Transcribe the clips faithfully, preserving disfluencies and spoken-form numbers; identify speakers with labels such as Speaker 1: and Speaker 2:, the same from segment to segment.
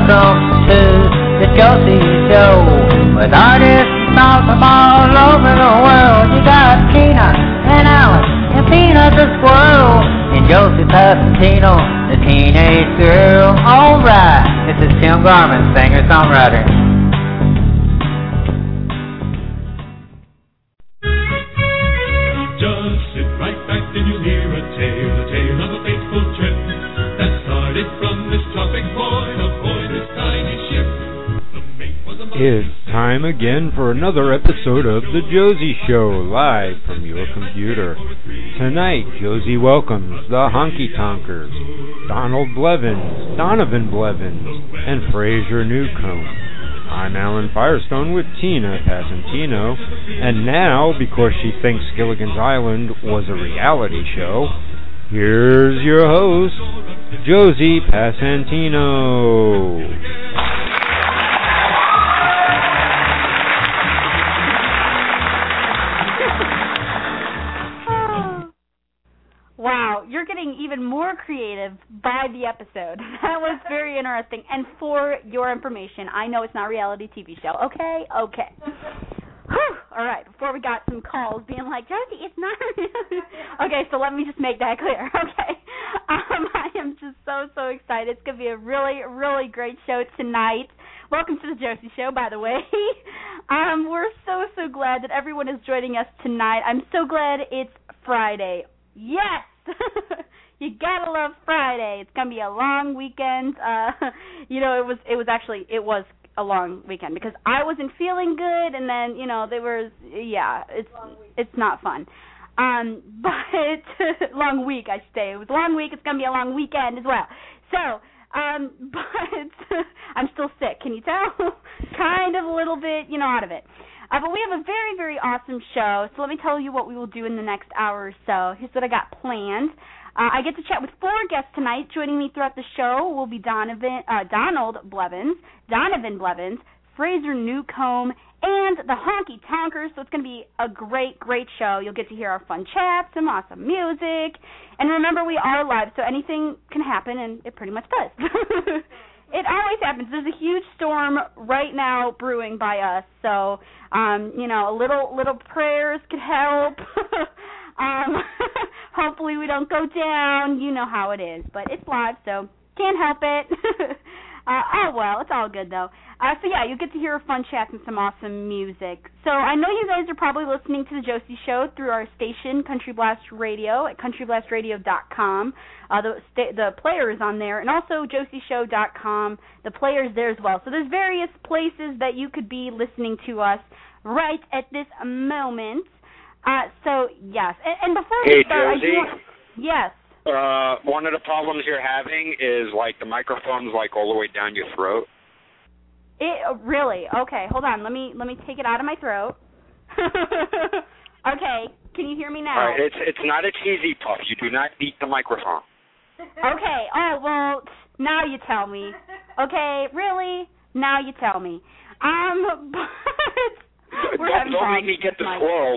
Speaker 1: Welcome to the Josie Show with artists from all over the world. You got Tina and Alice and Peanut the squirrel and Josie Passantino, the teenage girl. Alright, this is Tim Garman, singer-songwriter.
Speaker 2: Just sit right back and you'll hear a tale, a tale of a fateful trip that started from this tropic void aboard this tiny ship. The mate was a
Speaker 3: It's time again for another episode of The Josie Show, live from your computer. Tonight, Josie welcomes the Honky Tonkers, Donald Blevins, Donovan Blevins, and Fraser Newcomb. I'm Alan Firestone with Tina Passantino, and now, because she thinks Gilligan's Island was a reality show, here's your host, Josie Passantino.
Speaker 4: Wow, you're getting even more creative by the episode. That was very interesting. And for your information, I know it's not a reality T V show. Okay? Okay. Whew. All right, before we got some calls being like, Josie, it's not. Okay, so let me just make that clear. Okay. Um, I am just so, so excited. It's going to be a really, really great show tonight. Welcome to the Josie Show, by the way. um, we're so, so glad that everyone is joining us tonight. I'm so glad it's Friday. Yes! You gotta love Friday. It's gonna be a long weekend. Uh, you know, it was it was actually it was a long weekend because I wasn't feeling good, and then you know there was yeah, it's it's not fun. Um, but long week I should say. It was a long week. It's gonna be a long weekend as well. So, um, but I'm still sick. Can you tell? Kind of a little bit, you know, out of it. Uh, but we have a very, very awesome show, so let me tell you what we will do in the next hour or so. Here's what I got planned. Uh, I get to chat with four guests tonight. Joining me throughout the show will be Donovan, uh, Donald Blevins, Donovan Blevins, Fraser Newcomb, and the Honky Tonkers, so it's going to be a great, great show. You'll get to hear our fun chats, some awesome music, and remember, we are live, so anything can happen, and it pretty much does. It always happens. There's a huge storm right now brewing by us, so um, you know, a little little prayers could help. um, hopefully we don't go down. You know how it is, but it's live, so can't help it. uh, oh well, it's all good though. Uh, so yeah, you get to hear a fun chat and some awesome music. So I know you guys are probably listening to the Josie Show through our station, Country Blast Radio, at country blast radio dot com. Uh, the sta- the player is on there, and also josie show dot com. The player is there as well. So there's various places that you could be listening to us right at this moment. Uh, so yes, and, and before we
Speaker 5: hey,
Speaker 4: start,
Speaker 5: Josie,
Speaker 4: I do want, yes.
Speaker 5: Uh, one of the problems you're having is like the microphone's like all the way down your throat.
Speaker 4: It really okay. Hold on. Let me let me take it out of my throat. Okay. Can you hear me now?
Speaker 5: All right. It's it's not a cheesy puff. You do not eat the microphone.
Speaker 4: Okay. Oh well. Now you tell me. Okay. Really? Now you tell me. Um. But we're
Speaker 5: don't
Speaker 4: having
Speaker 5: don't
Speaker 4: problems
Speaker 5: make me get the
Speaker 4: with
Speaker 5: squirrels.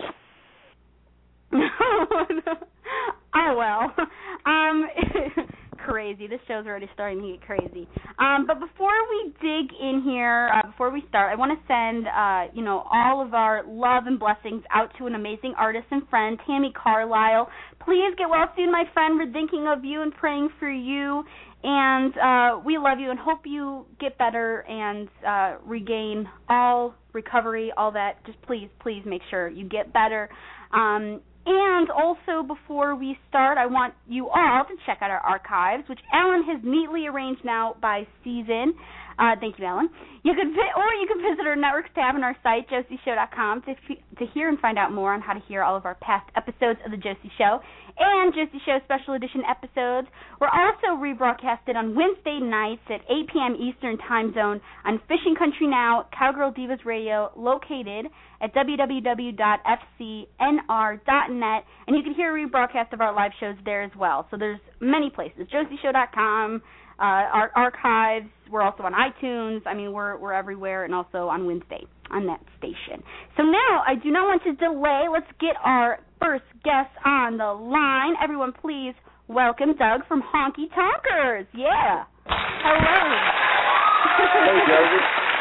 Speaker 4: my- Oh well. Um. Crazy. This show's already starting to get crazy. Um, but before we dig in here, uh, before we start, I want to send, uh, you know, all of our love and blessings out to an amazing artist and friend, Tammy Carlisle. Please get well soon, my friend. We're thinking of you and praying for you, and uh, we love you and hope you get better and uh, regain all recovery, all that. Just please, please make sure you get better. Um, And also, before we start, I want you all to check out our archives, which Alan has neatly arranged now by season. Uh, thank you, Alan. You could, vi- or you can visit our networks tab on our site, josie show dot com, to f- to hear and find out more on how to hear all of our past episodes of the Josie Show and Josie Show Special Edition episodes. We're also rebroadcasted on Wednesday nights at eight p.m. Eastern Time Zone on Fishing Country Now, Cowgirl Divas Radio, located at w w w dot f c n r dot net, and you can hear a rebroadcast of our live shows there as well. So there's many places, josie show dot com, uh, our archives. We're also on iTunes. I mean, we're we're everywhere, and also on Wednesday on that station. So now, I do not want to delay. Let's get our first guest on the line. Everyone, please welcome Doug from Honky Tonkers. Yeah. Hello.
Speaker 6: Hey, Josie.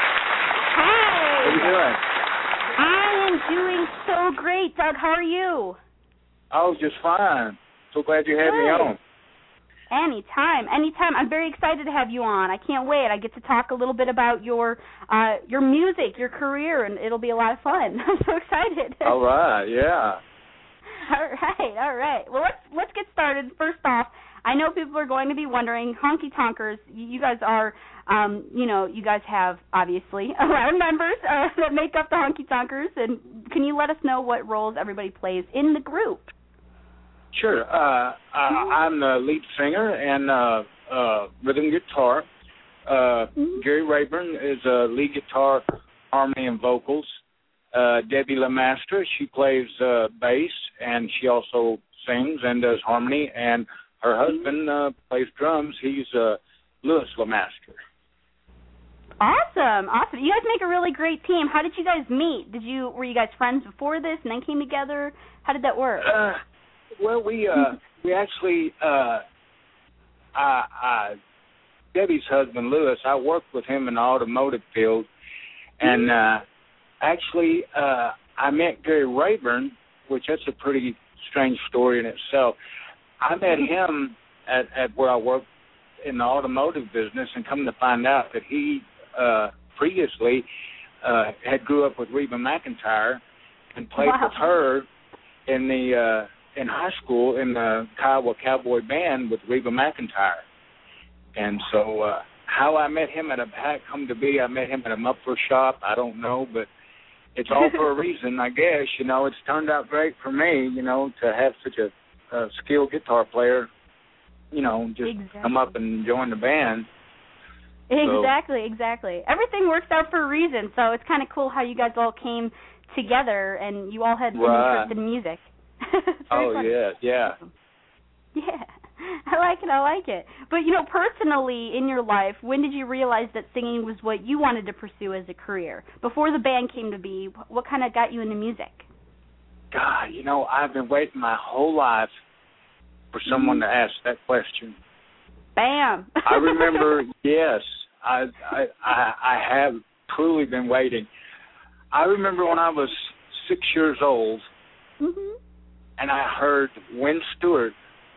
Speaker 4: Hey.
Speaker 6: How you doing?
Speaker 4: I am doing so great, Doug. How are you?
Speaker 6: I was just fine. So glad you had
Speaker 4: Good.
Speaker 6: me on.
Speaker 4: Anytime, anytime. I'm very excited to have you on. I can't wait. I get to talk a little bit about your uh, your music, your career, and it'll be a lot of fun. I'm so excited.
Speaker 6: All right, yeah.
Speaker 4: All right, all right. Well, let's let's get started. First off, I know people are going to be wondering, Honky Tonkers, you guys are, um, you know, you guys have, obviously, eleven members uh, that make up the Honky Tonkers, and can you let us know what roles everybody plays in the group?
Speaker 6: Sure. Uh, I, I'm the lead singer and uh, uh, rhythm guitar. Uh,
Speaker 4: Mm-hmm.
Speaker 6: Gary Rayburn is uh, lead guitar, harmony, and vocals. Uh, Debbie LeMaster, she plays uh, bass, and she also sings and does harmony. And her husband uh, plays drums. He's uh, Louis LeMaster.
Speaker 4: Awesome, awesome. You guys make a really great team. How did you guys meet? Did you were you guys friends before this and then came together? How did that work?
Speaker 6: Uh, well, we uh, we actually, uh, I, I, Debbie's husband, Louis, I worked with him in the automotive field, and uh, actually uh, I met Gary Rayburn, which that's a pretty strange story in itself. I met him at, at where I worked in the automotive business, and come to find out that he uh, previously uh, had grew up with Reba McEntire and played
Speaker 4: Wow.
Speaker 6: with her in the uh, in high school in the Kiowa Cowboy Band with Reba McEntire. And so uh, how I met him at a how it come to be, I met him at a muffler shop. I don't know, but it's all for a reason, I guess. You know, it's turned out great for me. You know, to have such a, a skilled guitar player. You know, just
Speaker 4: Exactly.
Speaker 6: come up and join the band.
Speaker 4: Exactly, exactly. Everything works out for a reason, so it's kind of cool how you guys all came together and you all had an
Speaker 6: Right.
Speaker 4: interest in music.
Speaker 6: Oh,
Speaker 4: fun.
Speaker 6: yeah, yeah.
Speaker 4: Yeah, I like it, I like it. But, you know, personally in your life, when did you realize that singing was what you wanted to pursue as a career? Before the band came to be, what kind of got you into music?
Speaker 6: God, you know, I've been waiting my whole life for someone to ask that question.
Speaker 4: Bam.
Speaker 6: I remember, yes, I, I I I have truly been waiting. I remember when I was six years old,
Speaker 4: Mhm.
Speaker 6: and I heard Wynn Stewart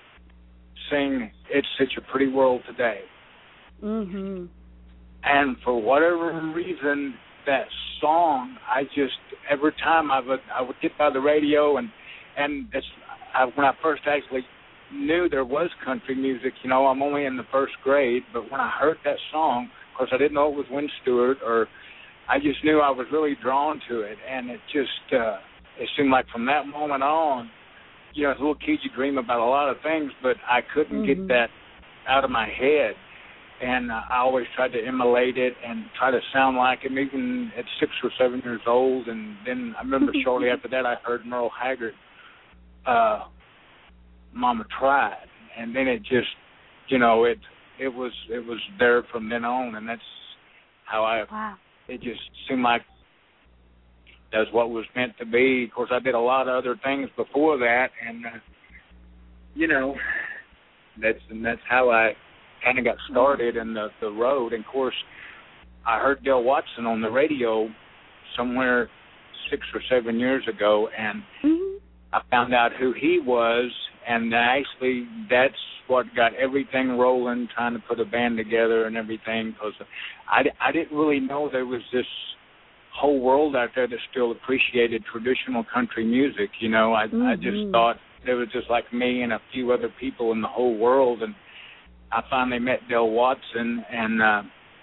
Speaker 6: sing "It's Such a Pretty World Today,"
Speaker 4: Mhm.
Speaker 6: and for whatever reason, that song, I just every time I would I would get by the radio and and it's, I, when I first actually knew there was country music, you know, I'm only in the first grade, but when I heard that song, of course I didn't know it was Wynn Stewart, or I just knew I was really drawn to it, and it just, uh, it seemed like from that moment on, you know, as a little kid you dream about a lot of things, but I couldn't
Speaker 4: Mm-hmm.
Speaker 6: get that out of my head, and uh, I always tried to emulate it and try to sound like him, even at six or seven years old, and then I remember shortly after that I heard Merle Haggard, uh, Mama Tried, and then it just, you know, it it was it was there from then on, and that's how I.
Speaker 4: Wow.
Speaker 6: It just seemed like that's what was meant to be. Of course, I did a lot of other things before that, and uh, you know, that's and that's how I kind of got started in the the road. And of course, I heard Del Watson on the radio somewhere six or seven years ago, and
Speaker 4: Mhm.
Speaker 6: I found out who he was, and actually that's what got everything rolling, trying to put a band together and everything, because I, I didn't really know there was this whole world out there that still appreciated traditional country music, you know. I,
Speaker 4: Mm-hmm.
Speaker 6: I just thought there was just like me and a few other people in the whole world, and I finally met Del Watson and uh,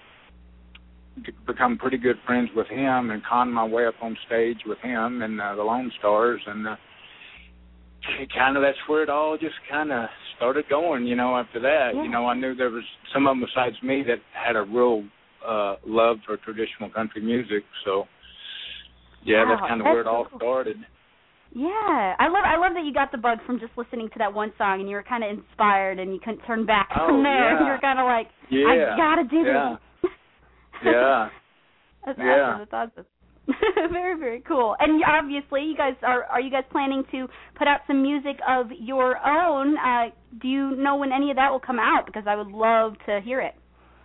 Speaker 6: become pretty good friends with him and conned my way up on stage with him and uh, the Lone Stars, and uh, kind of that's where it all just kind of started going, you know, after that.
Speaker 4: Yeah.
Speaker 6: You know, I knew there was some of them besides me that had a real uh, love for traditional country music. So, yeah,
Speaker 4: Wow,
Speaker 6: that's kind of
Speaker 4: that's
Speaker 6: where it all
Speaker 4: cool.
Speaker 6: started.
Speaker 4: Yeah, I love I love that you got the bug from just listening to that one song, and you were kind of inspired, and you couldn't turn back
Speaker 6: Oh,
Speaker 4: from there.
Speaker 6: yeah.
Speaker 4: You're kind of like,
Speaker 6: Yeah.
Speaker 4: I gotta do
Speaker 6: Yeah.
Speaker 4: this.
Speaker 6: Yeah.
Speaker 4: That's
Speaker 6: Yeah.
Speaker 4: awesome. That's awesome. Very, very cool. And obviously, you guys are are you guys planning to put out some music of your own? Uh, do you know when any of that will come out? Because I would love to hear it.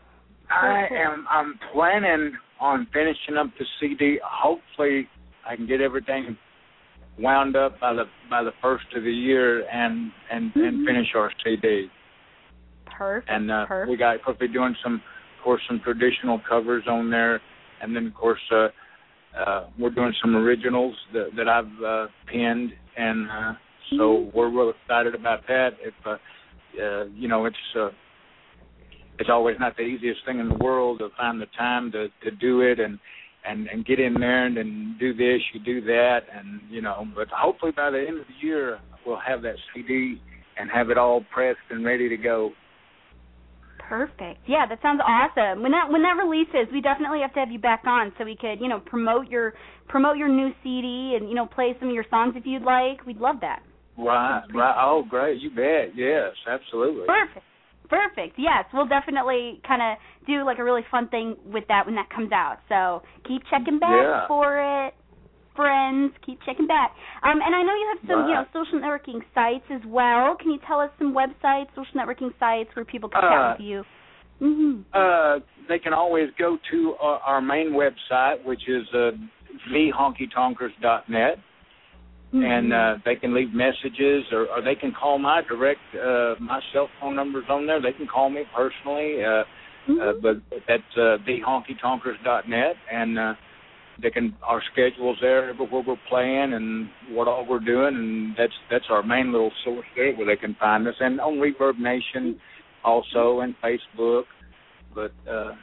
Speaker 6: I am. I'm planning on finishing up the C D. Hopefully, I can get everything wound up by the by the first of the year and and, mm-hmm. and finish our C D.
Speaker 4: Perfect.
Speaker 6: And uh,
Speaker 4: Perfect.
Speaker 6: we got we'll be doing some, of course, some traditional covers on there, and then of course uh, uh, we're doing some originals that, that I've uh, penned, and uh, so mm-hmm. we're real excited about that. If uh, uh, you know, it's uh, it's always not the easiest thing in the world to find the time to, to do it and. And, and get in there and, and do this, you do that, and, you know, but hopefully by the end of the year we'll have that C D and have it all pressed and ready to go.
Speaker 4: Perfect. Yeah, that sounds awesome. When that when that releases, we definitely have to have you back on so we could, you know, promote your promote your new C D and, you know, play some of your songs if you'd like. We'd love that.
Speaker 6: Right, right. Oh, great. You bet. Yes, absolutely.
Speaker 4: Perfect. Perfect. Yes, we'll definitely kind of do like a really fun thing with that when that comes out. So keep checking back
Speaker 6: yeah.
Speaker 4: for it, friends. Keep checking back. Um, and I know you have some,
Speaker 6: right.
Speaker 4: you know, social networking sites as well. Can you tell us some websites, social networking sites where people can uh, chat with you? Mm-hmm.
Speaker 6: Uh, they can always go to our, our main website, which is uh, the honky tonkers dot net. Mm-hmm. And uh, they can leave messages, or, or they can call my direct, uh, my cell phone number's on there. They can call me personally, uh, mm-hmm. uh, but that's uh, the honky tonkers dot net, and uh, they can our schedule's there, everywhere we're playing, and what all we're doing, and that's that's our main little source there where they can find us, and on Reverb Nation also, and Facebook, but uh,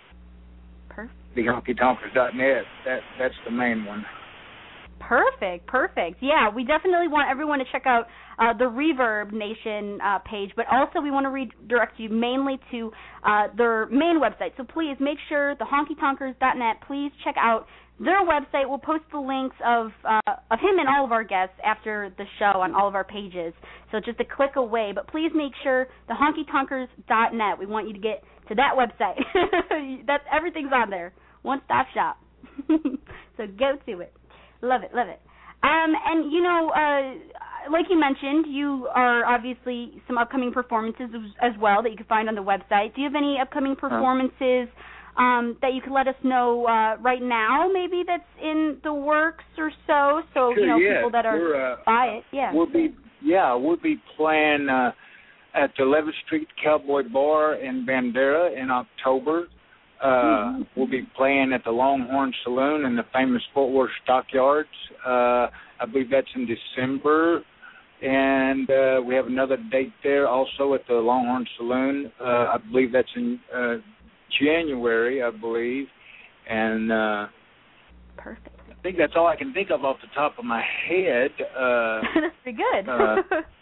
Speaker 6: the honky tonkers dot net, that that's the main one.
Speaker 4: Perfect, perfect. Yeah, we definitely want everyone to check out uh, the Reverb Nation uh, page, but also we want to redirect you mainly to uh, their main website. So please make sure, the honky tonkers dot net, please check out their website. We'll post the links of uh, of him and all of our guests after the show on all of our pages. So just a click away, but please make sure, the honky tonkers dot net, we want you to get to that website. That's everything's on there. One-stop shop. So go to it. Love it, love it. Um, and, you know, uh, like you mentioned, you are obviously some upcoming performances as, as well that you can find on the website. Do you have any upcoming performances um, that you could let us know uh, right now, maybe that's in the works or so? So,
Speaker 6: sure,
Speaker 4: you know,
Speaker 6: yeah.
Speaker 4: people that are
Speaker 6: uh,
Speaker 4: by it, yeah.
Speaker 6: We'll be, yeah, we'll be playing uh, at the eleventh Street Cowboy Bar in Bandera in October. Uh, mm-hmm. We'll be playing at the Longhorn Saloon in the famous Fort Worth Stockyards. Uh, I believe that's in December. And uh, we have another date there also at the Longhorn Saloon. Uh, I believe that's in uh, January, I believe. And uh,
Speaker 4: perfect.
Speaker 6: I think that's all I can think of off the top of my head. Uh,
Speaker 4: that's pretty good.
Speaker 6: uh,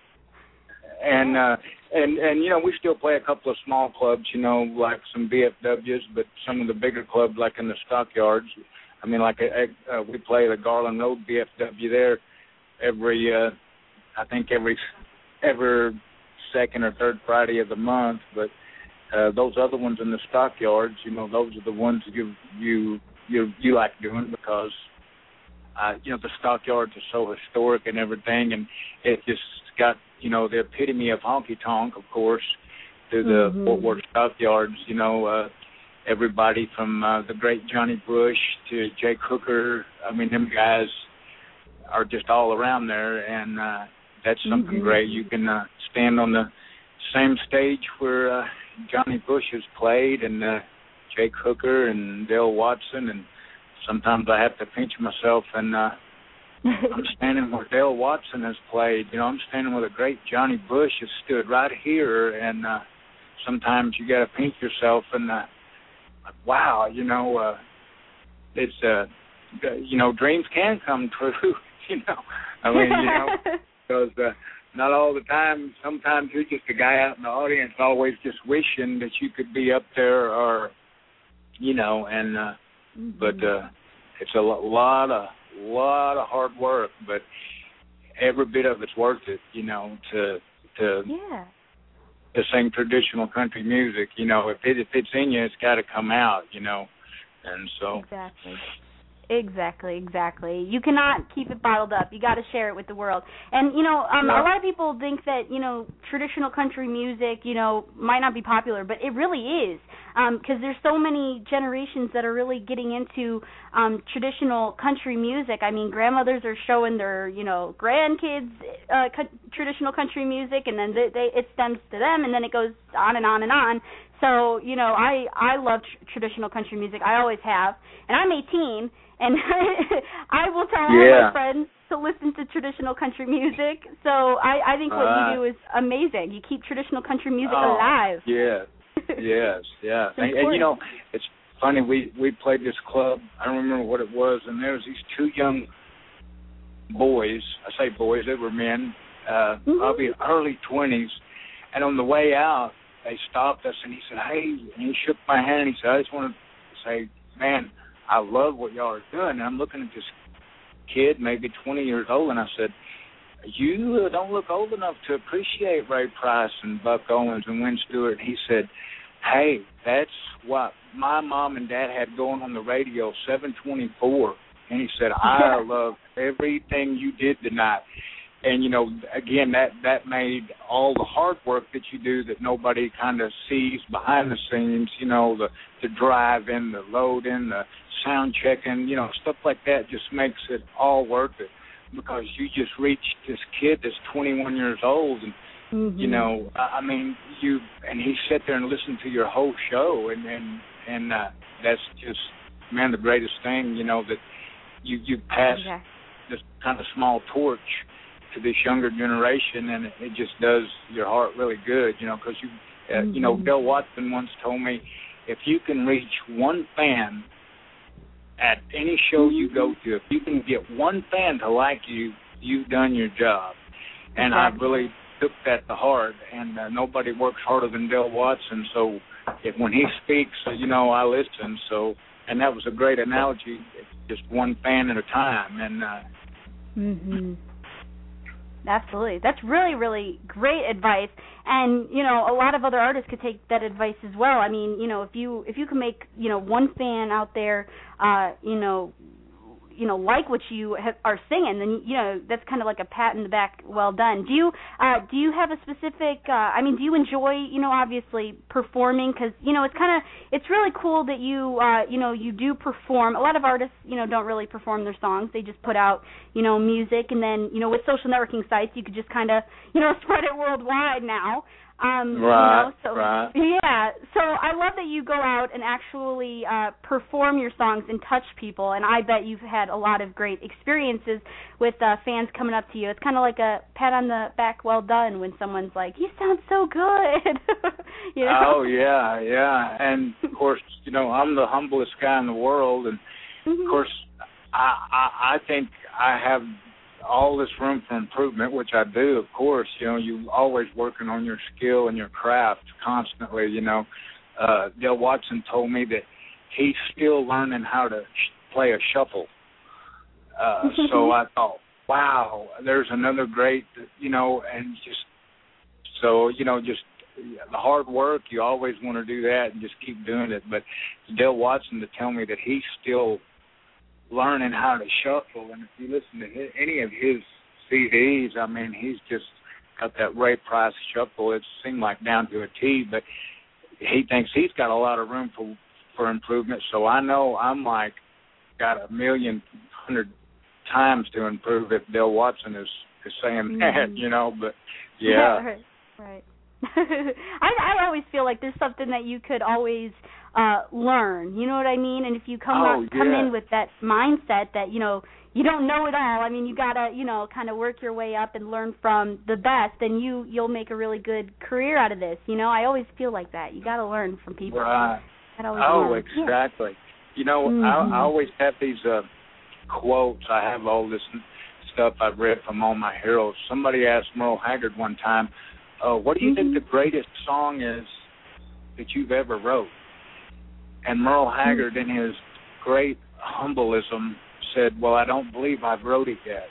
Speaker 6: and uh, and and you know, we still play a couple of small clubs, you know, like some V F Ws, but some of the bigger clubs, like in the Stockyards. I mean, like a, a, we play the Garland Road V F W there every, uh, I think every every second or third Friday of the month. But uh, those other ones in the Stockyards, you know, those are the ones that you you you you like doing because, uh, you know, the Stockyards are so historic and everything, and it just got, you know, the epitome of honky tonk, of course, through the mm-hmm. Fort Worth Stockyards. You know, uh, everybody from uh, the great Johnny Bush to Jake Hooker. I mean, them guys are just all around there, and uh, that's something mm-hmm. great. You can uh, stand on the same stage where uh, Johnny Bush has played, and uh, Jake Hooker and Dale Watson, and sometimes I have to pinch myself and uh, I'm standing where Dale Watson has played. You know, I'm standing where the great Johnny Bush has stood right here, and uh, sometimes you got to pinch yourself and, uh, like, wow, you know, uh, it's, uh, you know, dreams can come true, you know. I mean, you know, because uh, not all the time, sometimes you're just a guy out in the audience always just wishing that you could be up there or, you know, and, uh, mm-hmm. but uh, it's a lot of, lot of hard work, but every bit of it's worth it, you know, to to
Speaker 4: yeah.
Speaker 6: to sing traditional country music. You know, if it if it's in you, it's got to come out, you know, and so
Speaker 4: exactly, Exactly, exactly. You cannot keep it bottled up. You got to share it with the world. And, you know, um,
Speaker 6: yeah.
Speaker 4: a lot of people think that, you know, traditional country music, you know, might not be popular, but it really is, because um, there's so many generations that are really getting into um, traditional country music. I mean, grandmothers are showing their, you know, grandkids uh, co- traditional country music, and then they, they, it stems to them, and then it goes on and on and on. So, you know, I, I love tr- traditional country music. I always have. And I'm eighteen, and I will tell all
Speaker 6: yeah.
Speaker 4: my friends to listen to traditional country music. So I, I think what
Speaker 6: uh,
Speaker 4: you do is amazing. You keep traditional country music
Speaker 6: oh,
Speaker 4: alive.
Speaker 6: Yes, yes, yeah. And, and, you know, it's funny, we, we played this club, I don't remember what it was, and there was these two young boys, I say boys, they were men, uh, mm-hmm. probably early twenties, and on the way out, they stopped us, and he said, hey, and he shook my hand, and he said, I just want to say, man, I love what y'all are doing. And I'm looking at this kid, maybe twenty years old, and I said, you don't look old enough to appreciate Ray Price and Buck Owens and Win Stewart. And he said, hey, that's what my mom and dad had going on the radio, seven twenty-four. And he said, I love everything you did tonight. And, you know, again, that, that made all the hard work that you do that nobody kind of sees behind the scenes, you know, the, the drive-in, the load-in, the sound checking, you know, stuff like that just makes it all worth it, because you just reached this kid that's twenty-one years old, and, mm-hmm. you know, I mean, you, and he sat there and listened to your whole show, and, and, and uh, that's just, man, the greatest thing, you know, that you, you pass okay. this kind of small torch to this younger generation, and it, it just does your heart really good, you know, because you, uh, mm-hmm. you know, Bill Watson once told me, if you can reach one fan at any show you go to, if you can get one fan to like you, you've done your job. And exactly. I really took that to heart, and uh, nobody works harder than Bill Watson, so if, when he speaks, uh, you know, I listen, so, and that was a great analogy, just one fan at a time, and... Uh,
Speaker 4: mm-hmm. Absolutely. That's really, really great advice. And, you know, a lot of other artists could take that advice as well. I mean, you know, if you if you can make, you know, one fan out there, uh, you know, you know, like what you have, are singing, then, you know, that's kind of like a pat in the back, well done. Do you uh, do you have a specific, uh, I mean, do you enjoy, you know, obviously performing? Because, you know, it's kind of, it's really cool that you, uh, you know, you do perform. A lot of artists, you know, don't really perform their songs. They just put out, you know, music, and then, you know, with social networking sites, you could just kind of, you know, spread it worldwide now. Um,
Speaker 6: right,
Speaker 4: you know, so,
Speaker 6: right.
Speaker 4: Yeah, so I love that you go out and actually uh, perform your songs and touch people, and I bet you've had a lot of great experiences with uh, fans coming up to you. It's kind of like a pat on the back, well done, when someone's like, you sound so good. You know?
Speaker 6: Oh, yeah, yeah, and, of course, you know, I'm the humblest guy in the world, and, mm-hmm. of course, I, I, I think I have all this room for improvement, which I do, of course. You know, you always working on your skill and your craft constantly, you know. Uh, Dale Watson told me that he's still learning how to sh- play a shuffle. Uh, so I thought, wow, there's another great, you know, and just, so, you know, just the hard work, you always want to do that and just keep doing it. But Dale Watson to tell me that he's still learning how to shuffle, and if you listen to his, any of his C Ds, I mean, he's just got that Ray Price shuffle. It seemed like down to a T, but he thinks he's got a lot of room for for improvement. So I know I'm like got a million hundred times to improve if Bill Watson is, is saying mm-hmm. that, you know. But yeah,
Speaker 4: yeah right. right. I I always feel like there's something that you could always uh learn, you know what I mean? And if you come
Speaker 6: oh,
Speaker 4: up, come
Speaker 6: yeah.
Speaker 4: in with that mindset that, you know, you don't know it all, I mean, you gotta, you know, kind of work your way up and learn from the best, and you you'll make a really good career out of this. You know, I always feel like that. You gotta learn from people.
Speaker 6: Right.
Speaker 4: Oh,
Speaker 6: learn. exactly. Yeah. You know,
Speaker 4: mm-hmm.
Speaker 6: I, I always have these uh quotes. I have all this stuff I've read from all my heroes. Somebody asked Merle Haggard one time, uh, what do you mm-hmm. think the greatest song is that you've ever wrote? And Merle Haggard, in his great humbleism, said, well, I don't believe I've wrote it yet.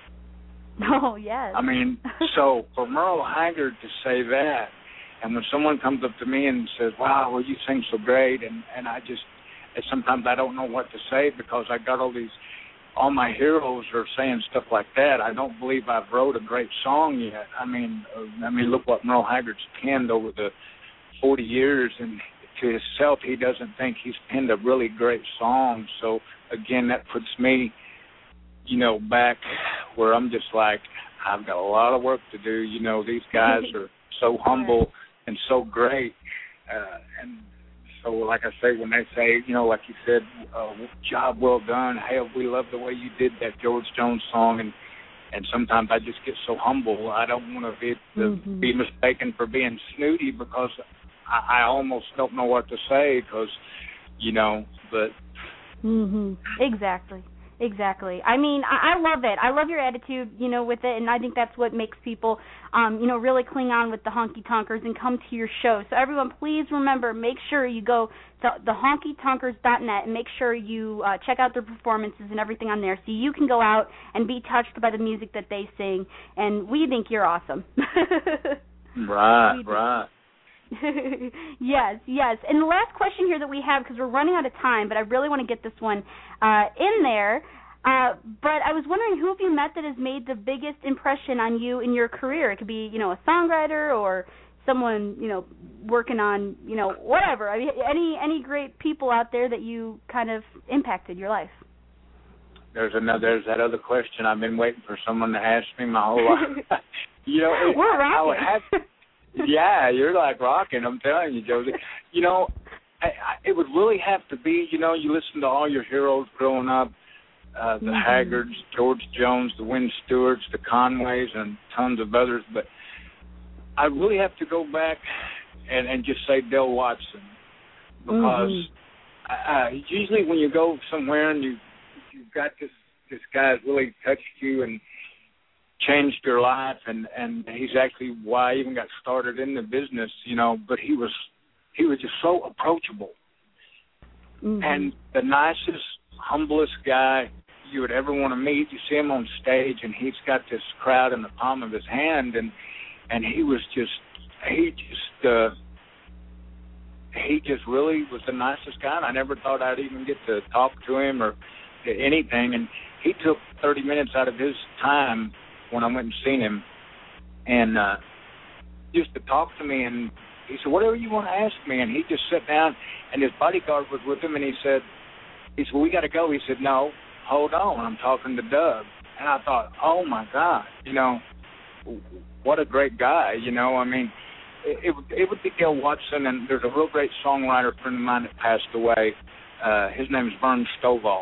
Speaker 4: Oh, yes.
Speaker 6: I mean, so for Merle Haggard to say that, and when someone comes up to me and says, wow, well, you sing so great, and, and I just, sometimes I don't know what to say because I got all these, all my heroes are saying stuff like that. I don't believe I've wrote a great song yet. I mean, uh, I mean, look what Merle Haggard's penned over the forty years, and to himself, he doesn't think he's penned a really great song. So again, that puts me, you know, back where I'm just like, I've got a lot of work to do. You know, these guys are so humble and so great. Uh, and so, like I say, when they say, you know, like you said, uh, job well done, hey, we love the way you did that George Jones song. And, and sometimes I just get so humble. I don't want to be, mm-hmm. be mistaken for being snooty because I, I almost don't know what to say because, you know, but.
Speaker 4: Mm-hmm. Exactly. Exactly. I mean, I, I love it. I love your attitude, you know, with it, and I think that's what makes people, um, you know, really cling on with the Honky Tonkers and come to your show. So everyone, please remember, make sure you go to the honky tonkers dot net and make sure you uh, check out their performances and everything on there so you can go out and be touched by the music that they sing. And we think you're awesome.
Speaker 6: Right, right.
Speaker 4: yes, yes. And the last question here that we have, because we're running out of time, but I really want to get this one uh, in there. Uh, but I was wondering, who have you met that has made the biggest impression on you in your career? It could be, you know, a songwriter or someone, you know, working on, you know, whatever. I mean, any any great people out there that you kind of impacted your life?
Speaker 6: There's another. There's that other question I've been waiting for someone to ask me my whole life. you know, it,
Speaker 4: we're rocking.
Speaker 6: I would have. Yeah, you're like rocking, I'm telling you, Josie. You know, I, I, it would really have to be, you know, you listen to all your heroes growing up, uh, the mm-hmm. Haggards, George Jones, the Wynn Stewarts, the Conways, and tons of others. But I really have to go back and, and just say Del Watson because mm-hmm. uh, usually when you go somewhere and you, you've got this, this guy that's really touched you and changed your life, and, and he's actually why I even got started in the business, you know, but he was he was just so approachable. Mm-hmm. And the nicest, humblest guy you would ever want to meet. You see him on stage, and he's got this crowd in the palm of his hand, and and he was just, he just, uh, he just really was the nicest guy, and I never thought I'd even get to talk to him or anything, and he took thirty minutes out of his time when I went and seen him, and uh, used to talk to me, and he said, whatever you want to ask me, and he just sat down, and his bodyguard was with him, and he said, he said, well, we got to go. He said, no, hold on, I'm talking to Doug. And I thought, oh, my God, you know, what a great guy, you know, I mean, it, it, it would be Del Watson, and there's a real great songwriter friend of mine that passed away. Uh, his name is Vern Stovall.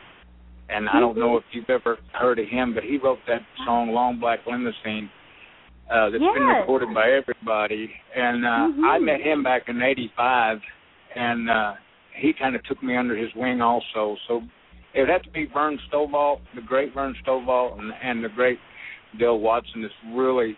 Speaker 6: And I don't know if you've ever heard of him, but he wrote that song, Long Black Limousine, uh, that's yes. been recorded by everybody. And uh, mm-hmm. I met him back in eighty-five, and uh, he kind of took me under his wing also. So it would have to be Vern Stovall, the great Vern Stovall, and, and the great Del Watson that's really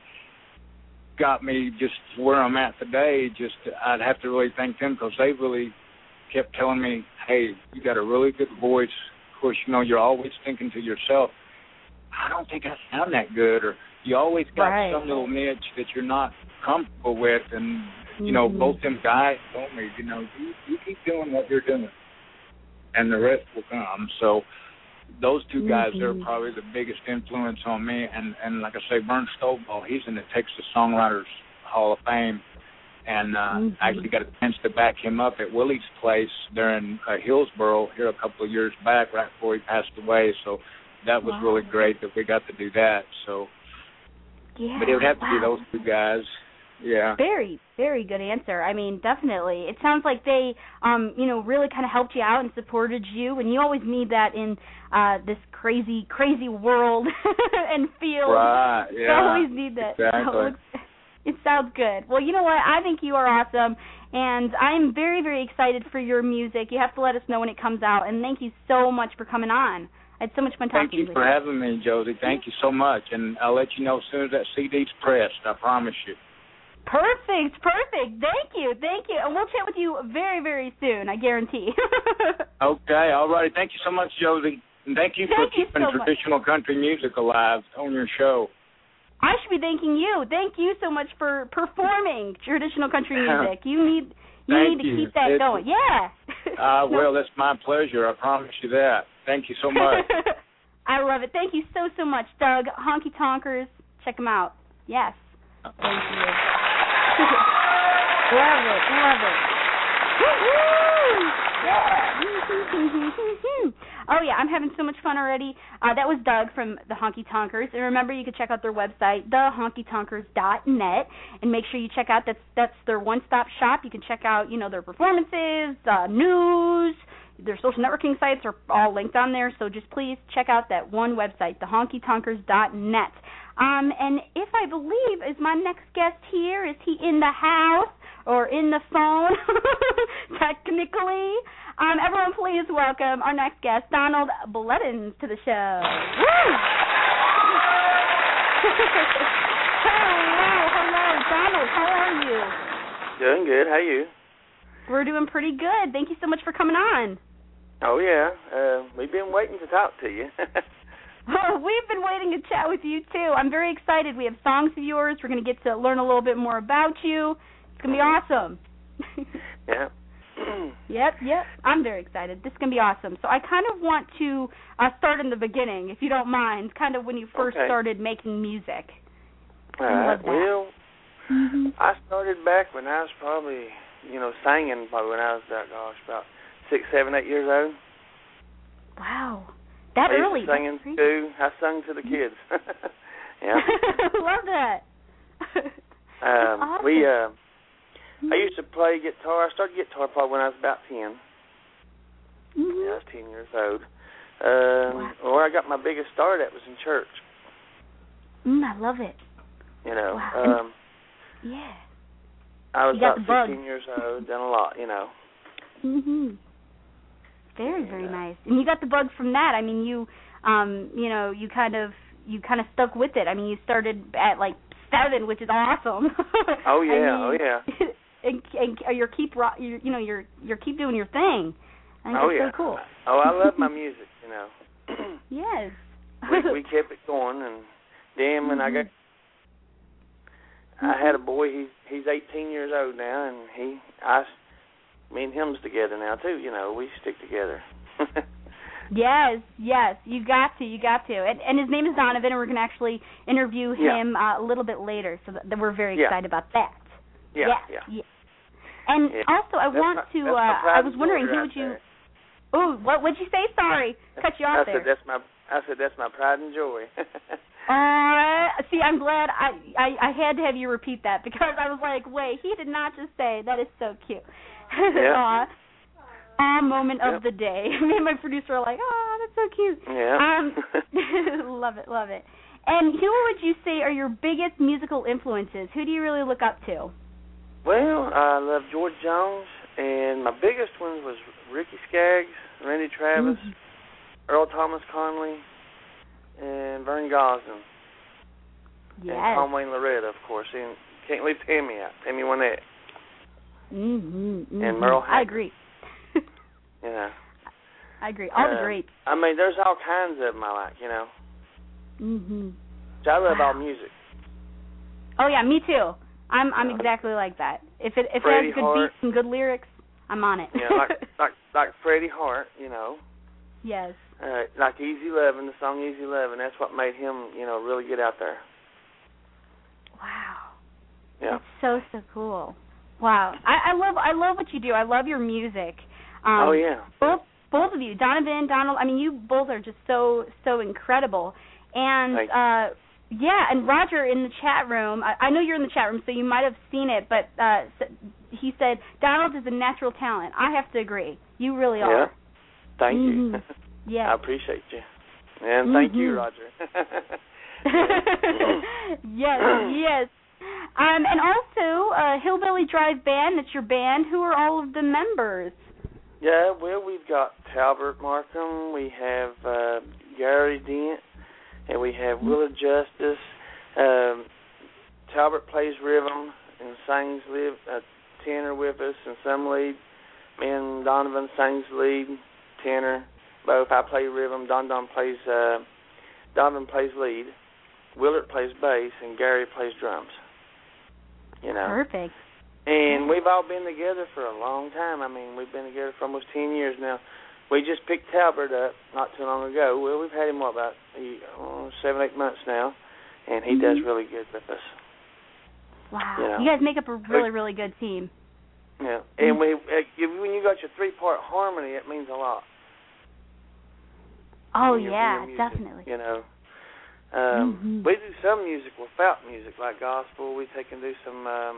Speaker 6: got me just where I'm at today. Just I'd have to really thank them because they really kept telling me, hey, you got a really good voice. Of course, you know, you're always thinking to yourself, I don't think I sound that good, or you always got
Speaker 4: right.
Speaker 6: some little niche that you're not comfortable with, and, you know, mm-hmm. both them guys told me, you know, you, you keep doing what you're doing, and the rest will come. So those two guys, mm-hmm. they're probably the biggest influence on me, and, and like I say, Vern Stovall, he's in the Texas Songwriters Hall of Fame, and uh, mm-hmm. I actually got a chance to back him up at Willie's place there in uh, Hillsboro here a couple of years back, right before he passed away. So that was wow. really great that we got to do that. So,
Speaker 4: yeah,
Speaker 6: but it would have to
Speaker 4: wow.
Speaker 6: be those two guys. Yeah.
Speaker 4: Very, very good answer. I mean, definitely. It sounds like they, um, you know, really kind of helped you out and supported you, and you always need that in uh, this crazy, crazy world and field.
Speaker 6: Right. Yeah.
Speaker 4: You always need that.
Speaker 6: Exactly.
Speaker 4: It sounds good. Well, you know what? I think you are awesome, and I'm very, very excited for your music. You have to let us know when it comes out, and thank you so much for coming on. I had so much fun talking to you.
Speaker 6: Thank you for having me, Josie. Thank you so much, and I'll let you know as soon as that C D's pressed. I promise you.
Speaker 4: Perfect, perfect. Thank you, thank you. And we'll chat with you very, very soon, I guarantee.
Speaker 6: Okay, all righty. Thank you so much, Josie. And thank you
Speaker 4: thank
Speaker 6: for
Speaker 4: you
Speaker 6: keeping
Speaker 4: so
Speaker 6: traditional
Speaker 4: much.
Speaker 6: country music alive on your show.
Speaker 4: I should be thanking you. Thank you so much for performing traditional country music. You need you
Speaker 6: Thank
Speaker 4: need to
Speaker 6: you.
Speaker 4: keep that
Speaker 6: it's,
Speaker 4: going. Yeah.
Speaker 6: Uh, well, that's my pleasure. I promise you that. Thank you so much.
Speaker 4: I love it. Thank you so, so much, Doug. Honky Tonkers, check them out. Yes. Thank you. Love it. Love it. Woo-hoo! Yeah. Oh, yeah, I'm having so much fun already. Uh, that was Doug from the Honky Tonkers. And remember, you can check out their website, the honky tonkers dot net, and make sure you check out, that's that's their one-stop shop. You can check out, you know, their performances, uh, news, their social networking sites are all linked on there. So just please check out that one website, the honky tonkers dot net. Um, and if I believe, is my next guest here? Is he in the house or in the phone, technically? Um, everyone, please welcome our next guest, Donald Blevins, to the show. Woo! hello, hello, Donald. How are you?
Speaker 7: Doing good. How are you?
Speaker 4: We're doing pretty good. Thank you so much for coming on.
Speaker 7: Oh, yeah. Uh, we've been waiting to talk to you.
Speaker 4: Oh, we've been waiting to chat with you, too. I'm very excited. We have songs of yours. We're going to get to learn a little bit more about you. It's going to be awesome.
Speaker 7: Yeah.
Speaker 4: Yep, yep. I'm very excited. This is going to be awesome. So I kind of want to uh, start in the beginning, if you don't mind, kind of when you first
Speaker 7: Okay.
Speaker 4: started making music.
Speaker 7: All
Speaker 4: I
Speaker 7: right.
Speaker 4: love that.
Speaker 7: Well,
Speaker 4: Mm-hmm.
Speaker 7: I started back when I was probably, you know, singing probably when I was, about, gosh, about six, seven, eight years old.
Speaker 4: Wow. That
Speaker 7: I
Speaker 4: early.
Speaker 7: used to sing in
Speaker 4: That's great.
Speaker 7: school. I sung to the kids. Yeah.
Speaker 4: Love that.
Speaker 7: Um,
Speaker 4: awesome.
Speaker 7: We, uh, I used to play guitar. I started guitar probably when I was about ten.
Speaker 4: Mm-hmm.
Speaker 7: Yeah, I was ten years old. Um,
Speaker 4: Wow.
Speaker 7: Where I got my biggest start at was in church.
Speaker 4: Mm, I love it.
Speaker 7: You know,
Speaker 4: Wow.
Speaker 7: um,
Speaker 4: Yeah.
Speaker 7: I was
Speaker 4: You got
Speaker 7: about
Speaker 4: the bug.
Speaker 7: fifteen years old, done a lot, you know.
Speaker 4: Mhm. Very, very
Speaker 7: Yeah.
Speaker 4: nice. And you got the bug from that. I mean, you, um, you know, you kind of, you kind of stuck with it. I mean, you started at like seven, which is awesome.
Speaker 7: Oh, yeah,
Speaker 4: I mean,
Speaker 7: oh, yeah.
Speaker 4: And, and you're keep, ro- you're, you know, you're you're keep doing your thing. I think
Speaker 7: Oh,
Speaker 4: that's
Speaker 7: yeah.
Speaker 4: so cool.
Speaker 7: Oh, I love my music, you know.
Speaker 4: Yes.
Speaker 7: we, we kept it going, and then when
Speaker 4: Mhm.
Speaker 7: I got, I had a boy. He's he's eighteen years old now, and he, I, me and him's together now too. You know, we stick together.
Speaker 4: Yes, yes, you got to, you got to. And, and his name is Donovan, and we're going to actually interview him
Speaker 7: Yeah.
Speaker 4: uh, a little bit later, so that, that we're very
Speaker 7: Yeah.
Speaker 4: excited about that.
Speaker 7: Yeah,
Speaker 4: yes,
Speaker 7: yeah.
Speaker 4: yes. And
Speaker 7: Yeah.
Speaker 4: also, I
Speaker 7: That's
Speaker 4: want
Speaker 7: my-
Speaker 4: to,
Speaker 7: that's my
Speaker 4: uh,
Speaker 7: pride
Speaker 4: I
Speaker 7: and
Speaker 4: was wondering,
Speaker 7: glory
Speaker 4: who
Speaker 7: right
Speaker 4: would you,
Speaker 7: there.
Speaker 4: oh, what would you say? Sorry, cut you
Speaker 7: I
Speaker 4: off
Speaker 7: said
Speaker 4: there.
Speaker 7: that's my. I said that's my pride and joy.
Speaker 4: Uh, see, I'm glad I, I I had to have you repeat that because I was like, wait, he did not just say that is so cute.
Speaker 7: Yeah.
Speaker 4: Aw. Aw, moment
Speaker 7: Yep.
Speaker 4: of the day. Me and my producer are like, oh, that's so cute.
Speaker 7: Yeah.
Speaker 4: Um, love it, love it. And who would you say are your biggest musical influences? Who do you really look up to?
Speaker 7: Well, I love George Jones, and my biggest one was Ricky Skaggs, Randy Travis,
Speaker 4: Mhm.
Speaker 7: Earl Thomas Conley, and Vern Gosdin,
Speaker 4: Yes.
Speaker 7: and Tom Wayne Loretta, of course. And can't leave Tammy out, Tammy Wynette.
Speaker 4: Mm-hmm, mm-hmm.
Speaker 7: And Merle
Speaker 4: I
Speaker 7: Haggard.
Speaker 4: agree.
Speaker 7: You know.
Speaker 4: I agree. All the
Speaker 7: Uh,
Speaker 4: greats.
Speaker 7: I mean, there's all kinds of them I like, you know.
Speaker 4: Mm-hmm.
Speaker 7: So I love
Speaker 4: Wow.
Speaker 7: all music.
Speaker 4: Oh yeah, me too. I'm I'm
Speaker 7: Yeah.
Speaker 4: exactly like that. If it if
Speaker 7: Freddie
Speaker 4: it has good
Speaker 7: Hart.
Speaker 4: beats and good lyrics, I'm on it.
Speaker 7: You know, like like like Freddie Hart, you know.
Speaker 4: Yes.
Speaker 7: Uh, like Easy Lovin', the song Easy Lovin', that's what made him, you know, really get out there.
Speaker 4: Wow.
Speaker 7: Yeah.
Speaker 4: That's so so cool. Wow. I, I love I love what you do. I love your music. Um,
Speaker 7: Oh, yeah.
Speaker 4: Both both of you, Donovan, Donald. I mean, you both are just so so incredible. And
Speaker 7: Thank you.
Speaker 4: uh, yeah, and Roger in the chat room. I, I know you're in the chat room, so you might have seen it. But uh, he said Donald is a natural talent. I have to agree. You really
Speaker 7: Yeah.
Speaker 4: are.
Speaker 7: Thank
Speaker 4: Mhm.
Speaker 7: you.
Speaker 4: Yeah.
Speaker 7: I appreciate you. And thank you,
Speaker 4: Mhm.
Speaker 7: Roger.
Speaker 4: yes, yes. Um, and also, uh, Hillbilly Drive Band, that's your band. Who are all of the members?
Speaker 7: Yeah, well, we've got Talbert Markham, we have uh, Gary Dent, and we have Willa Justice. Um, Talbert plays rhythm and sings lead, uh, tenor with us and some lead. Me and Donovan sings lead, tenor, both. I play rhythm. Don Don plays. Uh, Donovan plays lead. Willard plays bass, and Gary plays drums. You know.
Speaker 4: Perfect.
Speaker 7: And we've all been together for a long time. I mean, we've been together for almost ten years now. We just picked Talbert up not too long ago. Well, we've had him, what, about uh, seven, eight months now, and he mm-hmm. does really good with us.
Speaker 4: Wow.
Speaker 7: You know?
Speaker 4: You guys make up a really, really good team.
Speaker 7: Yeah. And we, uh, when you got your three-part harmony, it means a lot.
Speaker 4: Oh,
Speaker 7: your,
Speaker 4: yeah,
Speaker 7: music,
Speaker 4: definitely.
Speaker 7: You know. Um,
Speaker 4: mm-hmm.
Speaker 7: We do some music without music, like gospel. We take and do some um,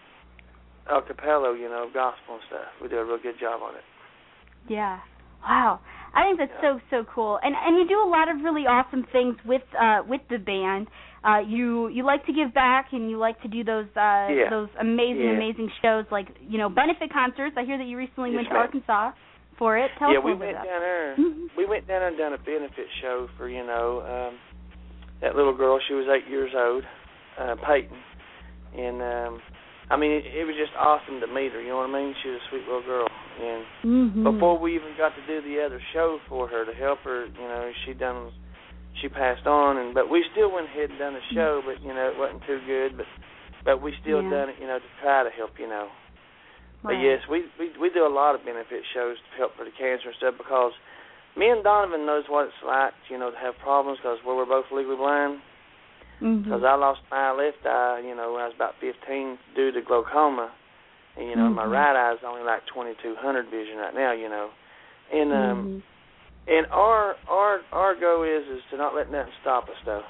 Speaker 7: a cappella, you know, gospel and stuff. We do a real good job on it.
Speaker 4: Yeah. Wow. I think that's yeah. so, so cool. And and you do a lot of really awesome things with uh, with the band. Uh, you you like to give back, and you like to do those uh,
Speaker 7: yeah.
Speaker 4: those amazing,
Speaker 7: yeah.
Speaker 4: amazing shows, like, you know, benefit concerts. I hear that you recently
Speaker 7: yes,
Speaker 4: went to
Speaker 7: ma'am.
Speaker 4: Arkansas for it. Tell
Speaker 7: yeah,
Speaker 4: us a
Speaker 7: we
Speaker 4: little
Speaker 7: went
Speaker 4: bit
Speaker 7: down there.
Speaker 4: Mm-hmm.
Speaker 7: We went down and done a benefit show for, you know, um, that little girl. She was eight years old, uh, Peyton, and um, I mean, it, it was just awesome to meet her. You know what I mean? She was a sweet little girl. And
Speaker 4: mm-hmm.
Speaker 7: before we even got to do the other show for her to help her, you know, she done, she passed on, and but we still went ahead and done the show, but you know, it wasn't too good. But but we still
Speaker 4: yeah.
Speaker 7: done it, you know, to try to help, you know.
Speaker 4: Right.
Speaker 7: But yes, we, we we do a lot of benefit shows to help for the cancer and stuff, because me and Donovan knows what it's like, you know, to have problems, because we were both legally blind. Because
Speaker 4: mm-hmm.
Speaker 7: I lost my left eye, you know, when I was about fifteen due to glaucoma. And, you know,
Speaker 4: mm-hmm.
Speaker 7: my right eye is only like twenty-two hundred vision right now, you know. And um,
Speaker 4: mm-hmm.
Speaker 7: and our our our goal is is to not let nothing stop us, though.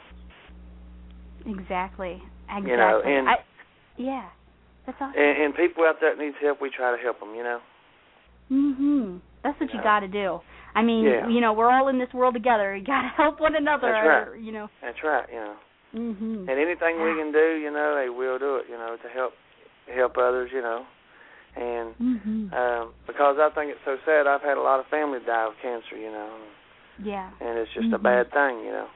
Speaker 4: Exactly. Exactly.
Speaker 7: You know, and
Speaker 4: I, yeah, that's awesome.
Speaker 7: And, and people out there that needs help, we try to help them, you know.
Speaker 4: Mhm. That's what you, you got to do. I mean,
Speaker 7: yeah.
Speaker 4: you know, we're all in this world together. You got to help one another.
Speaker 7: That's right.
Speaker 4: Or, you know.
Speaker 7: That's right. You know.
Speaker 4: Mhm.
Speaker 7: And anything we can do, you know, hey, we'll do it. You know, to help help others, you know. And
Speaker 4: mm-hmm.
Speaker 7: um, because I think it's so sad, I've had a lot of family die of cancer, you know.
Speaker 4: Yeah.
Speaker 7: And it's just
Speaker 4: mm-hmm.
Speaker 7: a bad thing, you know.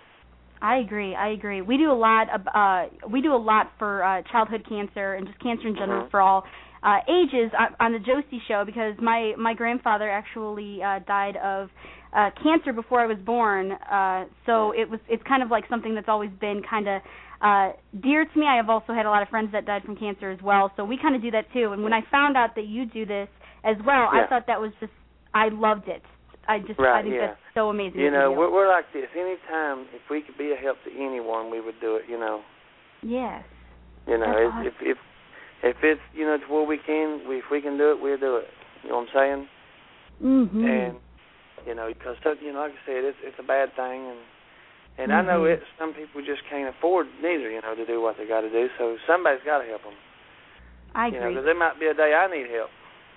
Speaker 4: I agree. I agree. We do a lot of uh, we do a lot for uh, childhood cancer and just cancer in general mm-hmm. for all uh, ages on, on the Josie Show, because my my grandfather actually uh, died of uh, cancer before I was born. Uh, so it was it's kind of like something that's always been kind of uh, dear to me. I have also had a lot of friends that died from cancer as well. So we kind of do that too. And when I found out that you do this as well,
Speaker 7: yeah.
Speaker 4: I thought that was just I loved it. I just
Speaker 7: right,
Speaker 4: I think
Speaker 7: yeah.
Speaker 4: that's so amazing.
Speaker 7: You know,
Speaker 4: you
Speaker 7: we're, we're like this. Anytime, if we could be a help to anyone, we would do it. You know.
Speaker 4: Yes.
Speaker 7: You know,
Speaker 4: that's
Speaker 7: if,
Speaker 4: awesome.
Speaker 7: if if if it's you know to where we can, we, if we can do it, we'll do it. You know what I'm saying?
Speaker 4: Mhm.
Speaker 7: And you know, because you know, like I said, it's it's a bad thing, and and
Speaker 4: mm-hmm.
Speaker 7: I know it. Some people just can't afford neither, you know, to do what they got to do. So somebody's got to help them.
Speaker 4: I
Speaker 7: you
Speaker 4: agree.
Speaker 7: Because there might be a day I need help.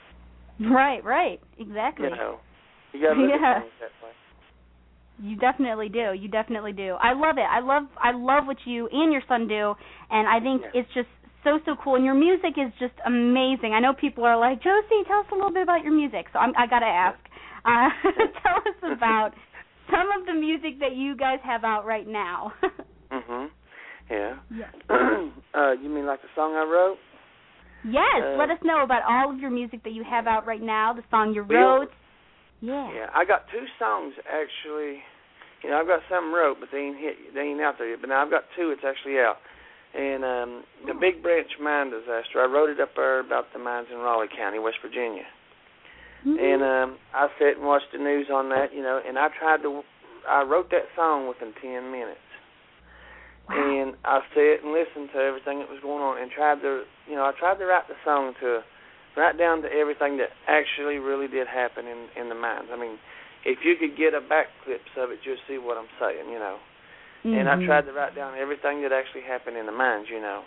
Speaker 4: Right. Right. Exactly.
Speaker 7: You know. You gotta look
Speaker 4: yeah.
Speaker 7: at things that way.
Speaker 4: You definitely do. You definitely do. I love it. I love I love what you and your son do, and I think
Speaker 7: yeah.
Speaker 4: it's just so so cool. And your music is just amazing. I know people are like, Josie, tell us a little bit about your music. So I'm, I gotta ask. Uh, tell us about some of the music that you guys have out right now.
Speaker 7: mhm. Yeah.
Speaker 4: Yes.
Speaker 7: uh, you mean like the song I wrote?
Speaker 4: Yes.
Speaker 7: Uh,
Speaker 4: Let us know about all of your music that you have out right now. The song you wrote. Yeah.
Speaker 7: Yeah, I got two songs actually. You know, I've got some wrote, but they ain't hit. They ain't out there yet. But now I've got two. It's actually out. And um, the
Speaker 4: oh.
Speaker 7: Big Branch Mine Disaster. I wrote it up there about the mines in Raleigh County, West Virginia.
Speaker 4: Mm-hmm.
Speaker 7: And um, I sat and watched the news on that. You know, and I tried to. I wrote that song within ten minutes.
Speaker 4: Wow.
Speaker 7: And I sat and listened to everything that was going on, and tried to. You know, I tried to write the song to. Right down to everything that actually really did happen in, in the mines. I mean, if you could get a back clips of it, you'll see what I'm saying, you know. Mm-hmm. And I tried to write down everything that actually happened in the mines, you know.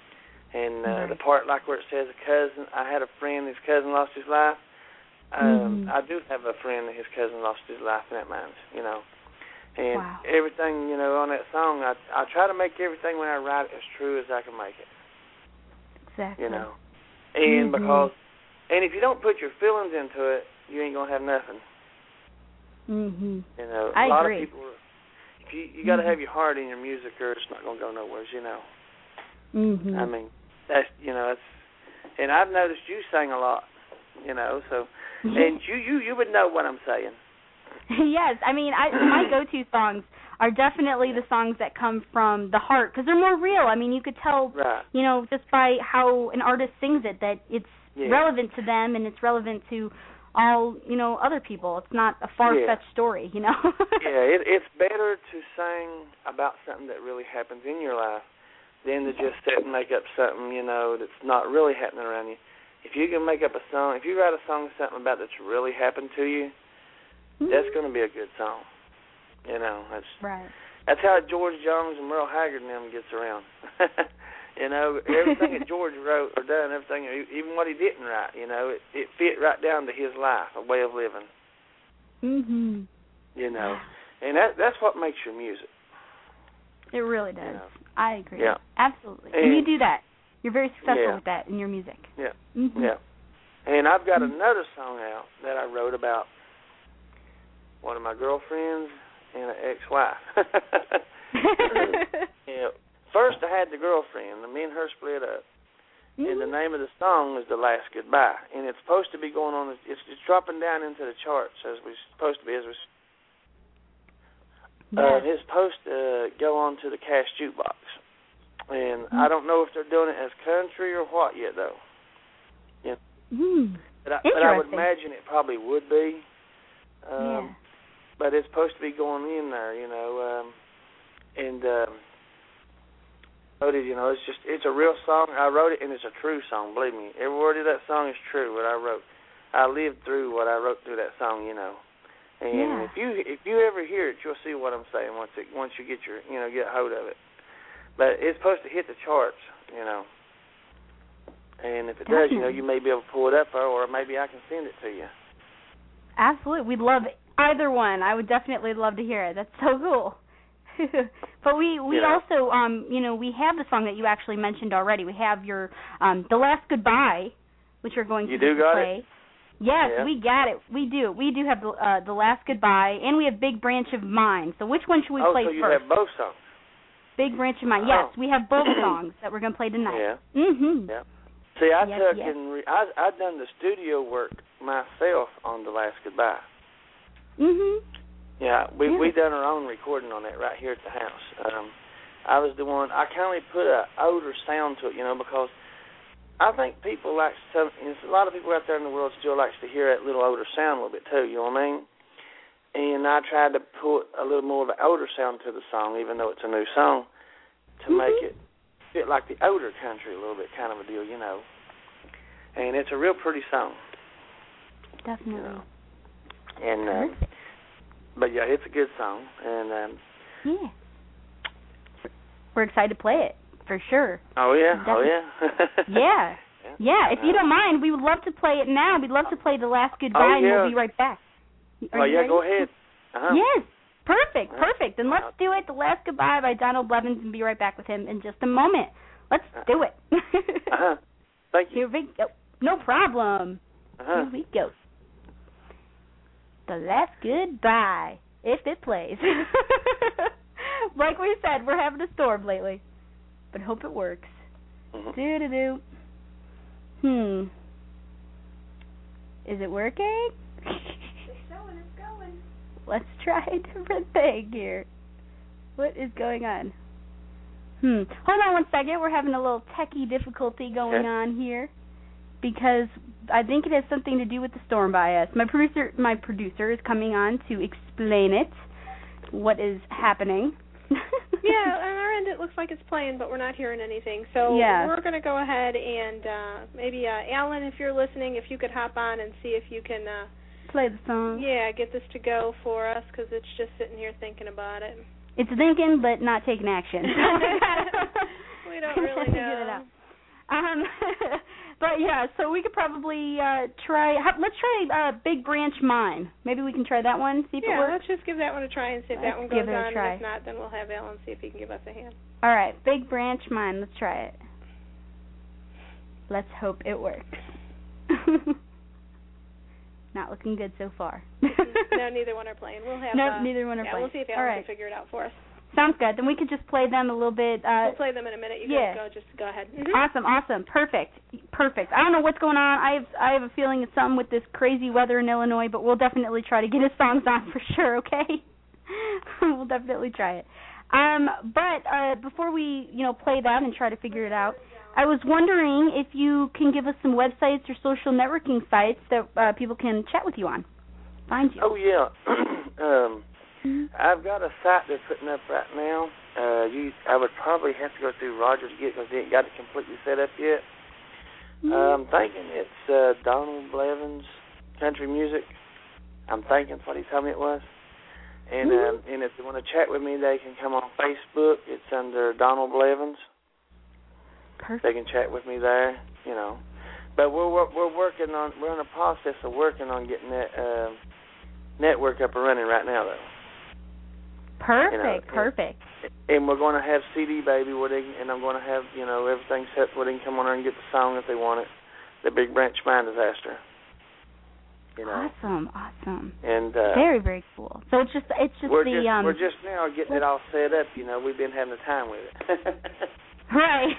Speaker 7: And uh,
Speaker 4: right.
Speaker 7: the part like where it says a cousin, I had a friend, his cousin lost his life. Um,
Speaker 4: mm-hmm.
Speaker 7: I do have a friend that his cousin lost his life in that mines, you know. And
Speaker 4: wow.
Speaker 7: everything, you know, on that song, I I try to make everything when I write it as true as I can make it.
Speaker 4: Exactly.
Speaker 7: You know. And
Speaker 4: mm-hmm.
Speaker 7: because, and if you don't put your feelings into it, you ain't gonna have nothing.
Speaker 4: Mhm.
Speaker 7: You know,
Speaker 4: I
Speaker 7: a lot
Speaker 4: agree.
Speaker 7: of people. If you you got to
Speaker 4: mm-hmm.
Speaker 7: have your heart in your music, or it's not gonna go nowhere. You know.
Speaker 4: Mhm.
Speaker 7: I mean, that's you know, it's, and I've noticed you sing a lot. You know, so and you you you would know what I'm saying.
Speaker 4: Yes, I mean, I, my go-to songs are definitely the songs that come from the heart because they're more real. I mean, you could tell,
Speaker 7: right.
Speaker 4: you know, just by how an artist sings it that it's
Speaker 7: yeah.
Speaker 4: relevant to them and it's relevant to all, you know, other people. It's not a far-fetched
Speaker 7: yeah.
Speaker 4: story, you know.
Speaker 7: yeah, it, it's better to sing about something that really happens in your life than to just sit and make up something, you know, that's not really happening around you. If you can make up a song, if you write a song something about that's really happened to you, mm-hmm. that's going to be a good song. You know, that's
Speaker 4: right.
Speaker 7: That's how George Jones and Merle Haggard and them gets around. You know, everything that George wrote or done, everything, even what he didn't write, you know, it, it fit right down to his life, a way of living.
Speaker 4: Mhm.
Speaker 7: You know, and that that's what makes your music.
Speaker 4: It really does.
Speaker 7: You know?
Speaker 4: I agree.
Speaker 7: Yeah.
Speaker 4: Absolutely. And,
Speaker 7: and
Speaker 4: you do that. You're very successful
Speaker 7: yeah.
Speaker 4: with that in your music.
Speaker 7: Yeah.
Speaker 4: Mm-hmm.
Speaker 7: Yeah. And I've got
Speaker 4: mm-hmm.
Speaker 7: another song out that I wrote about one of my girlfriends and an ex-wife. Yeah. First, I had the girlfriend, and me and her split up. Mm-hmm. And the name of the song is "The Last Goodbye," and it's supposed to be going on. It's, it's dropping down into the charts as we're supposed to be. As we,
Speaker 4: yes.
Speaker 7: uh, it's supposed to go on to the cash jukebox, and mm-hmm. I don't know if they're doing it as country or what yet, though. Yeah.
Speaker 4: Mm.
Speaker 7: But, I, but I would imagine it probably would be. Um,
Speaker 4: yeah.
Speaker 7: But it's supposed to be going in there, you know, um, and. Um, Wrote it, you know, it's just, it's a real song. I wrote it, and it's a true song, believe me. Every word of that song is true, what I wrote. I lived through what I wrote through that song, you know. And
Speaker 4: yeah.
Speaker 7: if you if you ever hear it, you'll see what I'm saying once it, once you get your, you know, get hold of it. But it's supposed to hit the charts, you know. And if it
Speaker 4: Definitely.
Speaker 7: does, you know, you may be able to pull it up, or maybe I can send it to you.
Speaker 4: Absolutely. We'd love either one. I would definitely love to hear it. That's so cool. But we, we
Speaker 7: yeah.
Speaker 4: also, um, you know, we have the song that you actually mentioned already. We have your um, The Last Goodbye, which we're going to
Speaker 7: you do got
Speaker 4: play.
Speaker 7: It?
Speaker 4: Yes,
Speaker 7: yeah.
Speaker 4: we got it. We do. We do have the, uh, the Last Goodbye, and we have Big Branch of Mine. So which one should we
Speaker 7: oh,
Speaker 4: play
Speaker 7: so you
Speaker 4: first?
Speaker 7: have both songs.
Speaker 4: Big Branch of Mine.
Speaker 7: Oh.
Speaker 4: Yes, we have both songs that we're going to play tonight.
Speaker 7: Yeah.
Speaker 4: Mm-hmm.
Speaker 7: Yeah. See, I
Speaker 4: yes,
Speaker 7: took
Speaker 4: yes.
Speaker 7: and re- I I done the studio work myself on The Last Goodbye.
Speaker 4: Mhm.
Speaker 7: Yeah, we
Speaker 4: yeah.
Speaker 7: we done our own recording on that right here at the house. Um, I was the one. I kind of put a older sound to it, you know, because I think people like some. There's a lot of people out there in the world still likes to hear that little older sound a little bit too. You know what I mean? And I tried to put a little more of an older sound to the song, even though it's a new song, to
Speaker 4: mm-hmm.
Speaker 7: make it fit like the older country a little bit, kind of a deal, you know. And it's a real pretty song.
Speaker 4: Definitely.
Speaker 7: You know? And. Um, But, yeah, it's a good song. And um,
Speaker 4: yeah. We're excited to play it, for sure.
Speaker 7: Oh, yeah?
Speaker 4: Definitely.
Speaker 7: Oh, yeah?
Speaker 4: yeah. Yeah, yeah. If you don't mind, we would love to play it now. We'd love to play The Last Goodbye,
Speaker 7: oh,
Speaker 4: and
Speaker 7: yeah.
Speaker 4: we'll be right back. Are
Speaker 7: oh,
Speaker 4: you
Speaker 7: yeah,
Speaker 4: ready?
Speaker 7: go ahead. Uh-huh.
Speaker 4: Yes. Perfect,
Speaker 7: uh-huh.
Speaker 4: perfect. Then let's do it, The Last Goodbye by Donald Blevins, and be right back with him in just a moment. Let's do it.
Speaker 7: uh-huh. Thank you.
Speaker 4: Here we go. No problem.
Speaker 7: Uh-huh.
Speaker 4: Here we go. The Last Goodbye, if it plays. Like we said, we're having a storm lately, but hope it works.
Speaker 7: Mm-hmm.
Speaker 4: Do-do-do. Hmm. Is it working?
Speaker 8: It's going, it's going.
Speaker 4: Let's try a different thing here. What is going on? Hmm. Hold on one second. We're having a little techie difficulty going
Speaker 7: okay.
Speaker 4: on here, because I think it has something to do with the storm bias. My producer, my producer is coming on to explain it. What is happening?
Speaker 8: Yeah, on our end it looks like it's playing, but we're not hearing anything. So
Speaker 4: yeah.
Speaker 8: we're going to go ahead and uh, maybe, uh, Alan, if you're listening, if you could hop on and see if you can uh,
Speaker 4: play the song.
Speaker 8: Yeah, get this to go for us, because it's just sitting here thinking about it.
Speaker 4: It's thinking, but not taking action.
Speaker 8: We don't really know.
Speaker 4: Um, but yeah, so we could probably uh, try. Let's try uh, Big Branch Mine. Maybe we can try that one. See if
Speaker 8: yeah,
Speaker 4: it works.
Speaker 8: let's just give that one a try and see if
Speaker 4: let's
Speaker 8: that one goes
Speaker 4: give it
Speaker 8: on.
Speaker 4: A try.
Speaker 8: And if not, then we'll have Alan see if he can give us a hand.
Speaker 4: All right, Big Branch Mine. Let's try it. Let's hope it works. Not looking good so far.
Speaker 8: No, neither one are playing. We'll have.
Speaker 4: No,
Speaker 8: uh,
Speaker 4: neither one are
Speaker 8: yeah,
Speaker 4: playing.
Speaker 8: We'll see if
Speaker 4: All
Speaker 8: Alan
Speaker 4: right.
Speaker 8: can figure it out for us.
Speaker 4: Sounds good. Then we could just play them a little bit. Uh,
Speaker 8: we'll play them in a minute. You
Speaker 4: yeah.
Speaker 8: guys go. Just go ahead. Mm-hmm.
Speaker 4: Awesome, awesome. Perfect. perfect. I don't know what's going on. I have I have a feeling it's something with this crazy weather in Illinois, but we'll definitely try to get his songs on for sure. Okay, we'll definitely try it. Um, but uh, before we you know play that and try to figure it out, I was wondering if you can give us some websites or social networking sites that uh, people can chat with you on, find you.
Speaker 7: Oh yeah, um, mm-hmm. I've got a site they're putting up right now. Uh, you, I would probably have to go through Roger to get it because they ain't got it completely set up yet. Mm-hmm. Uh, I'm thinking it's uh, Donald Blevins Country Music. I'm thinking that's what he told me it was. And mm-hmm. um, and if they want to chat with me, they can come on Facebook. It's under Donald Blevins.
Speaker 4: Perfect.
Speaker 7: They can chat with me there, you know. But we're we're, we're working on we're in the process of working on getting that uh, network up and running right now, though.
Speaker 4: Perfect,
Speaker 7: you know,
Speaker 4: perfect.
Speaker 7: And, and we're going to have C D Baby, where they and I'm going to have you know everything set where they can come on there and get the song if they want it. The Big Branch Mine Disaster. You know.
Speaker 4: Awesome, awesome.
Speaker 7: And uh,
Speaker 4: very, very cool. So it's just it's just
Speaker 7: we're
Speaker 4: the
Speaker 7: just,
Speaker 4: um.
Speaker 7: we're just now getting it all set up. You know, we've been having a time with it.
Speaker 4: Right.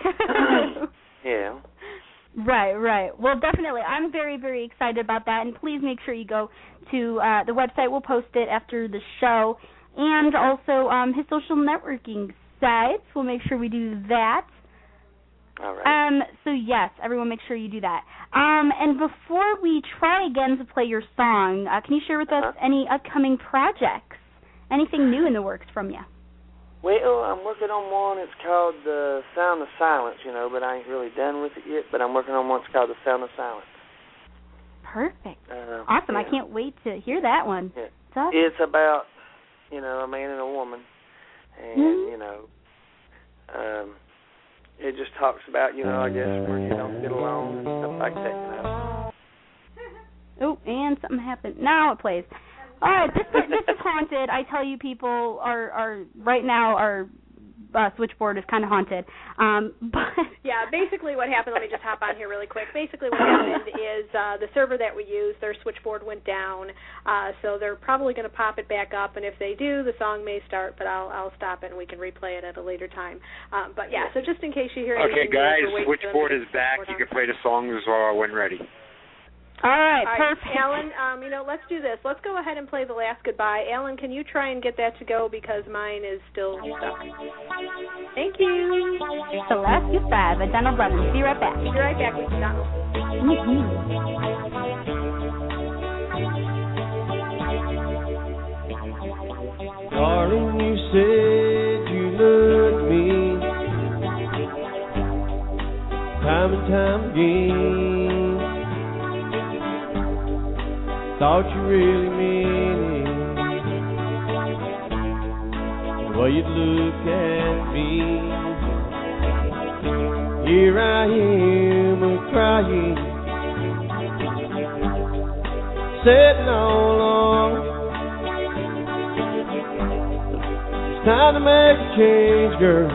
Speaker 7: Yeah.
Speaker 4: Right, right. Well, definitely. I'm very, very excited about that. And please make sure you go to uh, the website. We'll post it after the show. And also um, his social networking sites. We'll make sure we do that.
Speaker 7: All right.
Speaker 4: Um, so, yes, everyone make sure you do that. Um, and before we try again to play your song, uh, can you share with
Speaker 7: uh-huh.
Speaker 4: us any upcoming projects? Anything new in the works from you?
Speaker 7: Well, I'm working on one. It's called The Sound of Silence, you know, but I ain't really done with it yet. But I'm working on one. It's called The Sound of Silence.
Speaker 4: Perfect.
Speaker 7: Uh,
Speaker 4: awesome.
Speaker 7: yeah.
Speaker 4: I can't wait to hear that one.
Speaker 7: Yeah.
Speaker 4: It's awesome.
Speaker 7: It's about, you know, a man and a woman. And,
Speaker 4: mm-hmm.
Speaker 7: you know, um, it just talks about, you know, I guess, where you don't get along and stuff like that, you know.
Speaker 4: Oh, and something happened. Now it plays. All right, this is, this is haunted. I tell you, people are are right now our uh, switchboard is kind of haunted. Um, but
Speaker 8: yeah, basically what happened. Let me just hop on here really quick. Basically, what happened is uh, the server that we use, their switchboard went down, uh, so they're probably going to pop it back up. And if they do, the song may start, but I'll I'll stop it and we can replay it at a later time. Um, but yeah, so just in case you hear
Speaker 5: okay,
Speaker 8: anything,
Speaker 5: guys,
Speaker 8: switchboard
Speaker 5: is back. You can play the songs uh, when ready.
Speaker 4: All right,
Speaker 8: All right,
Speaker 4: perfect.
Speaker 8: Alan, um, you know, let's do this. Let's go ahead and play The Last Goodbye. Alan, can you try and get that to go because mine is still stuck. Thank you.
Speaker 4: The Last Goodbye by Donald Blevins. Be right back.
Speaker 8: Be right back with you, Donald.
Speaker 4: Mm-hmm.
Speaker 9: Darling, you said you loved me time and time again. Thought you really meant it, the way you look at me. Here I am a-crying, sitting all alone. It's time to make a change, girl.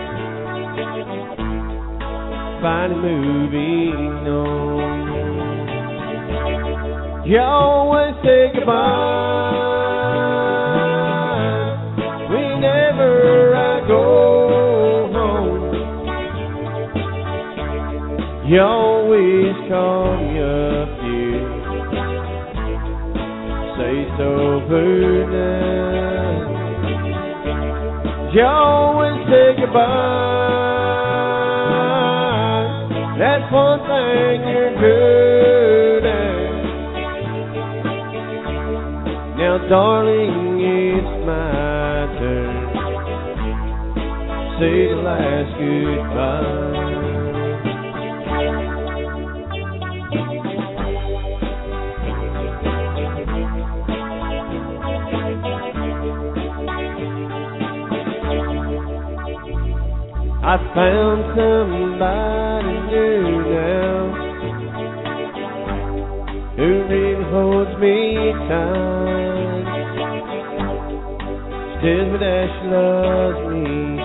Speaker 9: Finally moving on. You always say goodbye whenever I go home. You always call me up here, say it's over now. You always say goodbye. That's one thing you're good at. Now, darling, it's my turn. Say the last goodbye. I found somebody new now, who really holds me tight. Says me that she loves me,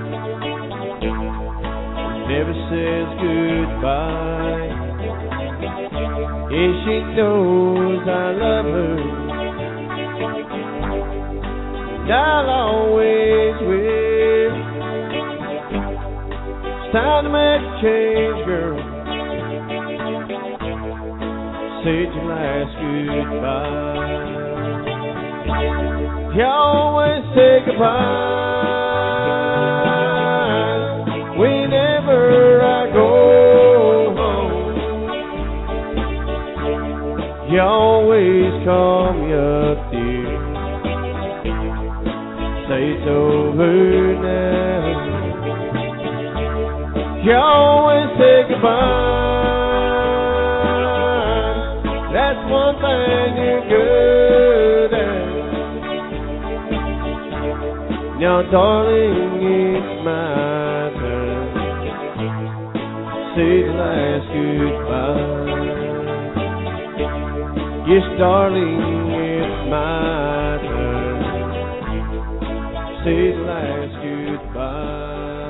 Speaker 9: never says goodbye. Yeah, she knows I love her, and I'll always will. It's time to make a change, girl. said your last goodbye. You always say goodbye whenever I go home. You always call me up, dear, say it's over now. You always say goodbye, that's one thing you're good at. Now, darling, it's my turn. Say the last goodbye. Yes, darling, it's my turn. Say the last goodbye.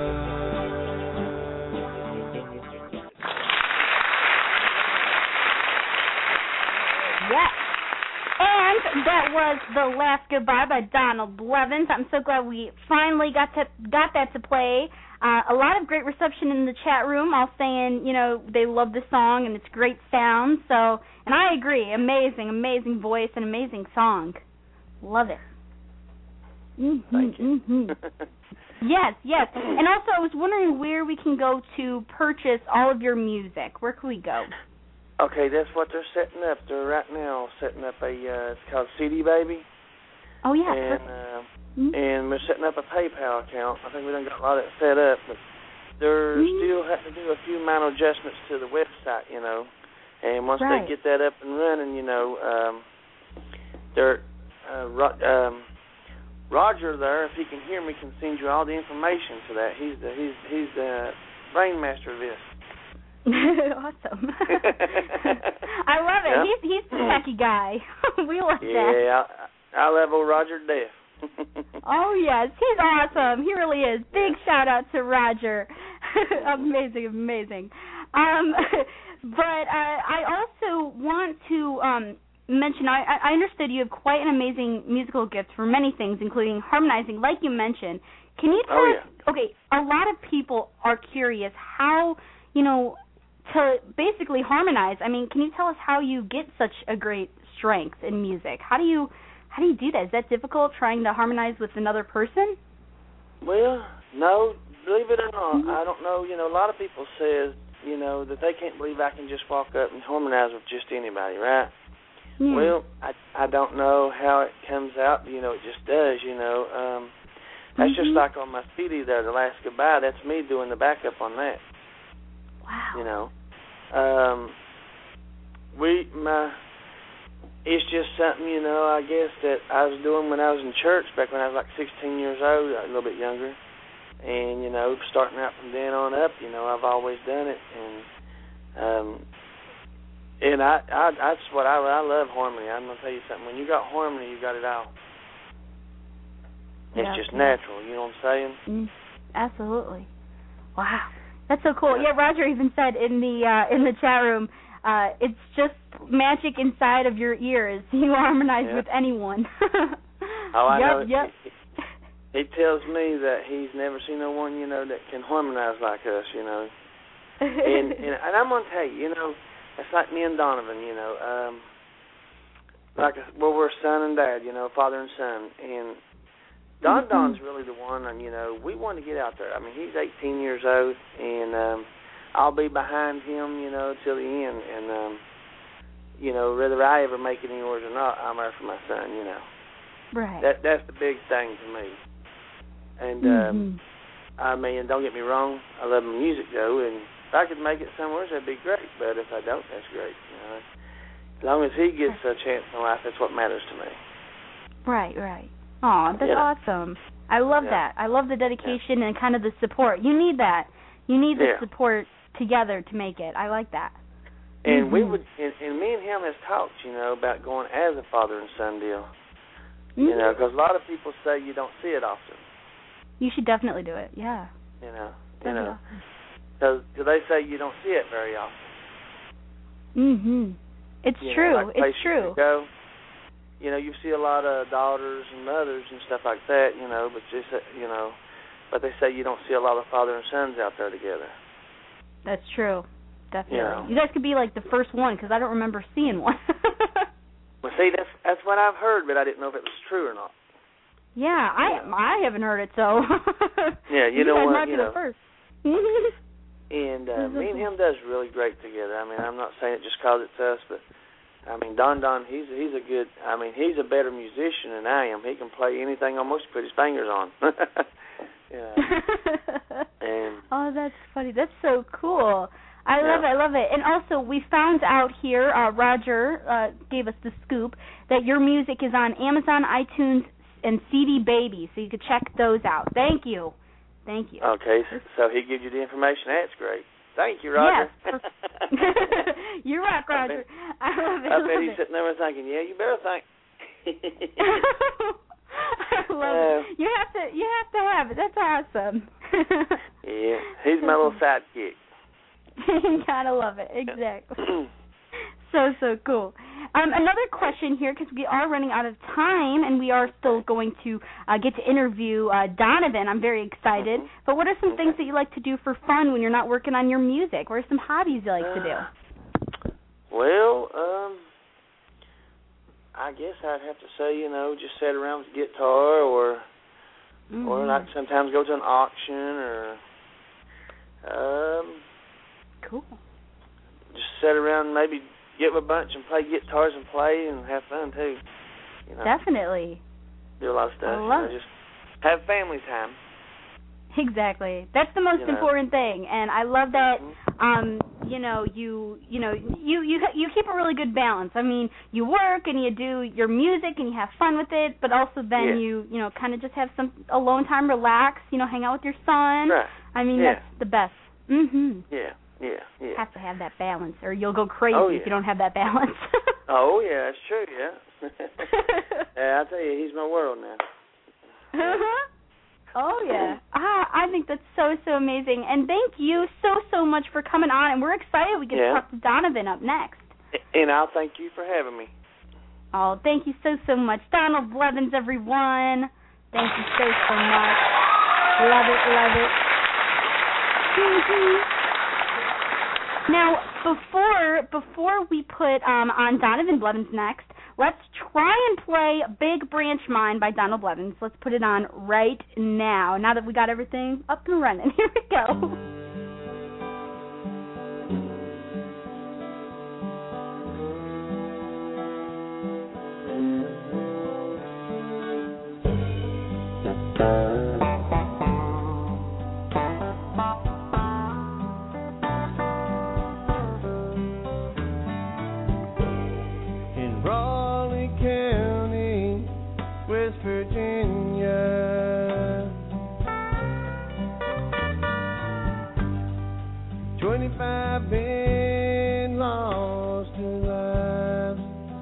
Speaker 4: Yes. And that was The Last Goodbye by Donald Blevins. I'm so glad we finally got to got that to play. Uh, a lot of great reception in the chat room, all saying, you know, they love the song and it's great sound. So, and I agree, amazing, amazing voice and amazing song. Love it. Mm-hmm,
Speaker 7: Thank you.
Speaker 4: Mm-hmm. Yes, yes. And also, I was wondering where we can go to purchase all of your music. Where can we go?
Speaker 7: Okay, that's what they're setting up. They're right now setting up a, uh, it's called C D Baby.
Speaker 4: Oh, yeah.
Speaker 7: And, uh, mm-hmm. and we're setting up a PayPal account. I think we done got a lot of it set up, but they're mm-hmm. still having to do a few minor adjustments to the website, you know. And once
Speaker 4: right.
Speaker 7: they get that up and running, you know, um, they're, uh, ro- um, Roger there, if he can hear me, can send you all the information to that. He's the, he's, he's the brain master of this.
Speaker 4: Awesome. I love it.
Speaker 7: Yep.
Speaker 4: He's he's the techie guy. We love
Speaker 7: yeah,
Speaker 4: that.
Speaker 7: Yeah, I, I love old Roger to death.
Speaker 4: Oh, yes. He's awesome. He really is. Big shout out to Roger. Amazing, amazing. Um, but uh, I also want to um, mention, I, I understood you have quite an amazing musical gift for many things, including harmonizing, like you mentioned. Can you tell
Speaker 7: oh,
Speaker 4: us,
Speaker 7: yeah.
Speaker 4: okay, a lot of people are curious how, you know, to basically harmonize. I mean, can you tell us how you get such a great strength in music? How do you how do you do that? Is that difficult, trying to harmonize with another person?
Speaker 7: Well, no, believe it or not,
Speaker 4: Mm-hmm.
Speaker 7: I don't know. You know, a lot of people say, you know, that they can't believe I can just walk up and harmonize with just anybody, right?
Speaker 4: Yeah.
Speaker 7: Well, I I don't know how it comes out, but, you know, it just does, you know. Um, that's
Speaker 4: mm-hmm.
Speaker 7: just like on my C D there, The Last Goodbye. That's me doing the backup on that.
Speaker 4: Wow.
Speaker 7: You know. Um, we, my, it's just something, you know, I guess that I was doing when I was in church back when I was like sixteen years old, a little bit younger. And, you know, starting out from then on up, you know, I've always done it. And, um, and I, I, that's what I, I love harmony. I'm going to tell you something. When you got harmony, you got it all. It's
Speaker 4: yeah,
Speaker 7: just
Speaker 4: yeah.
Speaker 7: natural, you know what I'm saying?
Speaker 4: Mm, absolutely. Wow. That's so cool.
Speaker 7: Yeah.
Speaker 4: Yeah, Roger even said in the uh, in the chat room, uh, it's just magic inside of your ears. You harmonize
Speaker 7: yeah.
Speaker 4: with anyone.
Speaker 7: Oh, I
Speaker 4: yep,
Speaker 7: know.
Speaker 4: Yep.
Speaker 7: He, he tells me that he's never seen no one, you know, that can harmonize like us, you know. and, and and I'm gonna tell you, you know, it's like me and Donovan, you know, um, like a, well, we're son and dad, you know, father and son, and Don
Speaker 4: mm-hmm.
Speaker 7: Don's really the one, and, you know, we want to get out there. I mean, he's eighteen years old, and um, I'll be behind him, you know, till the end. And, um, you know, whether I ever make it anywhere or not, I'm there for my son, you know.
Speaker 4: Right.
Speaker 7: That That's the big thing to me. And,
Speaker 4: mm-hmm.
Speaker 7: um, I mean, don't get me wrong, I love my music, though, and if I could make it somewhere, that'd be great. But if I don't, that's great, you know. As long as he gets a chance in life, that's what matters to me.
Speaker 4: Right, right. Aw, that's
Speaker 7: yeah.
Speaker 4: awesome. I love
Speaker 7: yeah.
Speaker 4: that. I love the dedication yeah. and kind of the support. You need that. You need the
Speaker 7: yeah.
Speaker 4: support together to make it. I like that.
Speaker 7: And
Speaker 4: mm-hmm.
Speaker 7: we would, and, and me and him has talked, you know, about going as a father and son deal.
Speaker 4: Mm-hmm.
Speaker 7: You know, because a lot of people say you don't see it often.
Speaker 4: You should definitely do it. Yeah.
Speaker 7: You know,
Speaker 4: That'd
Speaker 7: you know, because they say you don't see it very often.
Speaker 4: Mhm. It's
Speaker 7: you
Speaker 4: true.
Speaker 7: Know, like
Speaker 4: it's true.
Speaker 7: You go, you know, you see a lot of daughters and mothers and stuff like that. You know, but just you know, but they say you don't see a lot of father and sons out there together.
Speaker 4: That's true. Definitely.
Speaker 7: You know.
Speaker 4: You guys could be like the first one because I don't remember seeing one.
Speaker 7: Well, see, that's that's what I've heard, but I didn't know if it was true or not.
Speaker 4: Yeah, I I haven't heard it, so.
Speaker 7: Yeah, you,
Speaker 4: you
Speaker 7: know
Speaker 4: guys
Speaker 7: what?
Speaker 4: might be
Speaker 7: You
Speaker 4: the
Speaker 7: know.
Speaker 4: first.
Speaker 7: And uh, me and him does really great together. I mean, I'm not saying it just because it's us, but I mean, Don Don, he's he's a good. I mean, he's a better musician than I am. He can play anything almost to put his fingers on. Yeah. And
Speaker 4: oh, that's funny. That's so cool. I love
Speaker 7: Yeah.
Speaker 4: it. I love it. And also, we found out here, uh, Roger uh, gave us the scoop, that your music is on Amazon, iTunes, and C D Baby, so you could check those out. Thank you. Thank you.
Speaker 7: okay, so he gives you the information. That's great. Thank you, Roger.
Speaker 4: Yes. You rock, Roger. I, bet, I love it.
Speaker 7: I,
Speaker 4: I
Speaker 7: bet
Speaker 4: love
Speaker 7: he's
Speaker 4: it.
Speaker 7: sitting there thinking, yeah, you better think.
Speaker 4: I love
Speaker 7: Uh,
Speaker 4: it. You have to. You have to have it. That's awesome.
Speaker 7: Yeah, he's my little sidekick.
Speaker 4: You gotta love it. Exactly. So, so cool. Um, another question here, because we are running out of time, and we are still going to uh, get to interview uh, Donovan. I'm very excited.
Speaker 7: Mhm.
Speaker 4: But what are some
Speaker 7: Okay.
Speaker 4: things that you like to do for fun when you're not working on your music? What are some hobbies you like to do?
Speaker 7: Uh, well, um, I guess I'd have to say, you know, just sit around with the guitar, or
Speaker 4: Mm.
Speaker 7: or like sometimes go to an auction, or um,
Speaker 4: Cool.
Speaker 7: just sit around, maybe get with a bunch and play guitars and play and have fun too. You know,
Speaker 4: Definitely.
Speaker 7: do a lot of stuff.
Speaker 4: I
Speaker 7: you
Speaker 4: love
Speaker 7: know,
Speaker 4: it.
Speaker 7: just have family time.
Speaker 4: Exactly. That's the most
Speaker 7: You know.
Speaker 4: important thing, and I love that.
Speaker 7: Mhm.
Speaker 4: Um, you know, you you know you you you keep a really good balance. I mean, you work and you do your music and you have fun with it, but also then
Speaker 7: Yeah.
Speaker 4: you you know kind of just have some alone time, relax. You know, hang out with your son.
Speaker 7: Right.
Speaker 4: I mean,
Speaker 7: Yeah.
Speaker 4: that's the best. Mhm.
Speaker 7: Yeah. Yeah. Yeah.
Speaker 4: Have to have that balance, or you'll go crazy
Speaker 7: Oh,
Speaker 4: if
Speaker 7: yeah.
Speaker 4: you don't have that balance.
Speaker 7: Oh yeah, that's true. Yeah. Yeah, I tell you, he's my world now.
Speaker 4: Uh-huh. Oh yeah. Ah, I think that's so so amazing. And thank you so so much for coming on. And we're excited we get
Speaker 7: Yeah.
Speaker 4: to talk to Donovan up next.
Speaker 7: And I'll thank you for having me.
Speaker 4: Oh, thank you so so much, Donald Blevins, everyone. Thank you so so much. Love it, love it. Now, before before we put um, on Donovan Blevins next, let's try and play Big Branch Mine by Donald Blevins. Let's put it on right now, now that we got everything up and running. Here we go.
Speaker 9: In Raleigh County, West Virginia, twenty-five been lost to lives.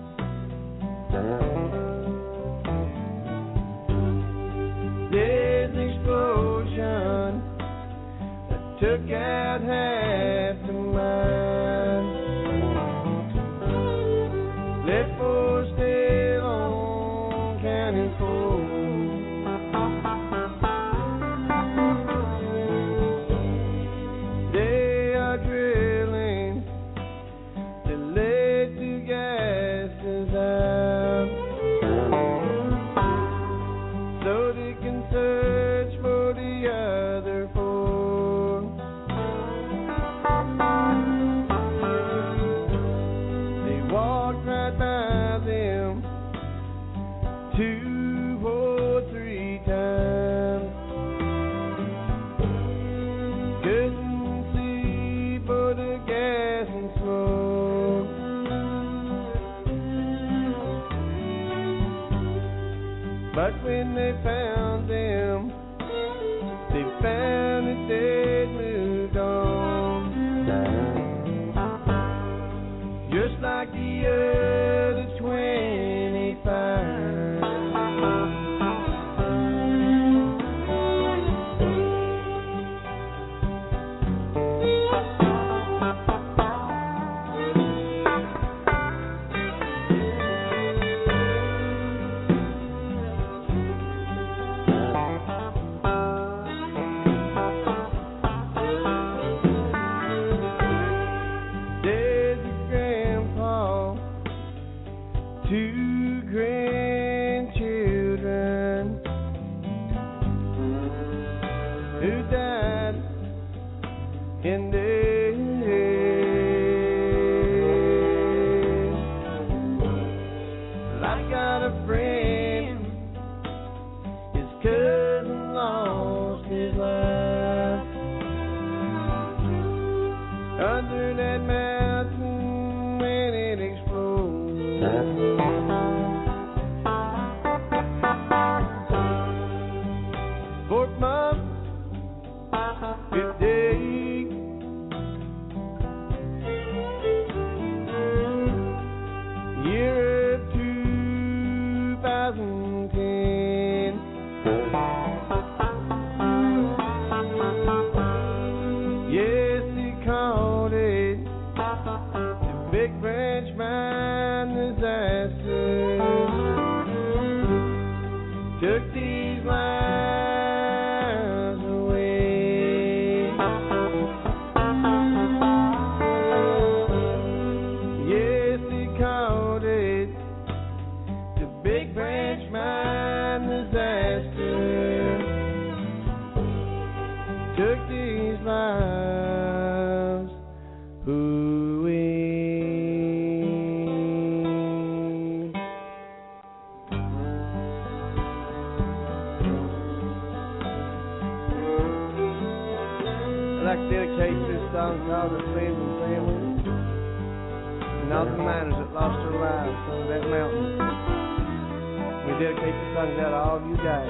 Speaker 9: There's an explosion that took out half the mine. Left for still on counting four. They are drilling to let the gases out, so they can search for the other four. They walked right by them two or three times. Couldn't see for the gas and smoke. But when they found them, they found that they'd moved on. Just like the other twenty-five. grandchildren who died in their head. Well, I got a friend, his cousin lost his life under that mountain when it exploded. Fort Month, fifth day. Year of two thousand ten. Yes, he called it the Big Branch Mine disaster. Took these lives away. Yes, he called it the Big Branch Mine disaster. Took these lives away. I'd like to dedicate this song to all the friends and family and all the miners that lost their lives on that mountain. We dedicate this song out to all of you guys.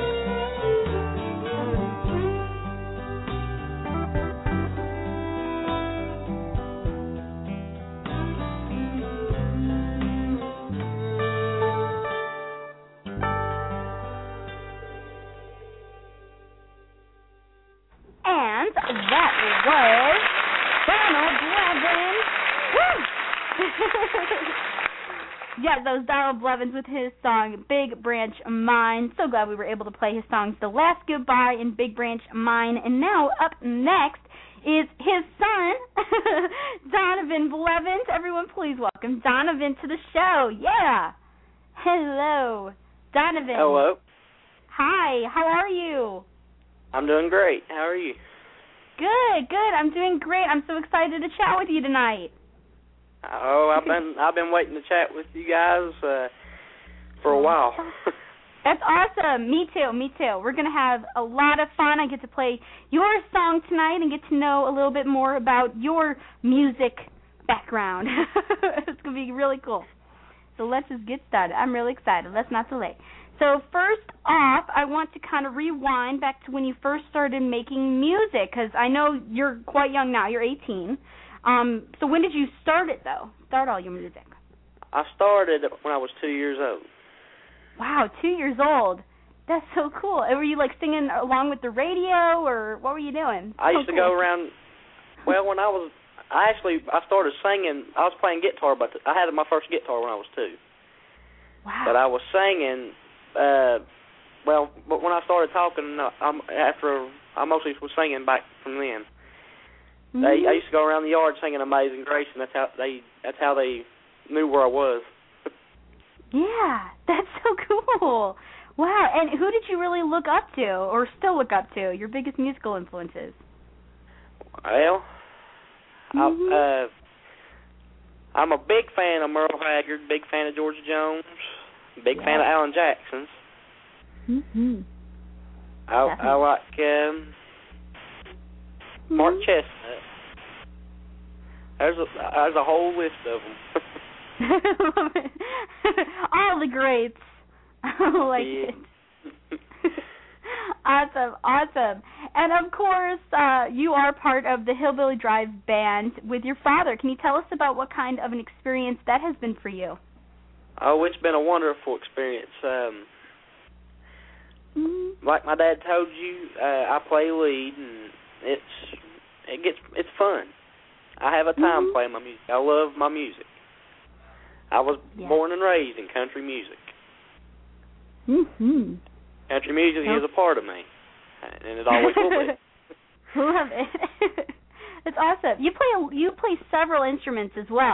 Speaker 4: And that was Donald Blevins. Woo! Yeah, those Donald Blevins with his song Big Branch Mine. So glad we were able to play his songs The Last Goodbye and Big Branch Mine. And now up next is his son, Donovan Blevins. Everyone please welcome Donovan to the show. Yeah. Hello, Donovan.
Speaker 10: Hello.
Speaker 4: Hi, how are you?
Speaker 10: I'm doing great. How are you?
Speaker 4: Good, good. I'm doing great. I'm so excited to chat with you tonight.
Speaker 10: Oh, I've been I've been waiting to chat with you guys uh, for a while.
Speaker 4: That's awesome. Me too, me too. We're going to have a lot of fun. I get to play your song tonight and get to know a little bit more about your music background. It's going to be really cool. So let's just get started. I'm really excited. Let's not delay. So first off, I want to kind of rewind back to when you first started making music, because I know you're quite young now. You're eighteen. Um, so when did you start it, though? Start all your music?
Speaker 10: I started when I was two years old.
Speaker 4: Wow, two years old. That's so cool. Were you, like, singing along with the radio, or what were you doing?
Speaker 10: I
Speaker 4: so
Speaker 10: used to
Speaker 4: cool.
Speaker 10: go around, well, when I was, I actually, I started singing, I was playing guitar, but I had my first guitar when I was two.
Speaker 4: Wow.
Speaker 10: But I was singing, uh, well, but when I started talking, uh, I'm, after, I mostly was singing back from then.
Speaker 4: Mm-hmm.
Speaker 10: They, I used to go around the yard singing Amazing Grace, and that's how they, that's how they knew where I was.
Speaker 4: Yeah, that's so cool. Wow, and who did you really look up to, or still look up to, your biggest musical influences?
Speaker 10: Well,
Speaker 4: Mm-hmm.
Speaker 10: I, uh, I'm a big fan of Merle Haggard, big fan of George Jones, big
Speaker 4: Yeah.
Speaker 10: fan of Alan Jackson.
Speaker 4: Mm-hmm.
Speaker 10: I, I like um, Mark
Speaker 4: Mm-hmm.
Speaker 10: Chestnut. There's a, there's a whole list of them.
Speaker 4: All the greats. I like
Speaker 10: Yeah.
Speaker 4: it. Awesome, awesome. And of course, uh, you are part of the Hillbilly Drive band with your father. Can you tell us about what kind of an experience that has been for you?
Speaker 10: Oh, it's been a wonderful experience. Um,
Speaker 4: Mm-hmm.
Speaker 10: like my dad told you, uh, I play lead, and it's it gets it's fun. I have a time
Speaker 4: Mhm.
Speaker 10: playing my music. I love my music. I was
Speaker 4: Yeah.
Speaker 10: born and raised in country music.
Speaker 4: Mm-hmm.
Speaker 10: Country music
Speaker 4: Yep.
Speaker 10: is a part of me, and it always will be.
Speaker 4: Love it. It's awesome. You play you play several instruments as well.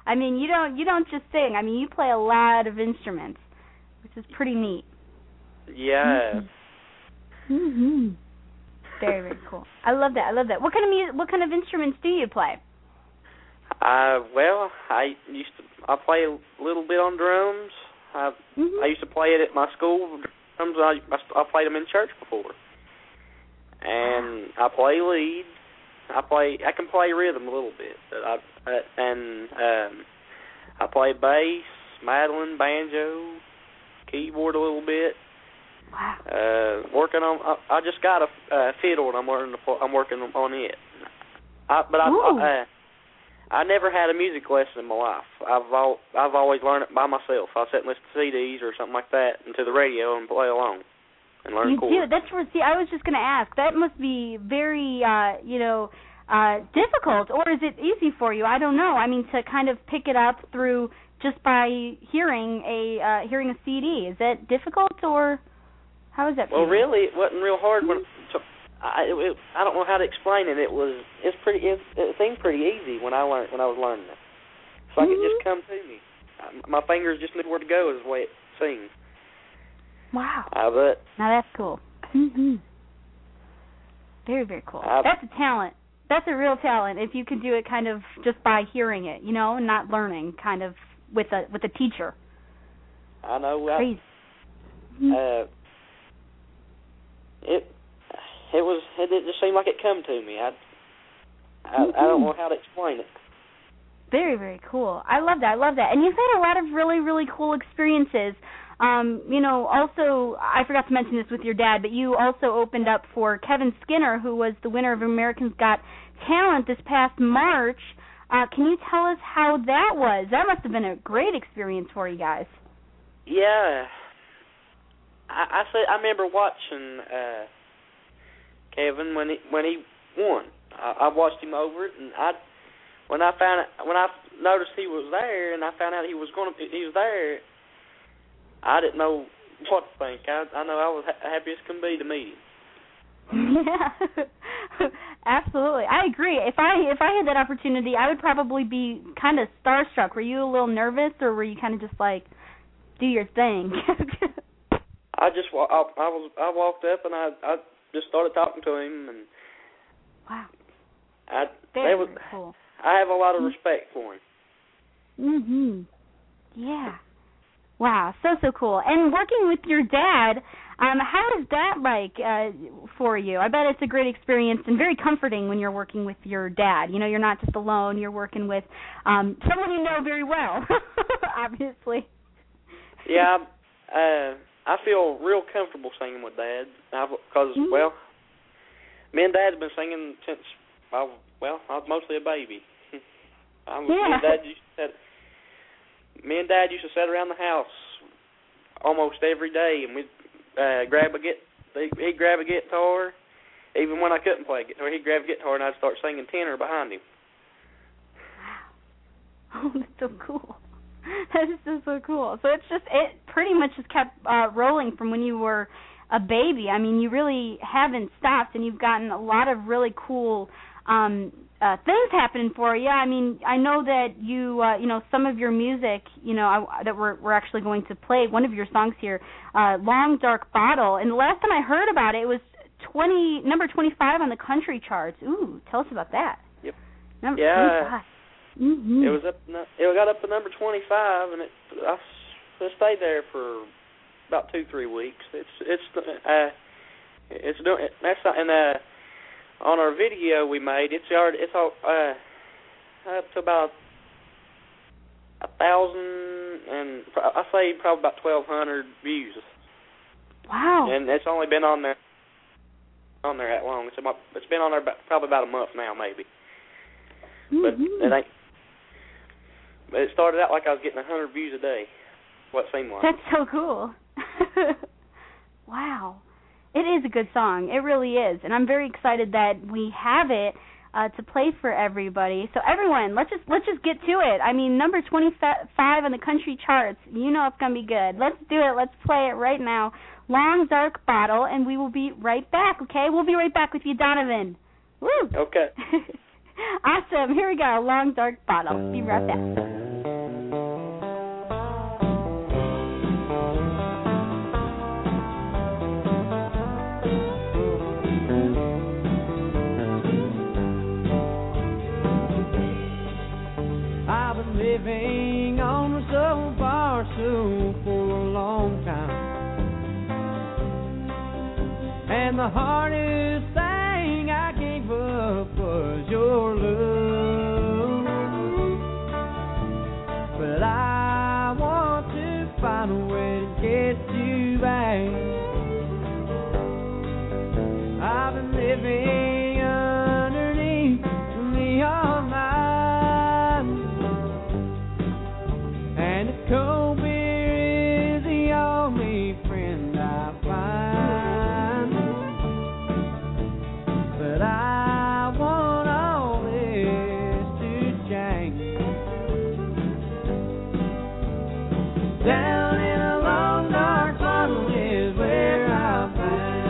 Speaker 4: I mean, you don't you don't just sing. I mean, you play a lot of instruments, which is pretty neat.
Speaker 10: Yeah.
Speaker 4: Mm-hmm. Very, very cool. I love that. I love that. What kind of music, what kind of instruments do you play?
Speaker 10: Uh, well, I used to I play a little bit on drums. I
Speaker 4: mm-hmm.
Speaker 10: I used to play it at my school. Drums. I I played them in church before, and I play lead. I play. I can play rhythm a little bit. But I, uh, and um, I play bass, mandolin, banjo, keyboard a little bit.
Speaker 4: Wow.
Speaker 10: Uh, working on. I, I just got a uh, fiddle, and I'm working. I'm working on it. I, but I. I, uh, I never had a music lesson in my life. I've all, I've always learned it by myself. I sit and listen to C Ds or something like that into the radio and play along and learn
Speaker 4: you
Speaker 10: chords.
Speaker 4: do. That's what. See, I was just going to ask. That must be very, uh, you know, uh, difficult, or is it easy for you? I don't know. I mean, to kind of pick it up through just by hearing a uh, hearing a C D. Is that difficult, or how is that? For
Speaker 10: well,
Speaker 4: you?
Speaker 10: really, it wasn't real hard when. So, I it, it, I don't know how to explain it. It was it's pretty it, it seemed pretty easy when I learned when I was learning it. It's like
Speaker 4: mm-hmm.
Speaker 10: it just come to me. I, my fingers just knew where to go is the way it seemed.
Speaker 4: Wow.
Speaker 10: Uh, but
Speaker 4: now that's cool. Mm-hmm. Very, very cool.
Speaker 10: I,
Speaker 4: that's a talent. That's a real talent if you can do it kind of just by hearing it, you know, and not learning kind of with a with a teacher.
Speaker 10: I know.
Speaker 4: Crazy.
Speaker 10: I, uh, it. It was. It just seemed like it come to me. I, I, mm-hmm. I don't know how to explain it.
Speaker 4: Very, very cool. I love that. I love that. And you've had a lot of really, really cool experiences. Um, you know, also, I forgot to mention this with your dad, but you also opened up for Kevin Skinner, who was the winner of America's Got Talent this past March. Uh, can you tell us how that was? That must have been a great experience for you guys.
Speaker 10: Yeah. I I, said, I remember watching. Uh, Kevin, when he when he won, I, I watched him over it, and I when I found it, when I noticed he was there, and I found out he was going to he was there, I didn't know what to think. I I know I was ha- happy as can be to meet him.
Speaker 4: Yeah, absolutely. I agree. If I if I had that opportunity, I would probably be kind of starstruck. Were you a little nervous, or were you kind of just like, do your thing?
Speaker 10: I just I, I was I walked up and I. I just started talking to him, and
Speaker 4: wow,
Speaker 10: I
Speaker 4: very
Speaker 10: was,
Speaker 4: cool.
Speaker 10: I have a lot of respect for him.
Speaker 4: Mhm. Yeah. Wow, so so cool. And working with your dad, um, how is that like uh, for you? I bet it's a great experience and very comforting when you're working with your dad. You know, you're not just alone. You're working with um, someone you know very well, obviously.
Speaker 10: Yeah. Uh, I feel real comfortable singing with Dad because,
Speaker 4: mm-hmm.
Speaker 10: well, me and Dad's been singing since, I, well, I was mostly a baby. I was,
Speaker 4: yeah.
Speaker 10: me, and Dad used to sit, me and Dad used to sit around the house almost every day, and we'd uh, grab a get, he'd grab a guitar, even when I couldn't play guitar, he'd grab a guitar and I'd start singing tenor behind him.
Speaker 4: Wow. Oh, that's so cool. That is just so cool. So it's just, it pretty much just kept uh, rolling from when you were a baby. I mean, you really haven't stopped, and you've gotten a lot of really cool um, uh, things happening for you. I mean, I know that you, uh, you know, some of your music, you know, I, that we're, we're actually going to play, one of your songs here, uh, Long Dark Bottle. And the last time I heard about it, it was twenty number twenty-five on the country charts. Ooh, tell us about that.
Speaker 10: Yep.
Speaker 4: Number
Speaker 10: yeah.
Speaker 4: twenty-five. Mm-hmm.
Speaker 10: It was up. It got up to number twenty-five, and it I, it stayed there for about two, three weeks. It's it's uh, it's doing that's and uh, on our video we made, it's already it's all uh, up to about a thousand, and I say probably about twelve hundred views.
Speaker 4: Wow!
Speaker 10: And it's only been on there on there that long. It's about it's been on there about, probably about a month now, maybe.
Speaker 4: Mm-hmm.
Speaker 10: But it ain't. But it started out like I was getting a hundred views a day. What it seemed like.
Speaker 4: That's so cool. Wow, it is a good song. It really is, and I'm very excited that we have it uh, to play for everybody. So everyone, let's just let's just get to it. I mean, number twenty-five on the country charts. You know it's gonna be good. Let's do it. Let's play it right now. Long Dark Bottle, and we will be right back. Okay, we'll be right back with you, Donovan. Woo.
Speaker 10: Okay.
Speaker 4: Awesome. Here we go. Long Dark Bottle. Be right back.
Speaker 9: And the hardest thing I gave up was your love. But I want to find a way to get you back. I've been living underneath the neon light, and the cold beer is the only friend I find. But I want all this to change. Down in a long dark bottle is where I'm found.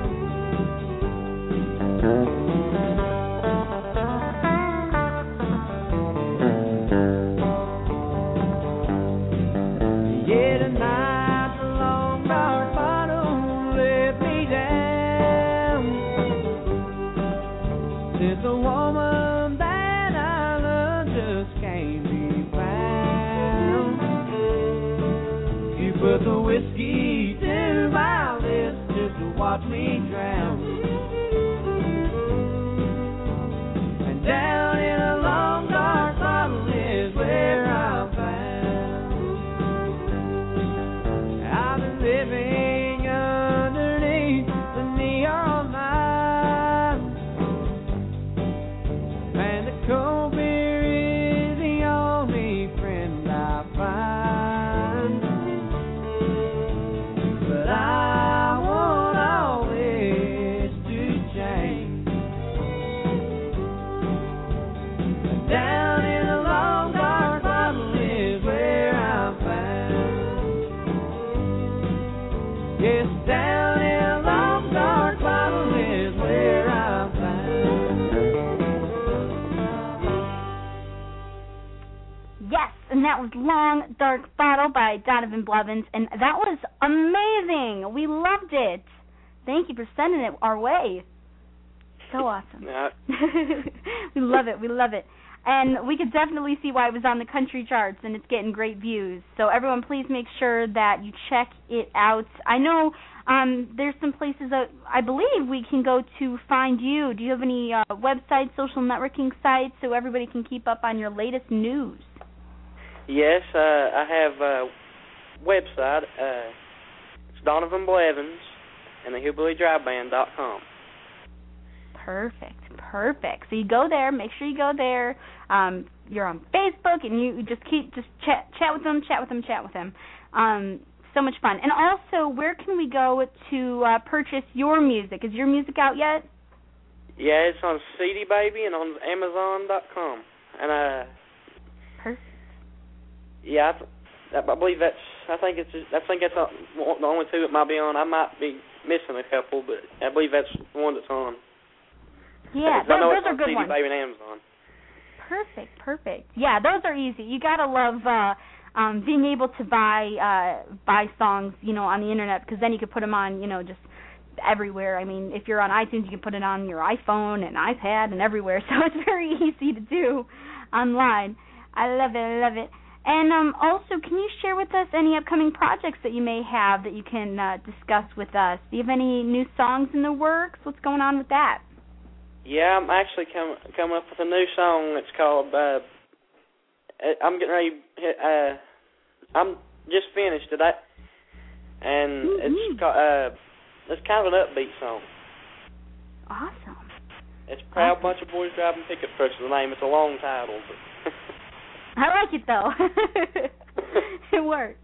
Speaker 9: Yeah, tonight the long dark bottle let me down. Since the woman that I love just can't be found. You put the whiskey to my lips just to watch me drown. And down in a long dark bottle is where I'm found. I've been living underneath the neon light, and the cold beer is the only friend I find. But I want all this to change. Down in a long dark bottle is where I'm found. Yes, down in a long dark bottle is where I'm found.
Speaker 4: Yes, and that was Long Dark Bottle by Donovan Blevins, and that was amazing. We loved it. Thank you for sending it our way. So awesome.
Speaker 10: Yeah.
Speaker 4: We love it. We love it. And we could definitely see why it was on the country charts, and it's getting great views. So everyone, please make sure that you check it out. I know um, there's some places that I believe we can go to find you. Do you have any uh, websites, social networking sites, so everybody can keep up on your latest news?
Speaker 10: Yes, uh, I have a website. Uh, it's Donovan Blevins and the Hillbilly Dry Band dot com.
Speaker 4: Perfect, perfect. So you go there. Make sure you go there. Um, you're on Facebook, and you just keep just chat, chat with them, chat with them, chat with them. Um, so much fun. And also, where can we go to uh, purchase your music? Is your music out yet?
Speaker 10: Yeah, it's on C D Baby and on Amazon dot com. And uh,
Speaker 4: Perfect.
Speaker 10: yeah, I, th- I believe that's. I think it's. Just, I think that's the only two it might be on. I might be missing a couple, but I believe that's the one that's on.
Speaker 4: Yeah,
Speaker 10: I
Speaker 4: those,
Speaker 10: know
Speaker 4: those
Speaker 10: it's
Speaker 4: are
Speaker 10: on
Speaker 4: good
Speaker 10: C D
Speaker 4: ones.
Speaker 10: Baby and Amazon.
Speaker 4: Perfect, perfect. Yeah, those are easy. You gotta love uh, um, being able to buy uh, buy songs, you know, on the internet, because then you could put them on, you know, just everywhere. I mean, if you're on iTunes, you can put it on your iPhone and iPad and everywhere. So it's very easy to do online. I love it. I love it. And um, also, can you share with us any upcoming projects that you may have that you can uh, discuss with us? Do you have any new songs in the works? What's going on with that?
Speaker 10: Yeah, I'm actually coming coming up with a new song. It's called. Uh, I'm getting ready. Uh, I'm just finished it, I, and mm-hmm. it's called. Uh, it's kind of an upbeat song.
Speaker 4: Awesome.
Speaker 10: It's Proud
Speaker 4: awesome.
Speaker 10: Bunch of Boys Driving Pickup Trucks is the name. It's a long title, but
Speaker 4: I like it though. It works.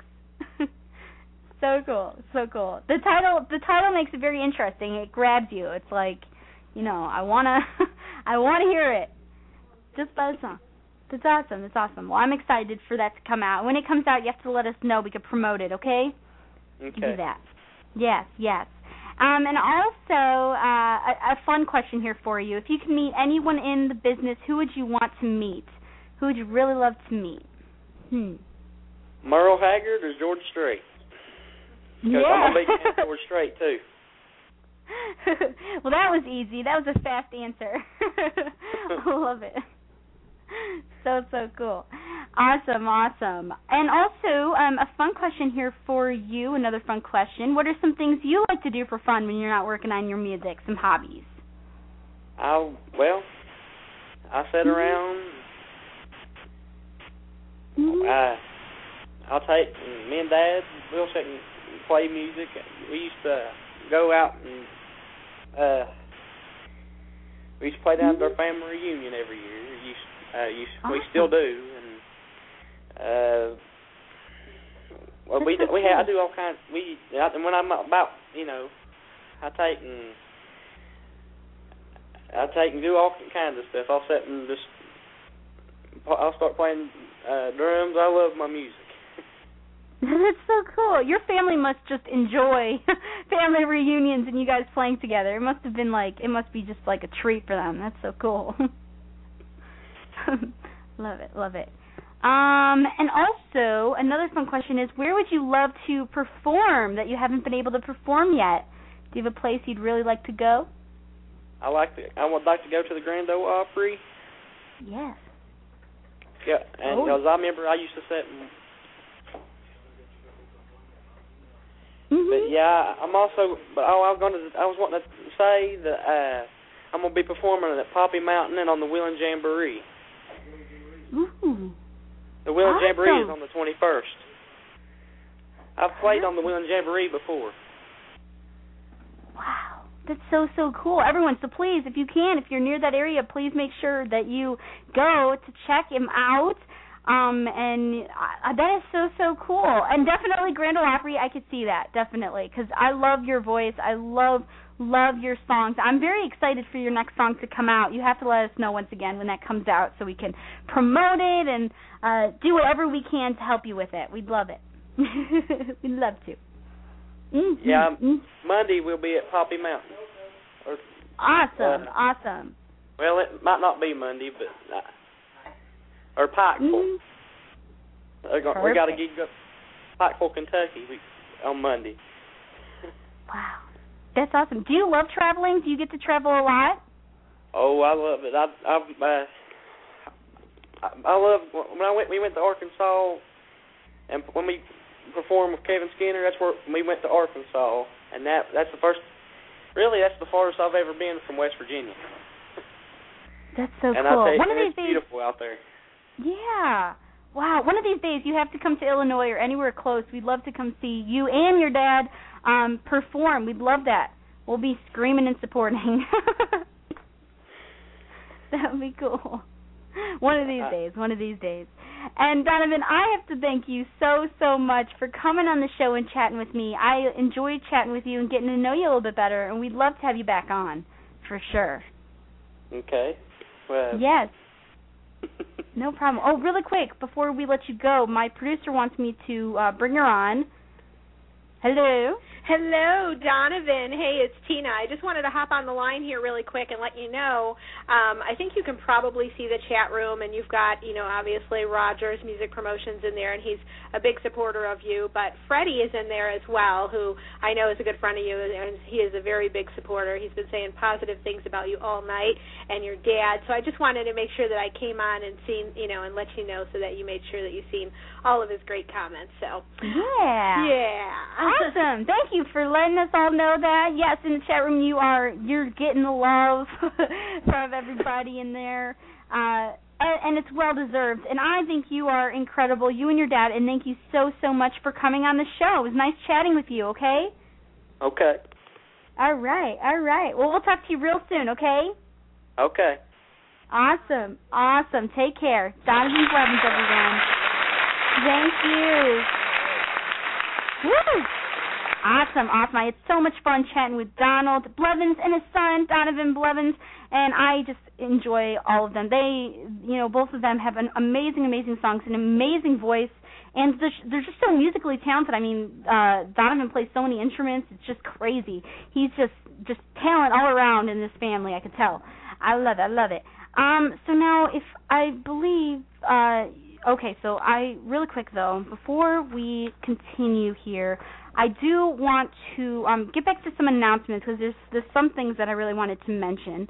Speaker 4: So cool, so cool. The title, the title makes it very interesting. It grabs you. It's like, you know, I wanna, I wanna hear it just by the song. That's awesome. That's awesome. Well, I'm excited for that to come out. When it comes out, you have to let us know. We can promote it. Okay?
Speaker 10: Okay.
Speaker 4: Do that. Yes, yes. Um, and also, uh, a, a fun question here for you. If you could meet anyone in the business, who would you want to meet? Who would you really love to meet? Hmm.
Speaker 10: Merle Haggard or George Strait? Because
Speaker 4: Yeah.
Speaker 10: I'm a big fan of George Strait, too.
Speaker 4: Well, that was easy. That was a fast answer. I love it. So, so cool. Awesome, awesome. And also, um, a fun question here for you, another fun question. What are some things you like to do for fun when you're not working on your music, some hobbies?
Speaker 10: I well, I sit around.
Speaker 4: Mm-hmm.
Speaker 10: I I'll take me and Dad. We'll sit and play music. We used to go out and uh, we used to play down
Speaker 4: mm-hmm.
Speaker 10: at our family reunion every year. We used, uh, used,
Speaker 4: awesome.
Speaker 10: we still do. And uh, well, we we have, I do all kinds. We and when I'm about, you know, I take and. I take and do all kinds of stuff. I'll sit and just, I'll start playing uh, drums. I love my music.
Speaker 4: That's so cool. Your family must just enjoy family reunions and you guys playing together. It must have been like, it must be just like a treat for them. That's so cool. Love it, love it. Um, and also, another fun question is, where would you love to perform that you haven't been able to perform yet? Do you have a place you'd really like to go?
Speaker 10: I like to. I would like to go to the Grand Ole Opry.
Speaker 4: Yes.
Speaker 10: Yeah, and
Speaker 4: oh.
Speaker 10: as I remember, I used to sit. And,
Speaker 4: mm-hmm.
Speaker 10: But yeah, I'm also. But oh, I was going to. I was wanting to say that uh, I'm going to be performing at Poppy Mountain and on the Wheeling Jamboree.
Speaker 4: Ooh.
Speaker 10: The Wheeling
Speaker 4: awesome.
Speaker 10: Jamboree is on the twenty-first. I've played on the Wheeling Jamboree before.
Speaker 4: Wow. That's so, so cool. Everyone, so please, if you can, if you're near that area, please make sure that you go to check him out. Um, and uh, that is so, so cool. And definitely Grand Ole Opry, I could see that, definitely, because I love your voice. I love, love your songs. I'm very excited for your next song to come out. You have to let us know once again when that comes out so we can promote it and uh, do whatever we can to help you with it. We'd love it. We'd love to. Mm-hmm.
Speaker 10: Yeah, Monday we'll be at Poppy Mountain. Or,
Speaker 4: awesome,
Speaker 10: uh,
Speaker 4: awesome.
Speaker 10: Well, it might not be Monday, but uh, or Pikeville. Mm-hmm. We got to gig up Pikeville, Kentucky, we, on Monday.
Speaker 4: Wow, that's awesome. Do you love traveling? Do you get to travel a lot?
Speaker 10: Oh, I love it. I I uh, I, I love when I went. We went to Arkansas, and when we performed with Kevin Skinner, that's where we went to Arkansas, and that that's the first. Really, that's the farthest I've ever been from West Virginia.
Speaker 4: That's so
Speaker 10: and
Speaker 4: cool.
Speaker 10: I tell you,
Speaker 4: One of these
Speaker 10: it's
Speaker 4: days,
Speaker 10: beautiful out there.
Speaker 4: Yeah. Wow. One of these days, you have to come to Illinois or anywhere close. We'd love to come see you and your dad um, perform. We'd love that. We'll be screaming and supporting. That would be cool. One of these days. One of these days. And Donovan, I have to thank you so, so much for coming on the show and chatting with me. I enjoyed chatting with you and getting to know you a little bit better, and we'd love to have you back on, for sure.
Speaker 10: Okay. Well.
Speaker 4: Yes. No problem. Oh, really quick, before we let you go, my producer wants me to uh, bring her on. Hello.
Speaker 8: Hello, Donovan. Hey, it's Tina. I just wanted to hop on the line here really quick and let you know, um, I think you can probably see the chat room, and you've got, you know, obviously Rogers Music Promotions in there, and he's a big supporter of you, but Freddie is in there as well, who I know is a good friend of you, and he is a very big supporter. He's been saying positive things about you all night and your dad, so I just wanted to make sure that I came on and seen, you know, and let you know so that you made sure that you've seen all of his great comments. So
Speaker 4: yeah.
Speaker 8: Yeah.
Speaker 4: Awesome. Thank you for letting us all know that. Yes, in the chat room you are you're getting the love from everybody in there. Uh, and, and it's well deserved. And I think you are incredible, you and your dad, and thank you so, so much for coming on the show. It was nice chatting with you, okay?
Speaker 10: Okay.
Speaker 4: All right, all right. Well, we'll talk to you real soon, okay?
Speaker 10: Okay.
Speaker 4: Awesome, awesome. Take care. Donovan Blevins, everyone. Thank you. Woo! Awesome, awesome. I had so much fun chatting with Donald Blevins and his son, Donovan Blevins, and I just enjoy all of them. They, you know, both of them have an amazing, amazing songs, an amazing voice, and they're, they're just so musically talented. I mean, uh, Donovan plays so many instruments, it's just crazy. He's just, just talent all around in this family, I could tell. I love it, I love it. Um, so now, if I believe, uh, okay, so I, really quick though, before we continue here, I do want to um, get back to some announcements because there's, there's some things that I really wanted to mention.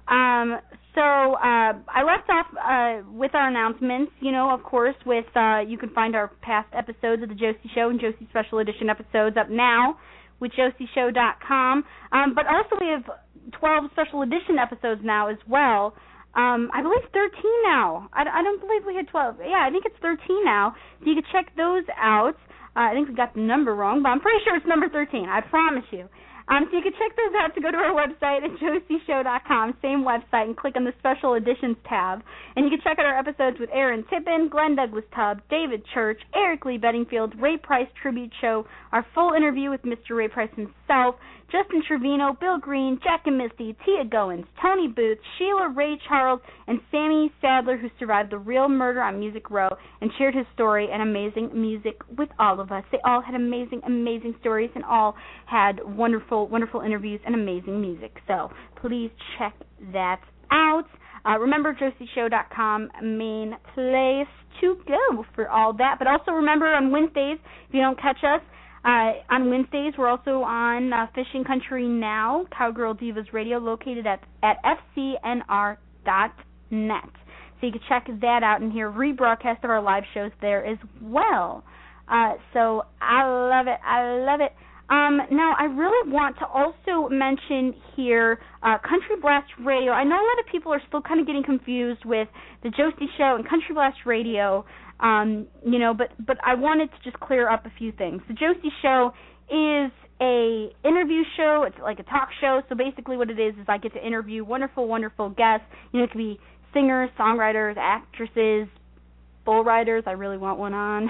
Speaker 4: Um, so uh, I left off uh, with our announcements, you know, of course, with uh, you can find our past episodes of the Josie Show and Josie Special Edition episodes up now with josie show dot com. Um, but also we have twelve Special Edition episodes now as well. Um, I believe thirteen now. I, I don't believe we had twelve. Yeah, I think it's thirteen now. So you can check those out. Uh, I think we got the number wrong, but I'm pretty sure it's number thirteen. I promise you. Um, so you can check those out to go to our website at josie show dot com, same website, and click on the Special Editions tab. And you can check out our episodes with Aaron Tippin, Glenn Douglas Tubb, David Church, Eric Lee Bedingfield, Ray Price Tribute Show, our full interview with Mister Ray Price himself, Justin Trevino, Bill Green, Jack and Misty, Tia Goins, Tony Booth, Sheila Ray Charles, and Sammy Sadler, who survived the real murder on Music Row and shared his story and amazing music with all of us. They all had amazing, amazing stories and all had wonderful, wonderful interviews and amazing music. So please check that out. Uh, remember, josie show dot com, main place to go for all that. But also remember, on Wednesdays, if you don't catch us, Uh, on Wednesdays, we're also on uh, Fishing Country Now, Cowgirl Divas Radio, located at, at f c n r dot net. So you can check that out and hear rebroadcast of our live shows there as well. Uh, so I love it. I love it. Um, now, I really want to also mention here uh, Country Blast Radio. I know a lot of people are still kind of getting confused with the Josie Show and Country Blast Radio. Um, you know, but, but I wanted to just clear up a few things. The Josie Show is a interview show. It's like a talk show. So basically what it is is I get to interview wonderful, wonderful guests. You know, it could be singers, songwriters, actresses, bull riders. I really want one on.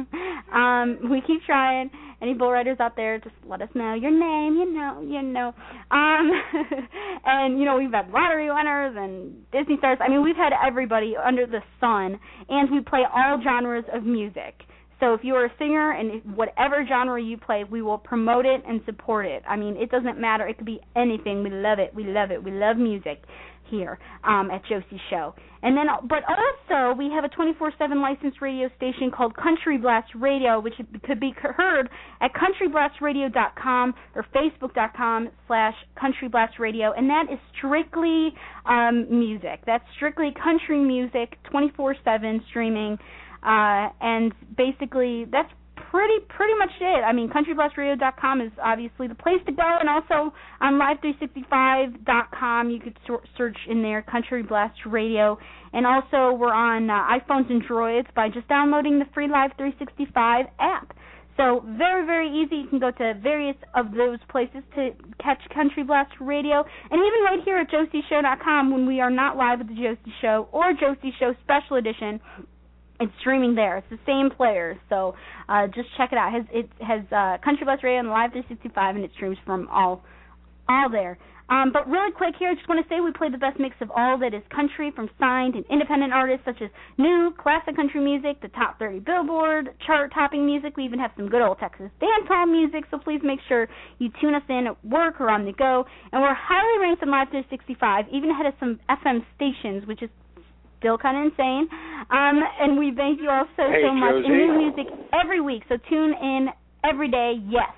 Speaker 4: um, we keep trying. Any bull riders out there, just let us know your name, you know, you know. Um, and, you know, we've had lottery winners and Disney stars. I mean, we've had everybody under the sun, and we play all genres of music. So if you are a singer and if whatever genre you play, we will promote it and support it. I mean, it doesn't matter. It could be anything. We love it. We love it. We love music here um, at Josie Show. And then, but also we have a twenty-four seven licensed radio station called Country Blast Radio, which could be heard at country blast radio dot com or facebook dot com slash country blast radio, and that is strictly um, music. That's strictly country music, twenty-four seven streaming, uh, and basically that's pretty pretty much it. I mean, country blast radio dot com is obviously the place to go, and also on live three sixty-five dot com you could sor- search in there Country Blast Radio, and also we're on uh, iPhones and Droids by just downloading the free Live three sixty-five app. So very, very easy. You can go to various of those places to catch Country Blast Radio, and even right here at josie show dot com when we are not live with the Josie Show or Josie Show Special Edition. It's streaming there. It's the same player, so uh, just check it out. It has, it has uh, Country Blast Radio and Live three sixty-five, and it streams from all all there. Um, but really quick here, I just want to say we play the best mix of all that is country from signed and independent artists such as new, classic country music, the top thirty Billboard, chart-topping music. We even have some good old Texas dancehall music, so please make sure you tune us in at work or on the go. And we're highly ranked on Live three sixty-five, even ahead of some F M stations, which is still kind of insane. Um, and we thank you all so,
Speaker 5: hey,
Speaker 4: so much.
Speaker 5: Josie.
Speaker 4: And new music every week, so tune in every day, yes.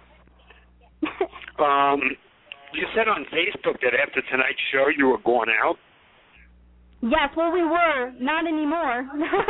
Speaker 5: um, you said on Facebook that after tonight's show you were going out?
Speaker 4: Yes, well, we were. Not anymore.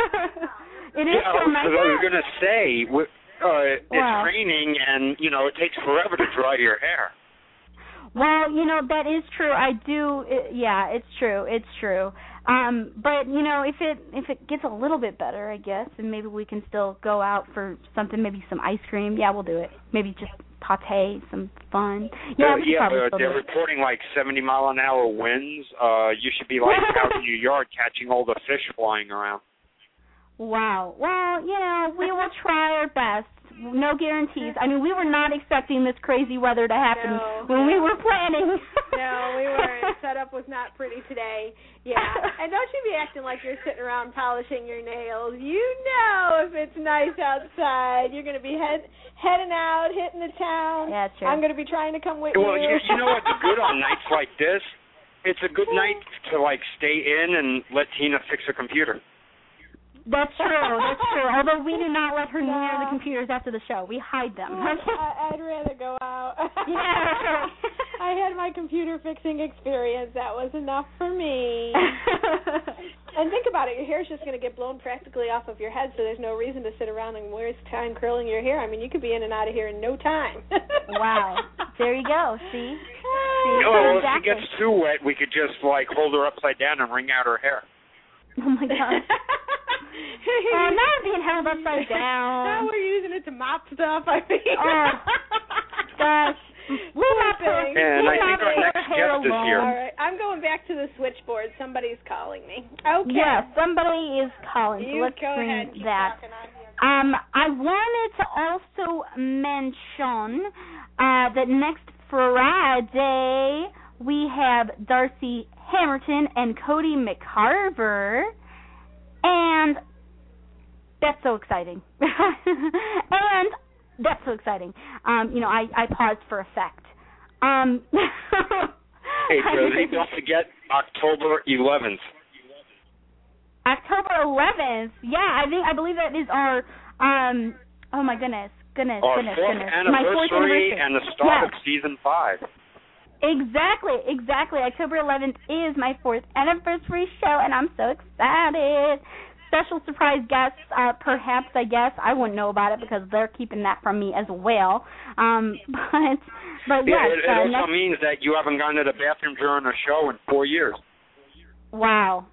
Speaker 4: It is
Speaker 5: yeah,
Speaker 4: so nice.
Speaker 5: I was going to say, uh, it's
Speaker 4: wow.
Speaker 5: raining and, you know, it takes forever to dry your hair.
Speaker 4: Well, you know, that is true. I do, it, yeah, it's true. It's true. Um, but, you know, if it if it gets a little bit better, I guess, and maybe we can still go out for something, maybe some ice cream. Yeah, we'll do it. Maybe just pate, some fun. Yeah,
Speaker 5: uh,
Speaker 4: we
Speaker 5: yeah
Speaker 4: probably
Speaker 5: uh,
Speaker 4: still
Speaker 5: they're
Speaker 4: do it.
Speaker 5: reporting like seventy mile an hour winds. Uh, you should be like out in your yard catching all the fish flying around.
Speaker 4: Wow. Well, you know, we will try our best. No guarantees. I mean, we were not expecting this crazy weather to happen
Speaker 8: No.
Speaker 4: when we were planning.
Speaker 8: No, we weren't. Setup was not pretty today. Yeah. And don't you be acting like you're sitting around polishing your nails. You know if it's nice outside, you're going to be head, heading out, hitting the town.
Speaker 4: Yeah, true.
Speaker 8: I'm going to be trying to come with
Speaker 5: Well,
Speaker 8: you.
Speaker 5: you, you know what's good on nights like this? It's a good night to, like, stay in and let Tina fix her computer.
Speaker 4: That's true. That's true. Although we do not let her
Speaker 8: No.
Speaker 4: near the computers after the show. We hide them.
Speaker 8: I, I'd rather go out.
Speaker 4: Yeah.
Speaker 8: I had my computer fixing experience. That was enough for me. And think about it. Your hair's just going to get blown practically off of your head, so there's no reason to sit around and waste time curling your hair. I mean, you could be in and out of here in no time.
Speaker 4: Wow. There you go. See? See?
Speaker 5: Oh,
Speaker 4: exactly.
Speaker 5: if she gets too wet, we could just, like, hold her upside down and wring out her hair.
Speaker 4: Oh, my God. Oh, now I'm being held upside down.
Speaker 8: Now we're using it to mop stuff, I think.
Speaker 4: Oh, gosh. We're mopping.
Speaker 5: And
Speaker 4: We're
Speaker 5: I think our next guest is here.
Speaker 8: All right, I'm going back to the switchboard. Somebody's calling me. Okay.
Speaker 4: Yeah, somebody is calling.
Speaker 8: You
Speaker 4: so let's
Speaker 8: go
Speaker 4: bring
Speaker 8: ahead and keep
Speaker 4: that.
Speaker 8: talking on here.
Speaker 4: Um, I wanted to also mention uh, that next Friday we have Darcy Hamilton and Cody McCarver, and that's so exciting. And that's so exciting. Um, you know, I, I paused for effect. Um,
Speaker 5: hey, Josie, don't forget October eleventh.
Speaker 4: October eleventh. Yeah, I think I believe that is our. Um, oh my goodness, goodness,
Speaker 5: Our
Speaker 4: goodness,
Speaker 5: fourth
Speaker 4: goodness.
Speaker 5: anniversary,
Speaker 4: My fourth anniversary
Speaker 5: and the start
Speaker 4: yes.
Speaker 5: of season five.
Speaker 4: Exactly, exactly. October eleventh is my fourth anniversary show, and I'm so excited. Special surprise guests, uh, perhaps, I guess. I wouldn't know about it because they're keeping that from me as well. Um, but, but
Speaker 5: Yeah,
Speaker 4: yes.
Speaker 5: it, it
Speaker 4: uh,
Speaker 5: also
Speaker 4: next...
Speaker 5: means that you haven't gone to the bathroom during a show in four years.
Speaker 4: Wow.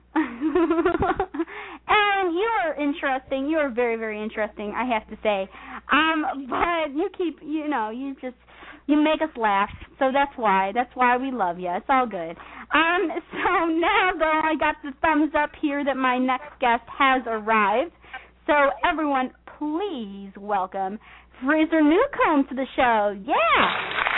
Speaker 4: And you are interesting. You are very, very interesting, I have to say. Um, but you keep, you know, you just, you make us laugh. So that's why. That's why we love you. It's all good. Um, so now, though, I got the thumbs up here that my next guest has arrived. So everyone, please welcome Fraser Newcomb to the show. Yeah.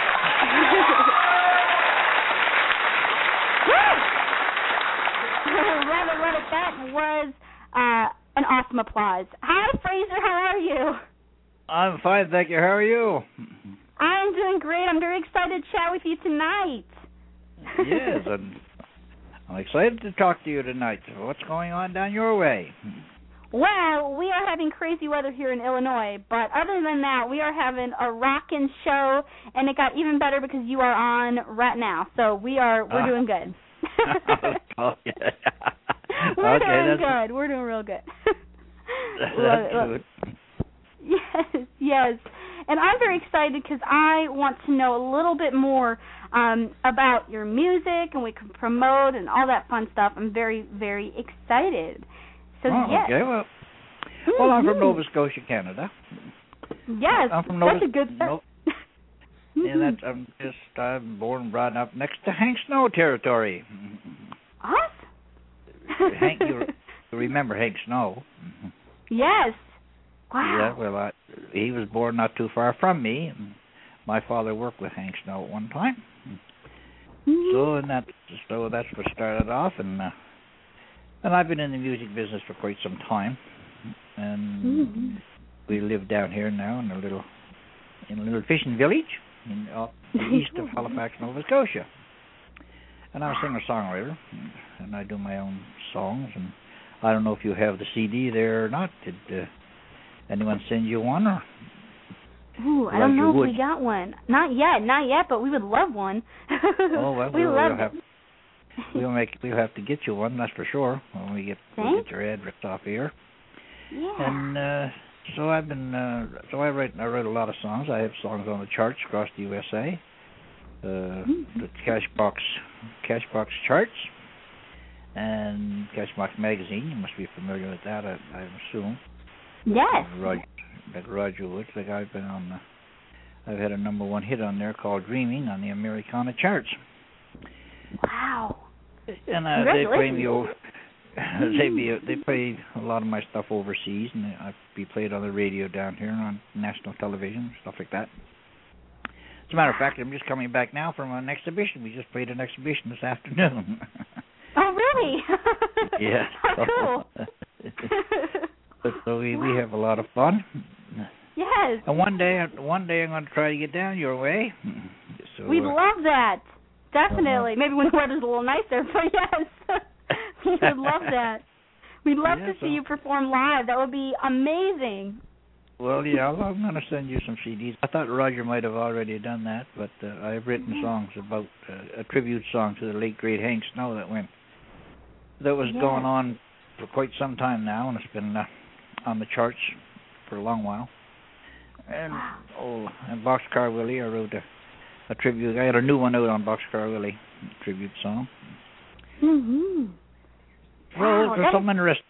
Speaker 4: Rather, rather, that was uh, an awesome applause. Hi, Fraser. How are you?
Speaker 11: I'm fine, thank you. How are you?
Speaker 4: I'm doing great. I'm very excited to chat with you tonight.
Speaker 11: Yes, I'm, I'm excited to talk to you tonight. So what's going on down your way?
Speaker 4: Well, we are having crazy weather here in Illinois, but other than that, we are having a rockin' show, and it got even better because you are on right now. So we are we're
Speaker 11: uh,
Speaker 4: doing good.
Speaker 11: oh, yeah.
Speaker 4: We're
Speaker 11: okay,
Speaker 4: doing
Speaker 11: that's,
Speaker 4: good. We're doing real good.
Speaker 11: That's
Speaker 4: Love, love.
Speaker 11: good.
Speaker 4: Yes, yes. And I'm very excited because I want to know a little bit more um, about your music, and we can promote and all that fun stuff. I'm very, very excited. So,
Speaker 11: oh,
Speaker 4: yes.
Speaker 11: okay, well, well, I'm from Nova Scotia, Canada.
Speaker 4: Yes,
Speaker 11: I'm from Nova,
Speaker 4: that's a good start.
Speaker 11: No, yeah, that's, I'm just, I'm born and brought up next to Hank Snow territory.
Speaker 4: Awesome.
Speaker 11: Hank, you, you remember Hank Snow?
Speaker 4: Yes. Wow.
Speaker 11: Yeah, well, I, he was born not too far from me. And my father worked with Hank Snow at one time. Mm-hmm. So, and that, so that's what started off, and uh, and I've been in the music business for quite some time. And mm-hmm. we live down here now in a little in a little fishing village in up east of Halifax, Nova Scotia. And I'm a singer-songwriter, and I do my own songs. And I don't know if you have the C D there or not. Did uh, anyone send you one? Or
Speaker 4: Ooh, I don't know if we got one. Not yet, not yet, but we would love one.
Speaker 11: Oh, well,
Speaker 4: we
Speaker 11: we'll,
Speaker 4: love
Speaker 11: we'll have we'll make we'll have to get you one, that's for sure. When we get we'll get your address off here.
Speaker 4: Yeah.
Speaker 11: And uh, so I've been uh, so I write I write a lot of songs. I have songs on the charts across the U S A. Uh, mm-hmm. The Cashbox Cashbox charts and Cashbox magazine. You must be familiar with that, I, I assume.
Speaker 4: Yes.
Speaker 11: Roger, like Roger Woods, like I've been on the, I've had a number one hit on there called "Dreaming" on the Americana charts.
Speaker 4: Wow.
Speaker 11: And uh, they play me over. they be they play a lot of my stuff overseas, and I be played on the radio down here and on national television, stuff like that. As a matter of fact, I'm just coming back now from an exhibition. We just played an exhibition this afternoon.
Speaker 4: Oh, really?
Speaker 11: Yeah.
Speaker 4: How cool.
Speaker 11: So we, we have a lot of fun.
Speaker 4: Yes.
Speaker 11: And one day, one day I'm going to try to get down your way. So,
Speaker 4: We'd
Speaker 11: uh,
Speaker 4: love that. Definitely. Uh-huh. Maybe when the weather's a little nicer, but yes. We would love that. We'd love
Speaker 11: yeah,
Speaker 4: to
Speaker 11: so.
Speaker 4: see you perform live. That would be amazing.
Speaker 11: Well, yeah, I'm going to send you some C Ds. I thought Roger might have already done that, but uh, I've written songs about uh, a tribute song to the late great Hank Snow that went that was
Speaker 4: yeah.
Speaker 11: going on for quite some time now, and it's been uh, on the charts for a long while. And
Speaker 4: wow.
Speaker 11: oh, and Boxcar Willie, I wrote a, a tribute. I had a new one out on Boxcar Willie, a tribute song.
Speaker 4: Mm-hmm.
Speaker 11: Well,
Speaker 4: Wow,
Speaker 11: there's something interesting.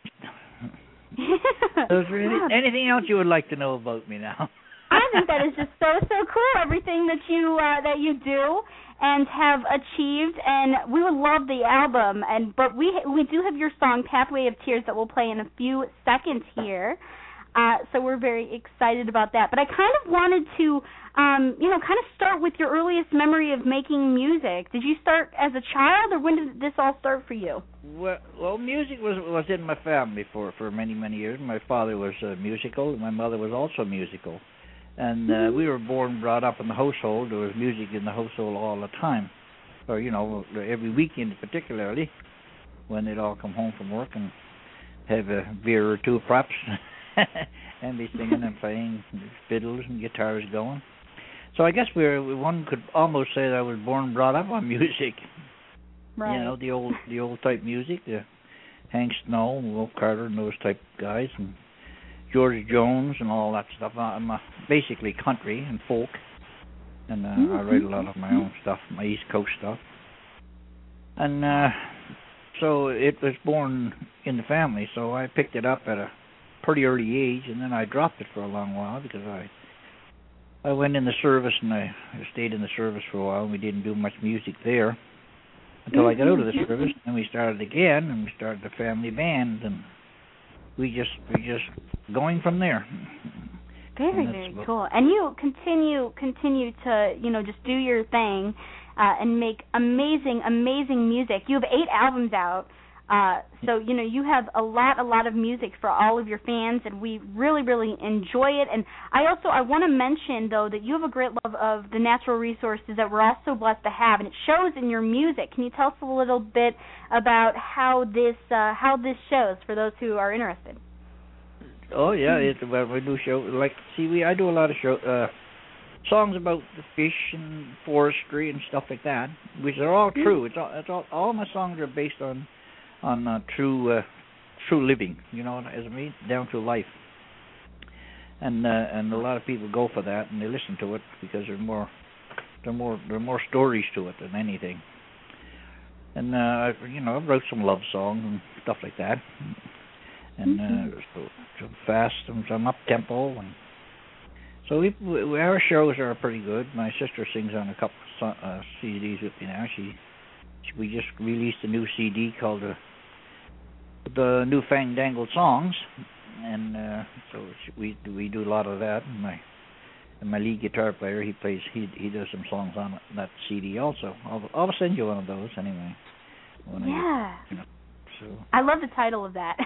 Speaker 11: Is there any,
Speaker 4: yeah.
Speaker 11: anything else you would like to know about me now?
Speaker 4: I think that is just so so cool. Everything that you uh, that you do and have achieved, and we would love the album. And but we we do have your song "Pathway of Tears" that we'll play in a few seconds here. Uh, so we're very excited about that. But I kind of wanted to, um, you know, kind of start with your earliest memory of making music. Did you start as a child, or when did this all start for you?
Speaker 11: Well, well music was was in my family for, for many, many years. My father was uh, musical, and my mother was also musical. And uh, mm-hmm. we were born and brought up in the household. There was music in the household all the time. Or, you know, every weekend particularly, when they'd all come home from work and have a beer or two, perhaps, and be singing and playing fiddles and guitars going. So I guess we were, one could almost say that I was born and brought up on music.
Speaker 4: Right.
Speaker 11: You know, the old the old type music, the Hank Snow and Will Carter and those type guys, and George Jones and all that stuff. I'm uh, basically country and folk, and uh, mm-hmm. I write a lot of my own stuff, my East Coast stuff. And uh, so it was born in the family, so I picked it up at a pretty early age, and then I dropped it for a long while because I I went in the service, and I, I stayed in the service for a while, and we didn't do much music there until I got out of the service, and we started again, and we started a family band, and we just we just going from there.
Speaker 4: Very, very cool. And you continue continue to, you know, just do your thing uh, and make amazing, amazing music. You have eight albums out. Uh, so, you know, you have a lot, a lot of music for all of your fans, and we really, really enjoy it. And I also, I want to mention, though, that you have a great love of the natural resources that we're all so blessed to have, and it shows in your music. Can you tell us a little bit about how this, uh, how this shows for those who are interested?
Speaker 11: Oh, yeah, it's, well, we do show, like, see, we, I do a lot of show, uh, songs about the fish and forestry and stuff like that, which are all true. It's all, it's all, all my songs are based on on uh, true uh, true living, you know, as I mean, down to life. And uh, and a lot of people go for that, and they listen to it because there's more there more there are more stories to it than anything. And uh, you know, I wrote some love songs and stuff like that, and uh, so, some fast and some up tempo, and so we, we our shows are pretty good. My sister sings on a couple of uh, C Ds with me now. She, she we just released a new C D called uh, the New Fandangled Songs, and uh, so we we do a lot of that. And my and my lead guitar player, he plays he he does some songs on that C D also. I'll I'll send you one of those anyway. When
Speaker 4: yeah.
Speaker 11: I, you know, so.
Speaker 4: I love the title of that.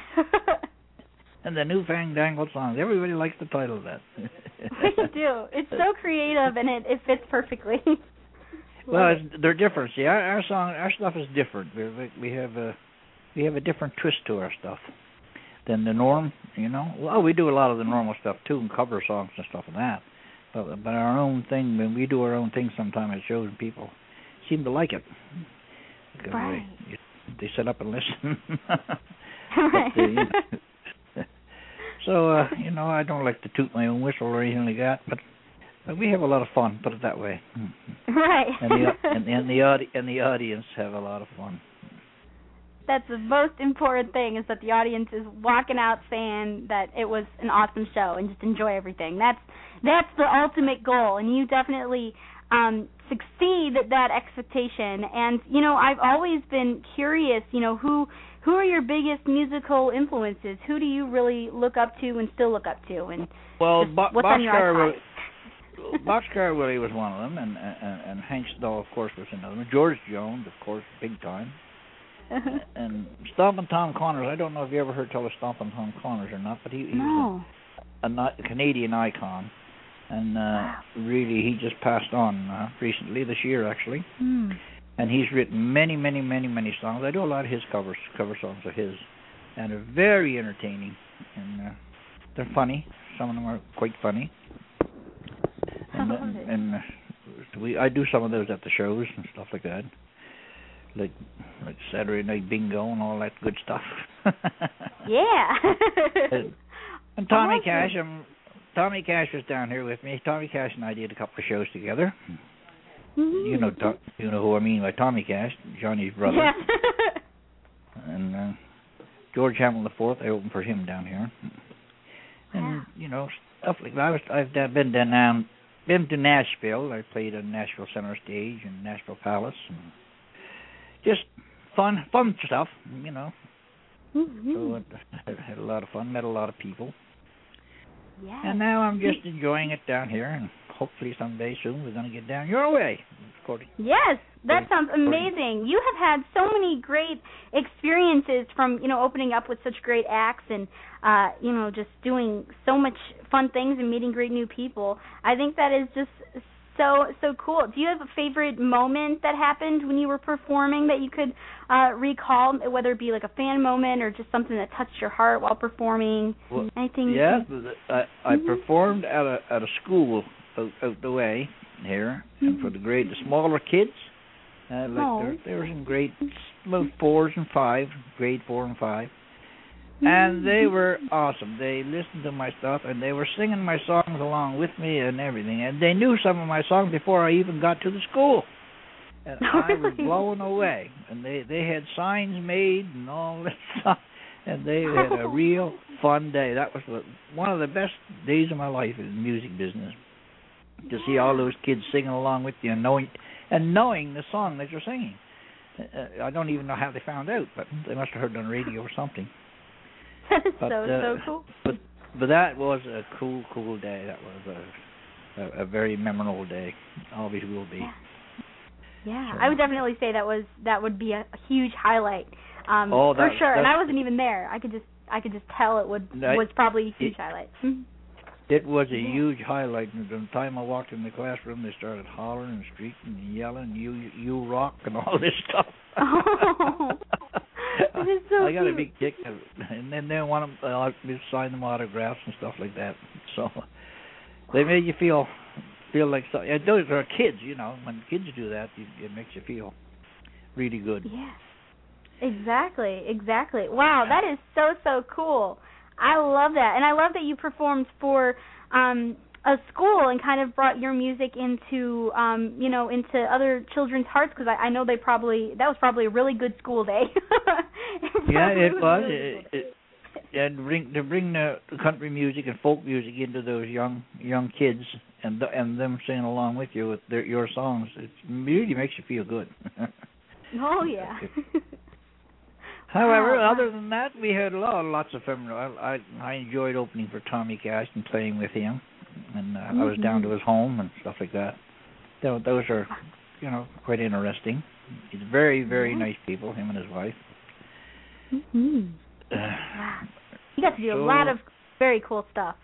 Speaker 11: And the New Fandangled Songs. Everybody likes the title of that.
Speaker 4: We do. It's so creative, and it it fits perfectly.
Speaker 11: Well, it's, they're different. See, our, our song, our stuff is different. We we have a we have a different twist to our stuff than the norm. You know, well, we do a lot of the normal stuff too, and cover songs and stuff like that. But but our own thing, when we do our own thing, sometimes it shows, and people seem to like it because
Speaker 4: right.
Speaker 11: they they sit up and listen.
Speaker 4: Right.
Speaker 11: But, uh, you know, so uh, you know, I don't like to toot my own whistle or anything like that, but. But we have a lot of fun, put it that way.
Speaker 4: Right.
Speaker 11: And the and, and the audi- and the audience have a lot of fun.
Speaker 4: That's the most important thing, is that the audience is walking out saying that it was an awesome show and just enjoy everything. That's that's the ultimate goal, and you definitely um, succeed at that expectation. And you know, I've always been curious. You know, who who are your biggest musical influences? Who do you really look up to and still look up to? And
Speaker 11: well,
Speaker 4: just,
Speaker 11: Bo-
Speaker 4: what's on your archive?
Speaker 11: Boxcar Willie was one of them, and, and and Hank Snow, of course, was another one. George Jones, of course, big time. And Stompin' Tom Connors. I don't know if you ever heard tell of Stompin' Tom Connors or not, but he, he
Speaker 4: no.
Speaker 11: was a, a Canadian icon, and uh, wow. really he just passed on uh, recently, this year actually.
Speaker 4: Mm.
Speaker 11: And he's written many, many, many, many songs. I do a lot of his covers, cover songs of his, and they're very entertaining. And uh, they're funny. Some of them are quite funny. And,
Speaker 4: I love
Speaker 11: and,
Speaker 4: it.
Speaker 11: and uh, we I do some of those at the shows and stuff like that, like like Saturday Night Bingo and all that good stuff.
Speaker 4: Yeah.
Speaker 11: and, and Tommy
Speaker 4: Awesome.
Speaker 11: Cash, um, Tommy Cash was down here with me. Tommy Cash and I did a couple of shows together.
Speaker 4: Mm-hmm.
Speaker 11: You know, To- you know who I mean by Tommy Cash, Johnny's brother.
Speaker 4: Yeah.
Speaker 11: And uh, George Hamilton the Fourth, I opened for him down here. And
Speaker 4: Wow.
Speaker 11: you know, stuff like that. I was, I've da- been down, been to Nashville. I played on Nashville Center Stage and Nashville Palace. And just fun, fun stuff. You know.
Speaker 4: Mm-hmm.
Speaker 11: So I had a lot of fun. Met a lot of people.
Speaker 4: Yeah.
Speaker 11: And now I'm just enjoying it down here. And hopefully someday soon we're going to get down your way. According.
Speaker 4: Yes, that sounds amazing. You have had so many great experiences from, you know, opening up with such great acts and, uh, you know, just doing so much fun things and meeting great new people. I think that is just so, so cool. Do you have a favorite moment that happened when you were performing that you could uh, recall, whether it be like a fan moment or just something that touched your heart while performing?
Speaker 11: Well,
Speaker 4: Anything? you
Speaker 11: yeah,
Speaker 4: can-
Speaker 11: I, I
Speaker 4: Mhm.
Speaker 11: performed at a at a school out, out the way here, and for the grade, the smaller kids, uh, like
Speaker 4: Oh.
Speaker 11: there, there was in grade about fours and five, grade four and five, and they were awesome. They listened to my stuff, and they were singing my songs along with me and everything, and they knew some of my songs before I even got to the school. And I was blown away. And they, they had signs made and all this stuff. And they had a real fun day. That was the, one of the best days of my life in the music business. To see all those kids singing along with you and knowing and knowing the song that you're singing. Uh, I don't even know how they found out, but they must have heard it on the radio or something.
Speaker 4: That is
Speaker 11: But,
Speaker 4: so,
Speaker 11: uh,
Speaker 4: so cool.
Speaker 11: But but that was a cool, cool day. That was a a, a very memorable day. Always will be.
Speaker 4: Yeah. Yeah,
Speaker 11: So-
Speaker 4: I would definitely say that was that would be a, a huge highlight, um,
Speaker 11: Oh,
Speaker 4: for
Speaker 11: that-
Speaker 4: sure. And
Speaker 11: that-
Speaker 4: I wasn't even there. I could just I could just tell it would
Speaker 11: That-
Speaker 4: was probably a huge
Speaker 11: it-
Speaker 4: highlight. Mhm.
Speaker 11: It was a
Speaker 4: Yeah.
Speaker 11: huge highlight. And the time I walked in the classroom, they started hollering and shrieking and yelling, "You, you rock!" and all this stuff.
Speaker 4: Oh, that is so
Speaker 11: I got a
Speaker 4: cute.
Speaker 11: big kick, and then they want to uh, sign them autographs and stuff like that. So they made you feel feel like so. And those are kids, you know. When kids do that, you, it makes you feel really good.
Speaker 4: Yeah, exactly, exactly. Wow, that is so so cool. I love that, and I love that you performed for um, a school and kind of brought your music into, um, you know, into other children's hearts because I, I know they probably that was probably a really good school day.
Speaker 11: Yeah,
Speaker 4: Probably
Speaker 11: it was.
Speaker 4: really
Speaker 11: It,
Speaker 4: good.
Speaker 11: it, and bring to bring the country music and folk music into those young young kids and the, and them singing along with you with their, your songs, it really makes you feel good.
Speaker 4: Oh yeah.
Speaker 11: However,
Speaker 4: Wow.
Speaker 11: other than that, we had a lot, lots of fun. I, I I enjoyed opening for Tommy Cash and playing with him, and uh, mm-hmm. I was down to his home and stuff like that. Those, those are, you know, quite interesting. He's very, very
Speaker 4: Yeah.
Speaker 11: nice people. Him and his wife.
Speaker 4: Mm-hmm.
Speaker 11: Uh,
Speaker 4: Wow. You got to do
Speaker 11: so,
Speaker 4: a lot of very cool stuff.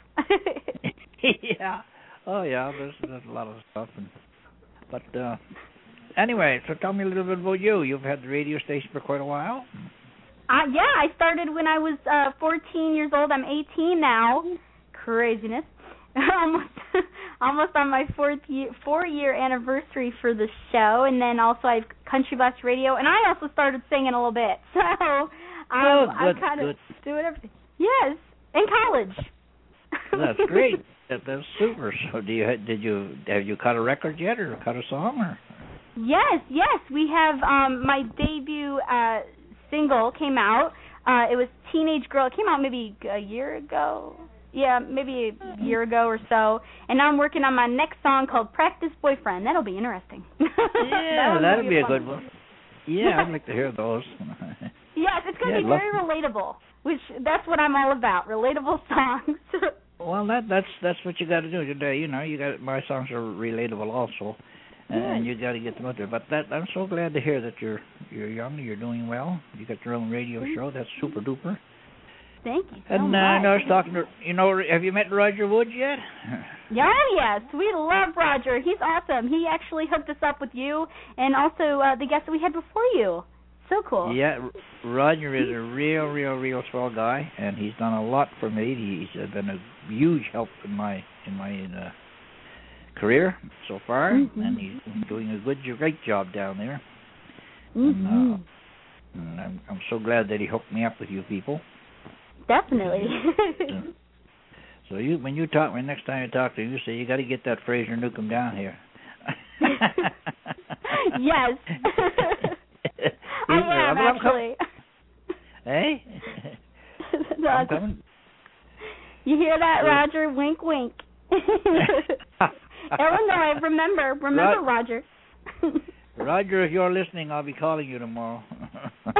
Speaker 11: yeah. Oh yeah. There's, there's a lot of stuff. And, but uh, anyway, so tell me a little bit about you. You've had the radio station for quite a while.
Speaker 4: Uh, yeah, I started when I was uh, fourteen years old. I'm eighteen now. Craziness. almost, almost on my fourth year, four-year anniversary for the show, and then also I have Country Blast Radio, and I also started singing a little bit. So um,
Speaker 11: Oh,
Speaker 4: I'm
Speaker 11: good,
Speaker 4: kind of
Speaker 11: good.
Speaker 4: doing everything. Yes, in college.
Speaker 11: That's great. That, that's super. So, do you did you have you cut a record yet, or cut a song, or?
Speaker 4: Yes, yes, we have um, my debut uh, single came out. Uh, it was Teenage Girl. It came out maybe a year ago. Yeah, maybe a year ago or so. And now I'm working on my next song called Practice Boyfriend. That'll be interesting.
Speaker 11: Yeah,
Speaker 4: That'll
Speaker 11: that'd be a
Speaker 4: fun
Speaker 11: good one. Yeah, I'd like to hear those.
Speaker 4: Yes, it's going to
Speaker 11: Yeah,
Speaker 4: be
Speaker 11: I'd love
Speaker 4: very relatable, which that's what I'm all about, relatable songs.
Speaker 11: Well, that that's that's what you got to do today. You know, you got my songs are relatable also, and you got to get them out there. But that I'm so glad to hear that you're you're young, you're doing well. You got your own radio show. That's super duper.
Speaker 4: Thank you so
Speaker 11: And uh,
Speaker 4: much.
Speaker 11: I know I was talking to you know. Have you met Roger Woods yet?
Speaker 4: Yeah, yes, we love Roger. He's awesome. He actually hooked us up with you and also uh, the guest that we had before you. So cool.
Speaker 11: Yeah, Roger is a real, real, real swell guy, and he's done a lot for me. He's uh, been a huge help in my in my uh, career so far, mm-hmm. and he's doing a good, great job down there.
Speaker 4: Mm-hmm.
Speaker 11: And, uh, and I'm, I'm so glad that he hooked me up with you people.
Speaker 4: Definitely.
Speaker 11: so, so you, when you talk, when next time you talk to him, you say you got to get that Fraser Newcomb down here.
Speaker 4: Yes. I am,
Speaker 11: I'm,
Speaker 4: actually.
Speaker 11: Hey?
Speaker 4: No,
Speaker 11: I'm coming.
Speaker 4: You hear that, Roger? Wink, wink. Illinois, remember. Remember, Rod- Roger.
Speaker 11: Roger, if you're listening, I'll be calling you tomorrow.
Speaker 4: Oh,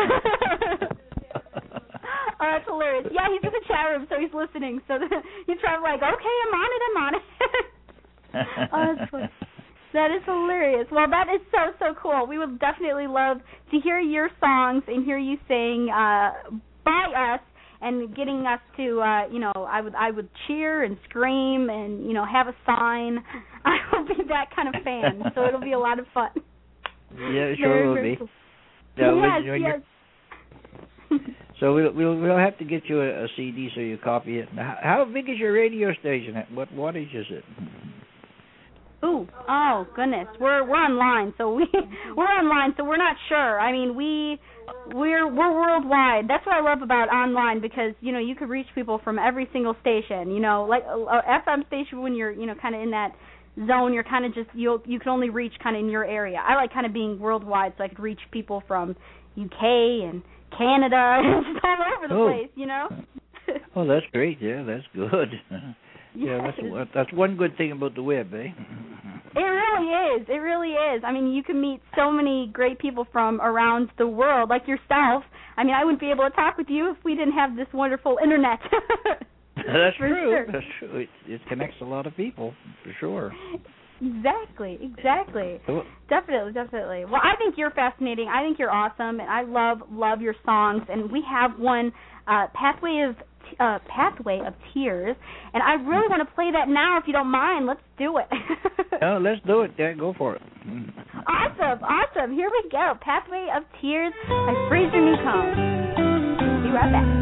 Speaker 4: that's hilarious. Yeah, he's in the chat room, so he's listening. So he's probably like, okay, I'm on it, I'm on it. Oh, that's funny. That is hilarious. Well, that is so, so cool. We would definitely love to hear your songs and hear you sing uh, by us and getting us to, uh, you know, I would I would cheer and scream and, you know, have a sign. I will be that kind of fan, so it'll be a lot of fun.
Speaker 11: Yeah, sure
Speaker 4: very,
Speaker 11: will
Speaker 4: very
Speaker 11: be.
Speaker 4: Cool.
Speaker 11: Yeah,
Speaker 4: yes,
Speaker 11: when, when
Speaker 4: yes.
Speaker 11: So we'll, we'll we'll have to get you a, a C D so you copy it. How, how big is your radio station? What wattage is it?
Speaker 4: Ooh, oh goodness, we're we're online, so we we're online, so we're not sure. I mean, we we're we're worldwide. That's what I love about online because you know you could reach people from every single station. You know, like a, a F M station when you're you know kind of in that zone, you're kind of just you you can only reach kind of in your area. I like kind of being worldwide, so I could reach people from U K and Canada and just all over the
Speaker 11: oh.
Speaker 4: place. You know.
Speaker 11: Oh, that's great. Yeah, that's good. Yeah,
Speaker 4: Yes.
Speaker 11: that's that's one good thing about the web, eh?
Speaker 4: It really is. It really is. I mean, you can meet so many great people from around the world, like yourself. I mean, I wouldn't be able to talk with you if we didn't have this wonderful internet.
Speaker 11: That's
Speaker 4: for
Speaker 11: true.
Speaker 4: Sure.
Speaker 11: That's true. It, it connects a lot of people, for sure.
Speaker 4: Exactly, exactly.
Speaker 11: So,
Speaker 4: Definitely, definitely. Well, I think you're fascinating. I think you're awesome, and I love, love your songs. And we have one, uh, Pathway of uh, Pathway of Tears, and I really want to play that now. If you don't mind, let's do it.
Speaker 11: no, let's do it. Yeah, go for it.
Speaker 4: Awesome, awesome. Here we go. Pathway of Tears by Fraser Newcomb. Be right back.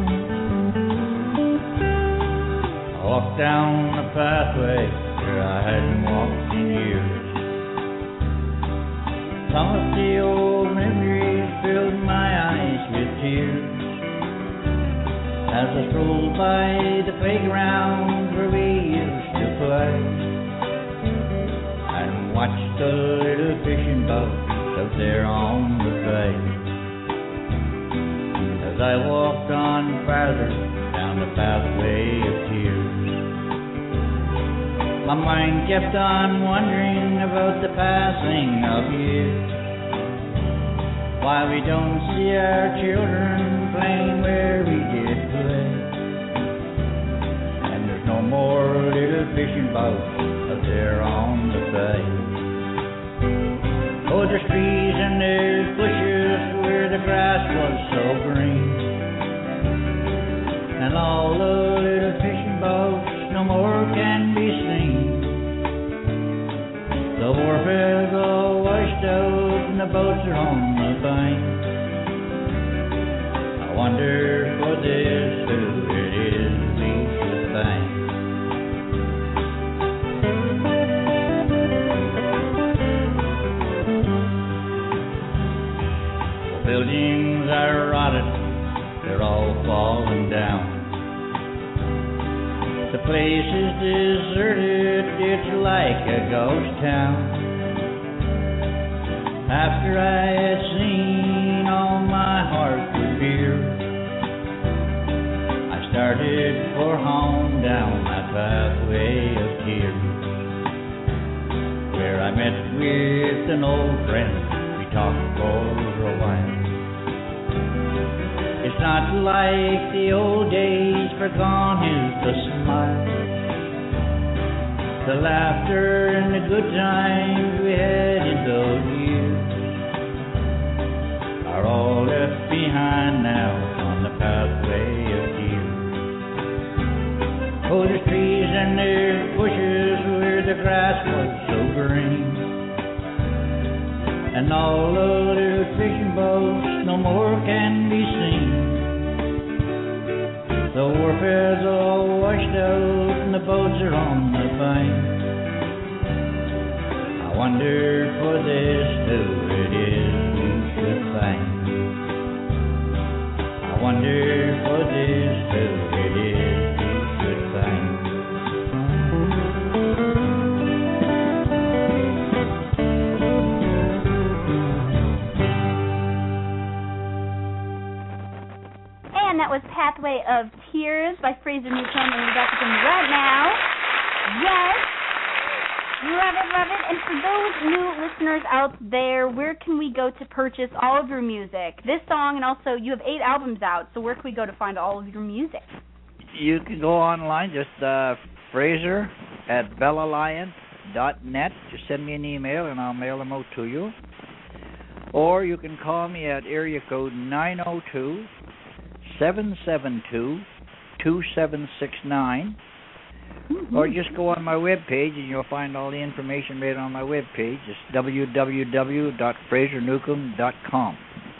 Speaker 12: I walked down a pathway where I hadn't walked in years. Some of the old memories filled my eyes with tears as I strolled by the playground where we used to play and watched the little fishing boats out there on the bay. As I walked on farther down the pathway of tears, my mind kept on wondering about the passing of years. Why we don't see our children playing where we did play, and there's no more little fishing boats out there on the bay. Oh, there's trees and there's bushes where the grass was so green, and all the little fishing boats no more can be seen. The wharf is all washed out and the boats are on the bank. I wonder for this who it is we should thank. The buildings are rotted, they're all falling down. The place is deserted, it's like a ghost town. After I had seen all my heart could bear, I started for home down that pathway of tears, where I met with an old friend, we talked for a while. It's not like the old days, for gone is the smile. The laughter and the good times we had in those years are all left behind now on the pathway of tears. Oh, there's trees and there's bushes where the grass was so green, and all the little fishing boats washed out and the boats are on the bank. I wonder for this who it is who should thank. I wonder for this who it is who should thank.
Speaker 4: And that was Pathway of Tears by Fraser Newcomb, and we're about to come right now. Yes. Love it, love it. And for those new listeners out there, where can we go to purchase all of your music? This song, and also you have eight albums out, so where can we go to find all of your music?
Speaker 11: You can go online, just uh, Fraser at bellalliance dot net. Just send me an email, and I'll mail them out to you. Or you can call me at area code nine oh two, seven seven two, two seven six nine. Mm-hmm. Or just go on my webpage and you'll find all the information right on my webpage. It's w w w dot fraser newcomb dot com.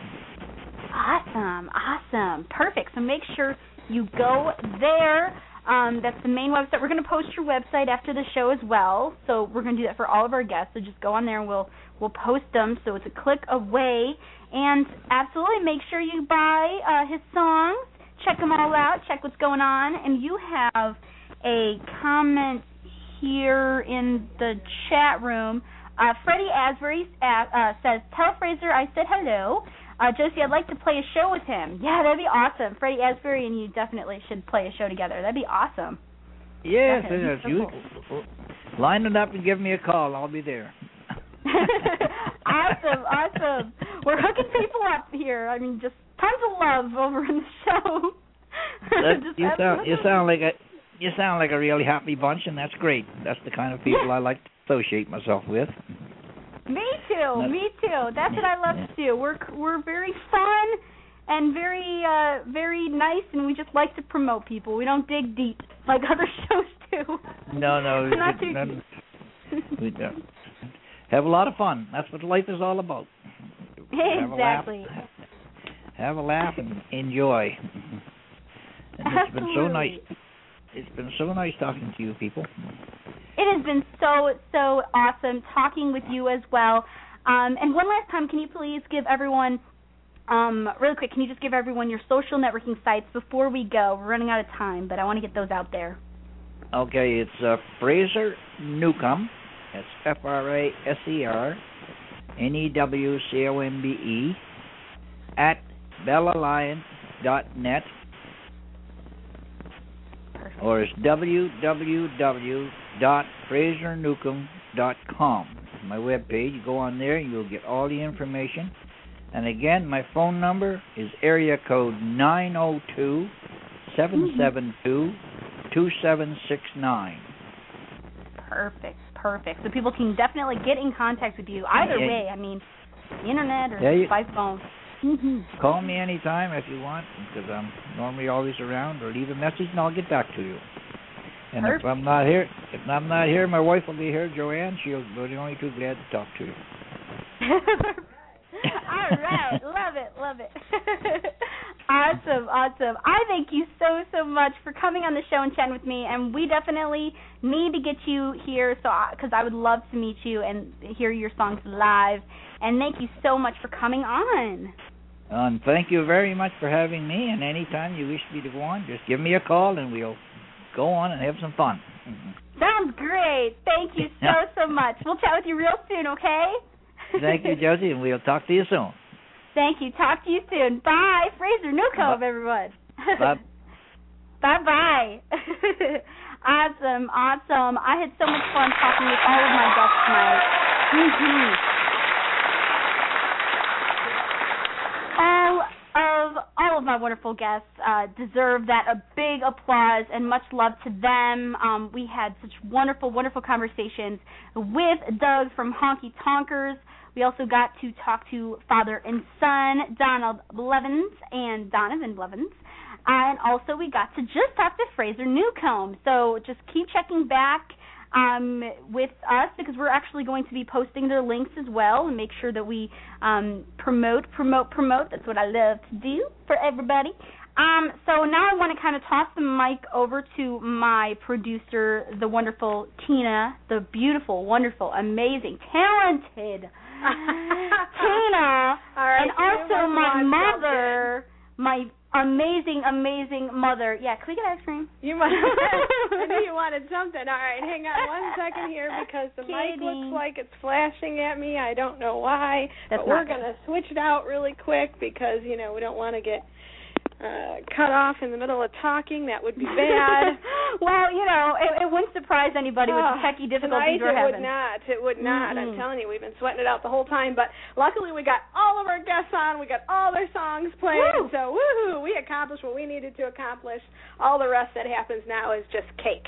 Speaker 4: Awesome, awesome. Perfect. So make sure you go there. Um, that's the main website. We're going to post your website after the show as well. So we're going to do that for all of our guests. So just go on there and we'll we'll post them. So it's a click away. And absolutely make sure you buy uh, his songs. Check them all out. Check what's going on. And you have a comment here in the chat room. Uh, Freddie Asbury uh, uh, says, tell Fraser I said hello. Uh, Josie, I'd like to play a show with him. Yeah, that'd be awesome. Freddie Asbury and you definitely should play a show together. That'd be awesome.
Speaker 11: Yes,
Speaker 4: okay,
Speaker 11: yes.
Speaker 4: so
Speaker 11: You
Speaker 4: cool.
Speaker 11: line it up and give me a call. I'll be there.
Speaker 4: Awesome, awesome. We're hooking people up here. I mean, just tons of love over in the show.
Speaker 11: That, you sound you sound like a you sound like a really happy bunch, and that's great. That's the kind of people I like to associate myself with.
Speaker 4: Me too.
Speaker 11: That's,
Speaker 4: me too. That's what I love
Speaker 11: yeah.
Speaker 4: to do. We're we're very fun and very uh, very nice, and we just like to promote people. We don't dig deep like other shows do.
Speaker 11: No, no,
Speaker 4: Not
Speaker 11: we,
Speaker 4: too
Speaker 11: no,
Speaker 4: deep.
Speaker 11: we don't. Have a lot of fun. That's what life is all about.
Speaker 4: Exactly.
Speaker 11: Have a laugh, have a laugh and enjoy. And it's been so nice. It's been so nice talking to you people.
Speaker 4: It has been so, so awesome talking with you as well. Um, and one last time, can you please give everyone, um, really quick, can you just give everyone your social networking sites before we go? We're running out of time, but I want to get those out there.
Speaker 11: Okay, it's uh, Fraser Newcomb. That's F R A S E R N E W C O M B E at bellalliance dot net. Or it's w w w dot fraser newcomb dot com. My webpage. You go on there and you'll get all the information. And again, my phone number is area code nine oh two, seven seven two, two seven six nine.
Speaker 4: Perfect, perfect. So people can definitely get in contact with you either
Speaker 11: yeah.
Speaker 4: way. I mean, the internet or
Speaker 11: yeah, you,
Speaker 4: by phone. Mm-hmm.
Speaker 11: Call me anytime if you want, because I'm normally always around, or leave a message and I'll get back to you. And
Speaker 4: Perfect.
Speaker 11: if I'm not here, if I'm not here, my wife will be here, Joanne. She'll be only too glad to talk to you.
Speaker 4: All right, love it, love it. Awesome, awesome. I thank you so, so much for coming on the show and chatting with me, and we definitely need to get you here, so because I, I would love to meet you and hear your songs live. And thank you so much for coming on.
Speaker 11: And thank you very much for having me. And anytime you wish me to go on, just give me a call and we'll go on and have some fun.
Speaker 4: Sounds great. Thank you so, so much. We'll chat with you real soon, okay?
Speaker 11: Thank you, Josie, and we'll talk to you soon.
Speaker 4: Thank you. Talk to you soon. Bye. Fraser Newcomb, everyone.
Speaker 11: Bye.
Speaker 4: Bye-bye. Awesome, awesome. I had so much fun talking with all of my guests tonight. Mm-hmm. All of all of my wonderful guests uh, deserve that a big applause and much love to them. Um, we had such wonderful, wonderful conversations with Doug from Honky Tonkers. We also got to talk to father and son, Donald Blevins and Donovan Blevins. And also we got to just talk to Fraser Newcomb. So just keep checking back um, with us, because we're actually going to be posting their links as well and make sure that we um, promote, promote, promote. That's what I love to do for everybody. Um, so now I want to kind of toss the mic over to my producer, the wonderful Tina, the beautiful, wonderful, amazing, talented Tina,
Speaker 8: All right,
Speaker 4: and also my mother, my amazing, amazing mother. Yeah, can we get ice cream?
Speaker 8: You must. I knew you wanted something. All right, hang on one second here because the mic looks like it's flashing at me. I don't know why,
Speaker 4: That's
Speaker 8: but we're
Speaker 4: not
Speaker 8: going to switch it out really quick because, you know, we don't want to get uh, cut off in the middle of talking. That would be bad.
Speaker 4: Well, you know, it, it wouldn't surprise anybody with the
Speaker 8: Oh,
Speaker 4: techie difficulties
Speaker 8: tonight
Speaker 4: we're
Speaker 8: it
Speaker 4: having.
Speaker 8: would not. It would not.
Speaker 4: Mm-mm.
Speaker 8: I'm telling you, we've been sweating it out the whole time. But luckily, we got all of our guests on. We got all their songs played.
Speaker 4: Woo!
Speaker 8: So, woohoo! We accomplished what we needed to accomplish. All the rest that happens now is just cake.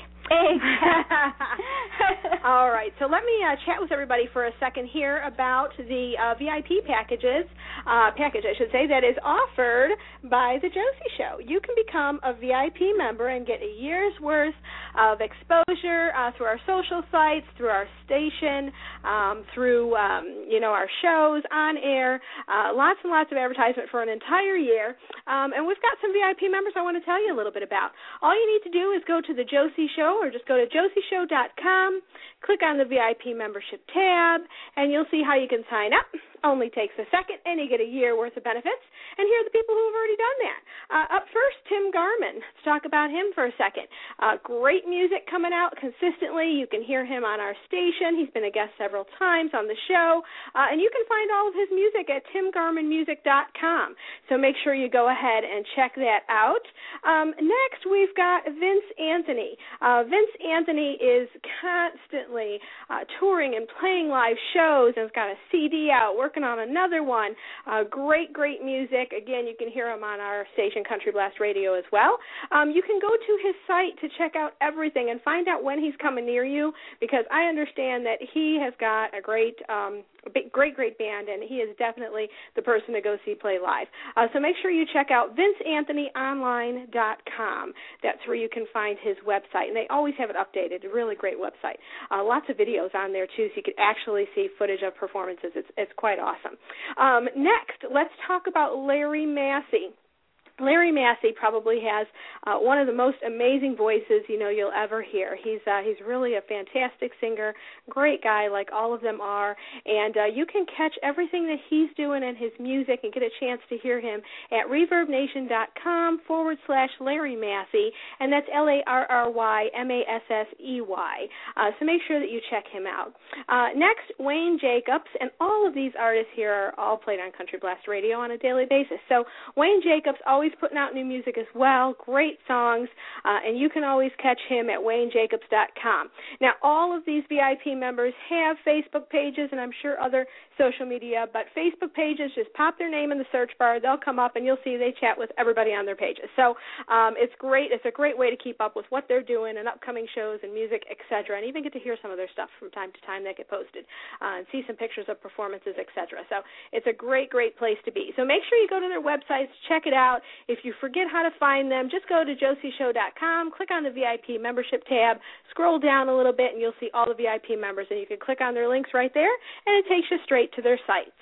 Speaker 8: All right, so let me uh, chat with everybody for a second here about the uh, V I P packages, uh, package, I should say, that is offered by The Josie Show. You can become a V I P member and get a year's worth of exposure uh, through our social sites, through our station, um, through, um, you know, our shows, on air, uh, lots and lots of advertisement for an entire year. Um, and we've got some V I P members I want to tell you a little bit about. All you need to do is go to The Josie Show, or just go to josie show dot com, click on the V I P membership tab, and you'll see how you can sign up. Only takes a second, and you get a year worth of benefits. And here are the people who have already done that. Uh, up first, Tim Garman. Let's talk about him for a second. Uh, great music coming out consistently. You can hear him on our station. He's been a guest several times on the show. Uh, and you can find all of his music at tim garman music dot com. So make sure you go ahead and check that out. Um, next, we've got Vince Anthony. Uh, Vince Anthony is constantly uh, touring and playing live shows and has got a C D out, working on another one. Uh, great, great music. Again, you can hear him on our station, Country Blast Radio, as well. Um, you can go to his site to check out everything and find out when he's coming near you, because I understand that he has got a great, um, big, great, great band, and he is definitely the person to go see play live. Uh, so make sure you check out vince anthony online dot com. That's where you can find his website, and they always have it updated. A really great website. Uh, lots of videos on there, too, so you can actually see footage of performances. It's, it's quite awesome. Um, next, let's talk about Larry Massey. Larry Massey probably has uh, one of the most amazing voices, you know, you'll ever hear. He's uh, he's really a fantastic singer, great guy, like all of them are, and uh, you can catch everything that he's doing in his music and get a chance to hear him at reverb nation dot com forward slash Larry Massey, and that's L A R R Y M A S S E Y. Uh, so make sure that you check him out. Uh, next, Wayne Jacobs, and all of these artists here are all played on Country Blast Radio on a daily basis. So Wayne Jacobs always putting out new music as well, great songs, uh, and you can always catch him at wayne jacobs dot com. Now, all of these V I P members have Facebook pages, and I'm sure other social media, but Facebook pages, just pop their name in the search bar, they'll come up, and you'll see they chat with everybody on their pages. So um, it's great. It's a great way to keep up with what they're doing and upcoming shows and music, et cetera, and even get to hear some of their stuff from time to time that get posted uh, and see some pictures of performances, et cetera. So it's a great, great place to be. So make sure you go to their websites, check it out. If you forget how to find them, just go to josie show dot com, click on the V I P membership tab, scroll down a little bit, and you'll see all the V I P members, and you can click on their links right there, and it takes you straight to their sites.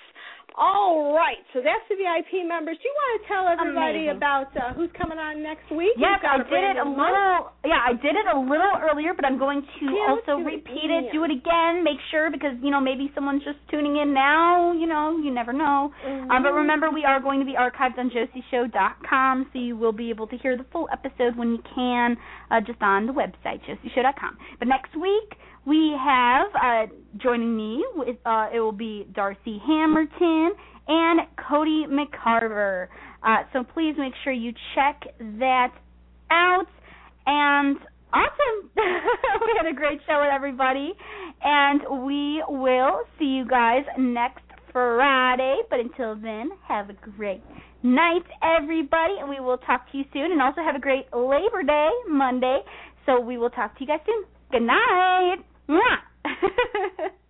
Speaker 8: All right, so that's the V I P members. Do you want to tell everybody
Speaker 4: Amazing.
Speaker 8: about uh, who's coming on next week?
Speaker 4: Yep, I
Speaker 8: We've got
Speaker 4: did it a
Speaker 8: brand new month.
Speaker 4: little. Yeah, I did it a little earlier, but I'm going to
Speaker 8: Yeah, let's
Speaker 4: also
Speaker 8: do it
Speaker 4: repeat it,
Speaker 8: again.
Speaker 4: do it again, make sure, because you know maybe someone's just tuning in now. You know, you never know.
Speaker 8: Mm-hmm.
Speaker 4: Um, but remember, we are going to be archived on josie show dot com, so you will be able to hear the full episode when you can, uh, just on the website josie show dot com. But next week we have uh, joining me. With, uh, it will be Darcy Hamilton and Cody McCarver. Uh, so please make sure you check that out. And awesome. We had a great show with everybody. And we will see you guys next Friday. But until then, have a great night, everybody. And we will talk to you soon. And also have a great Labor Day Monday. So we will talk to you guys soon. Good night. Mwah.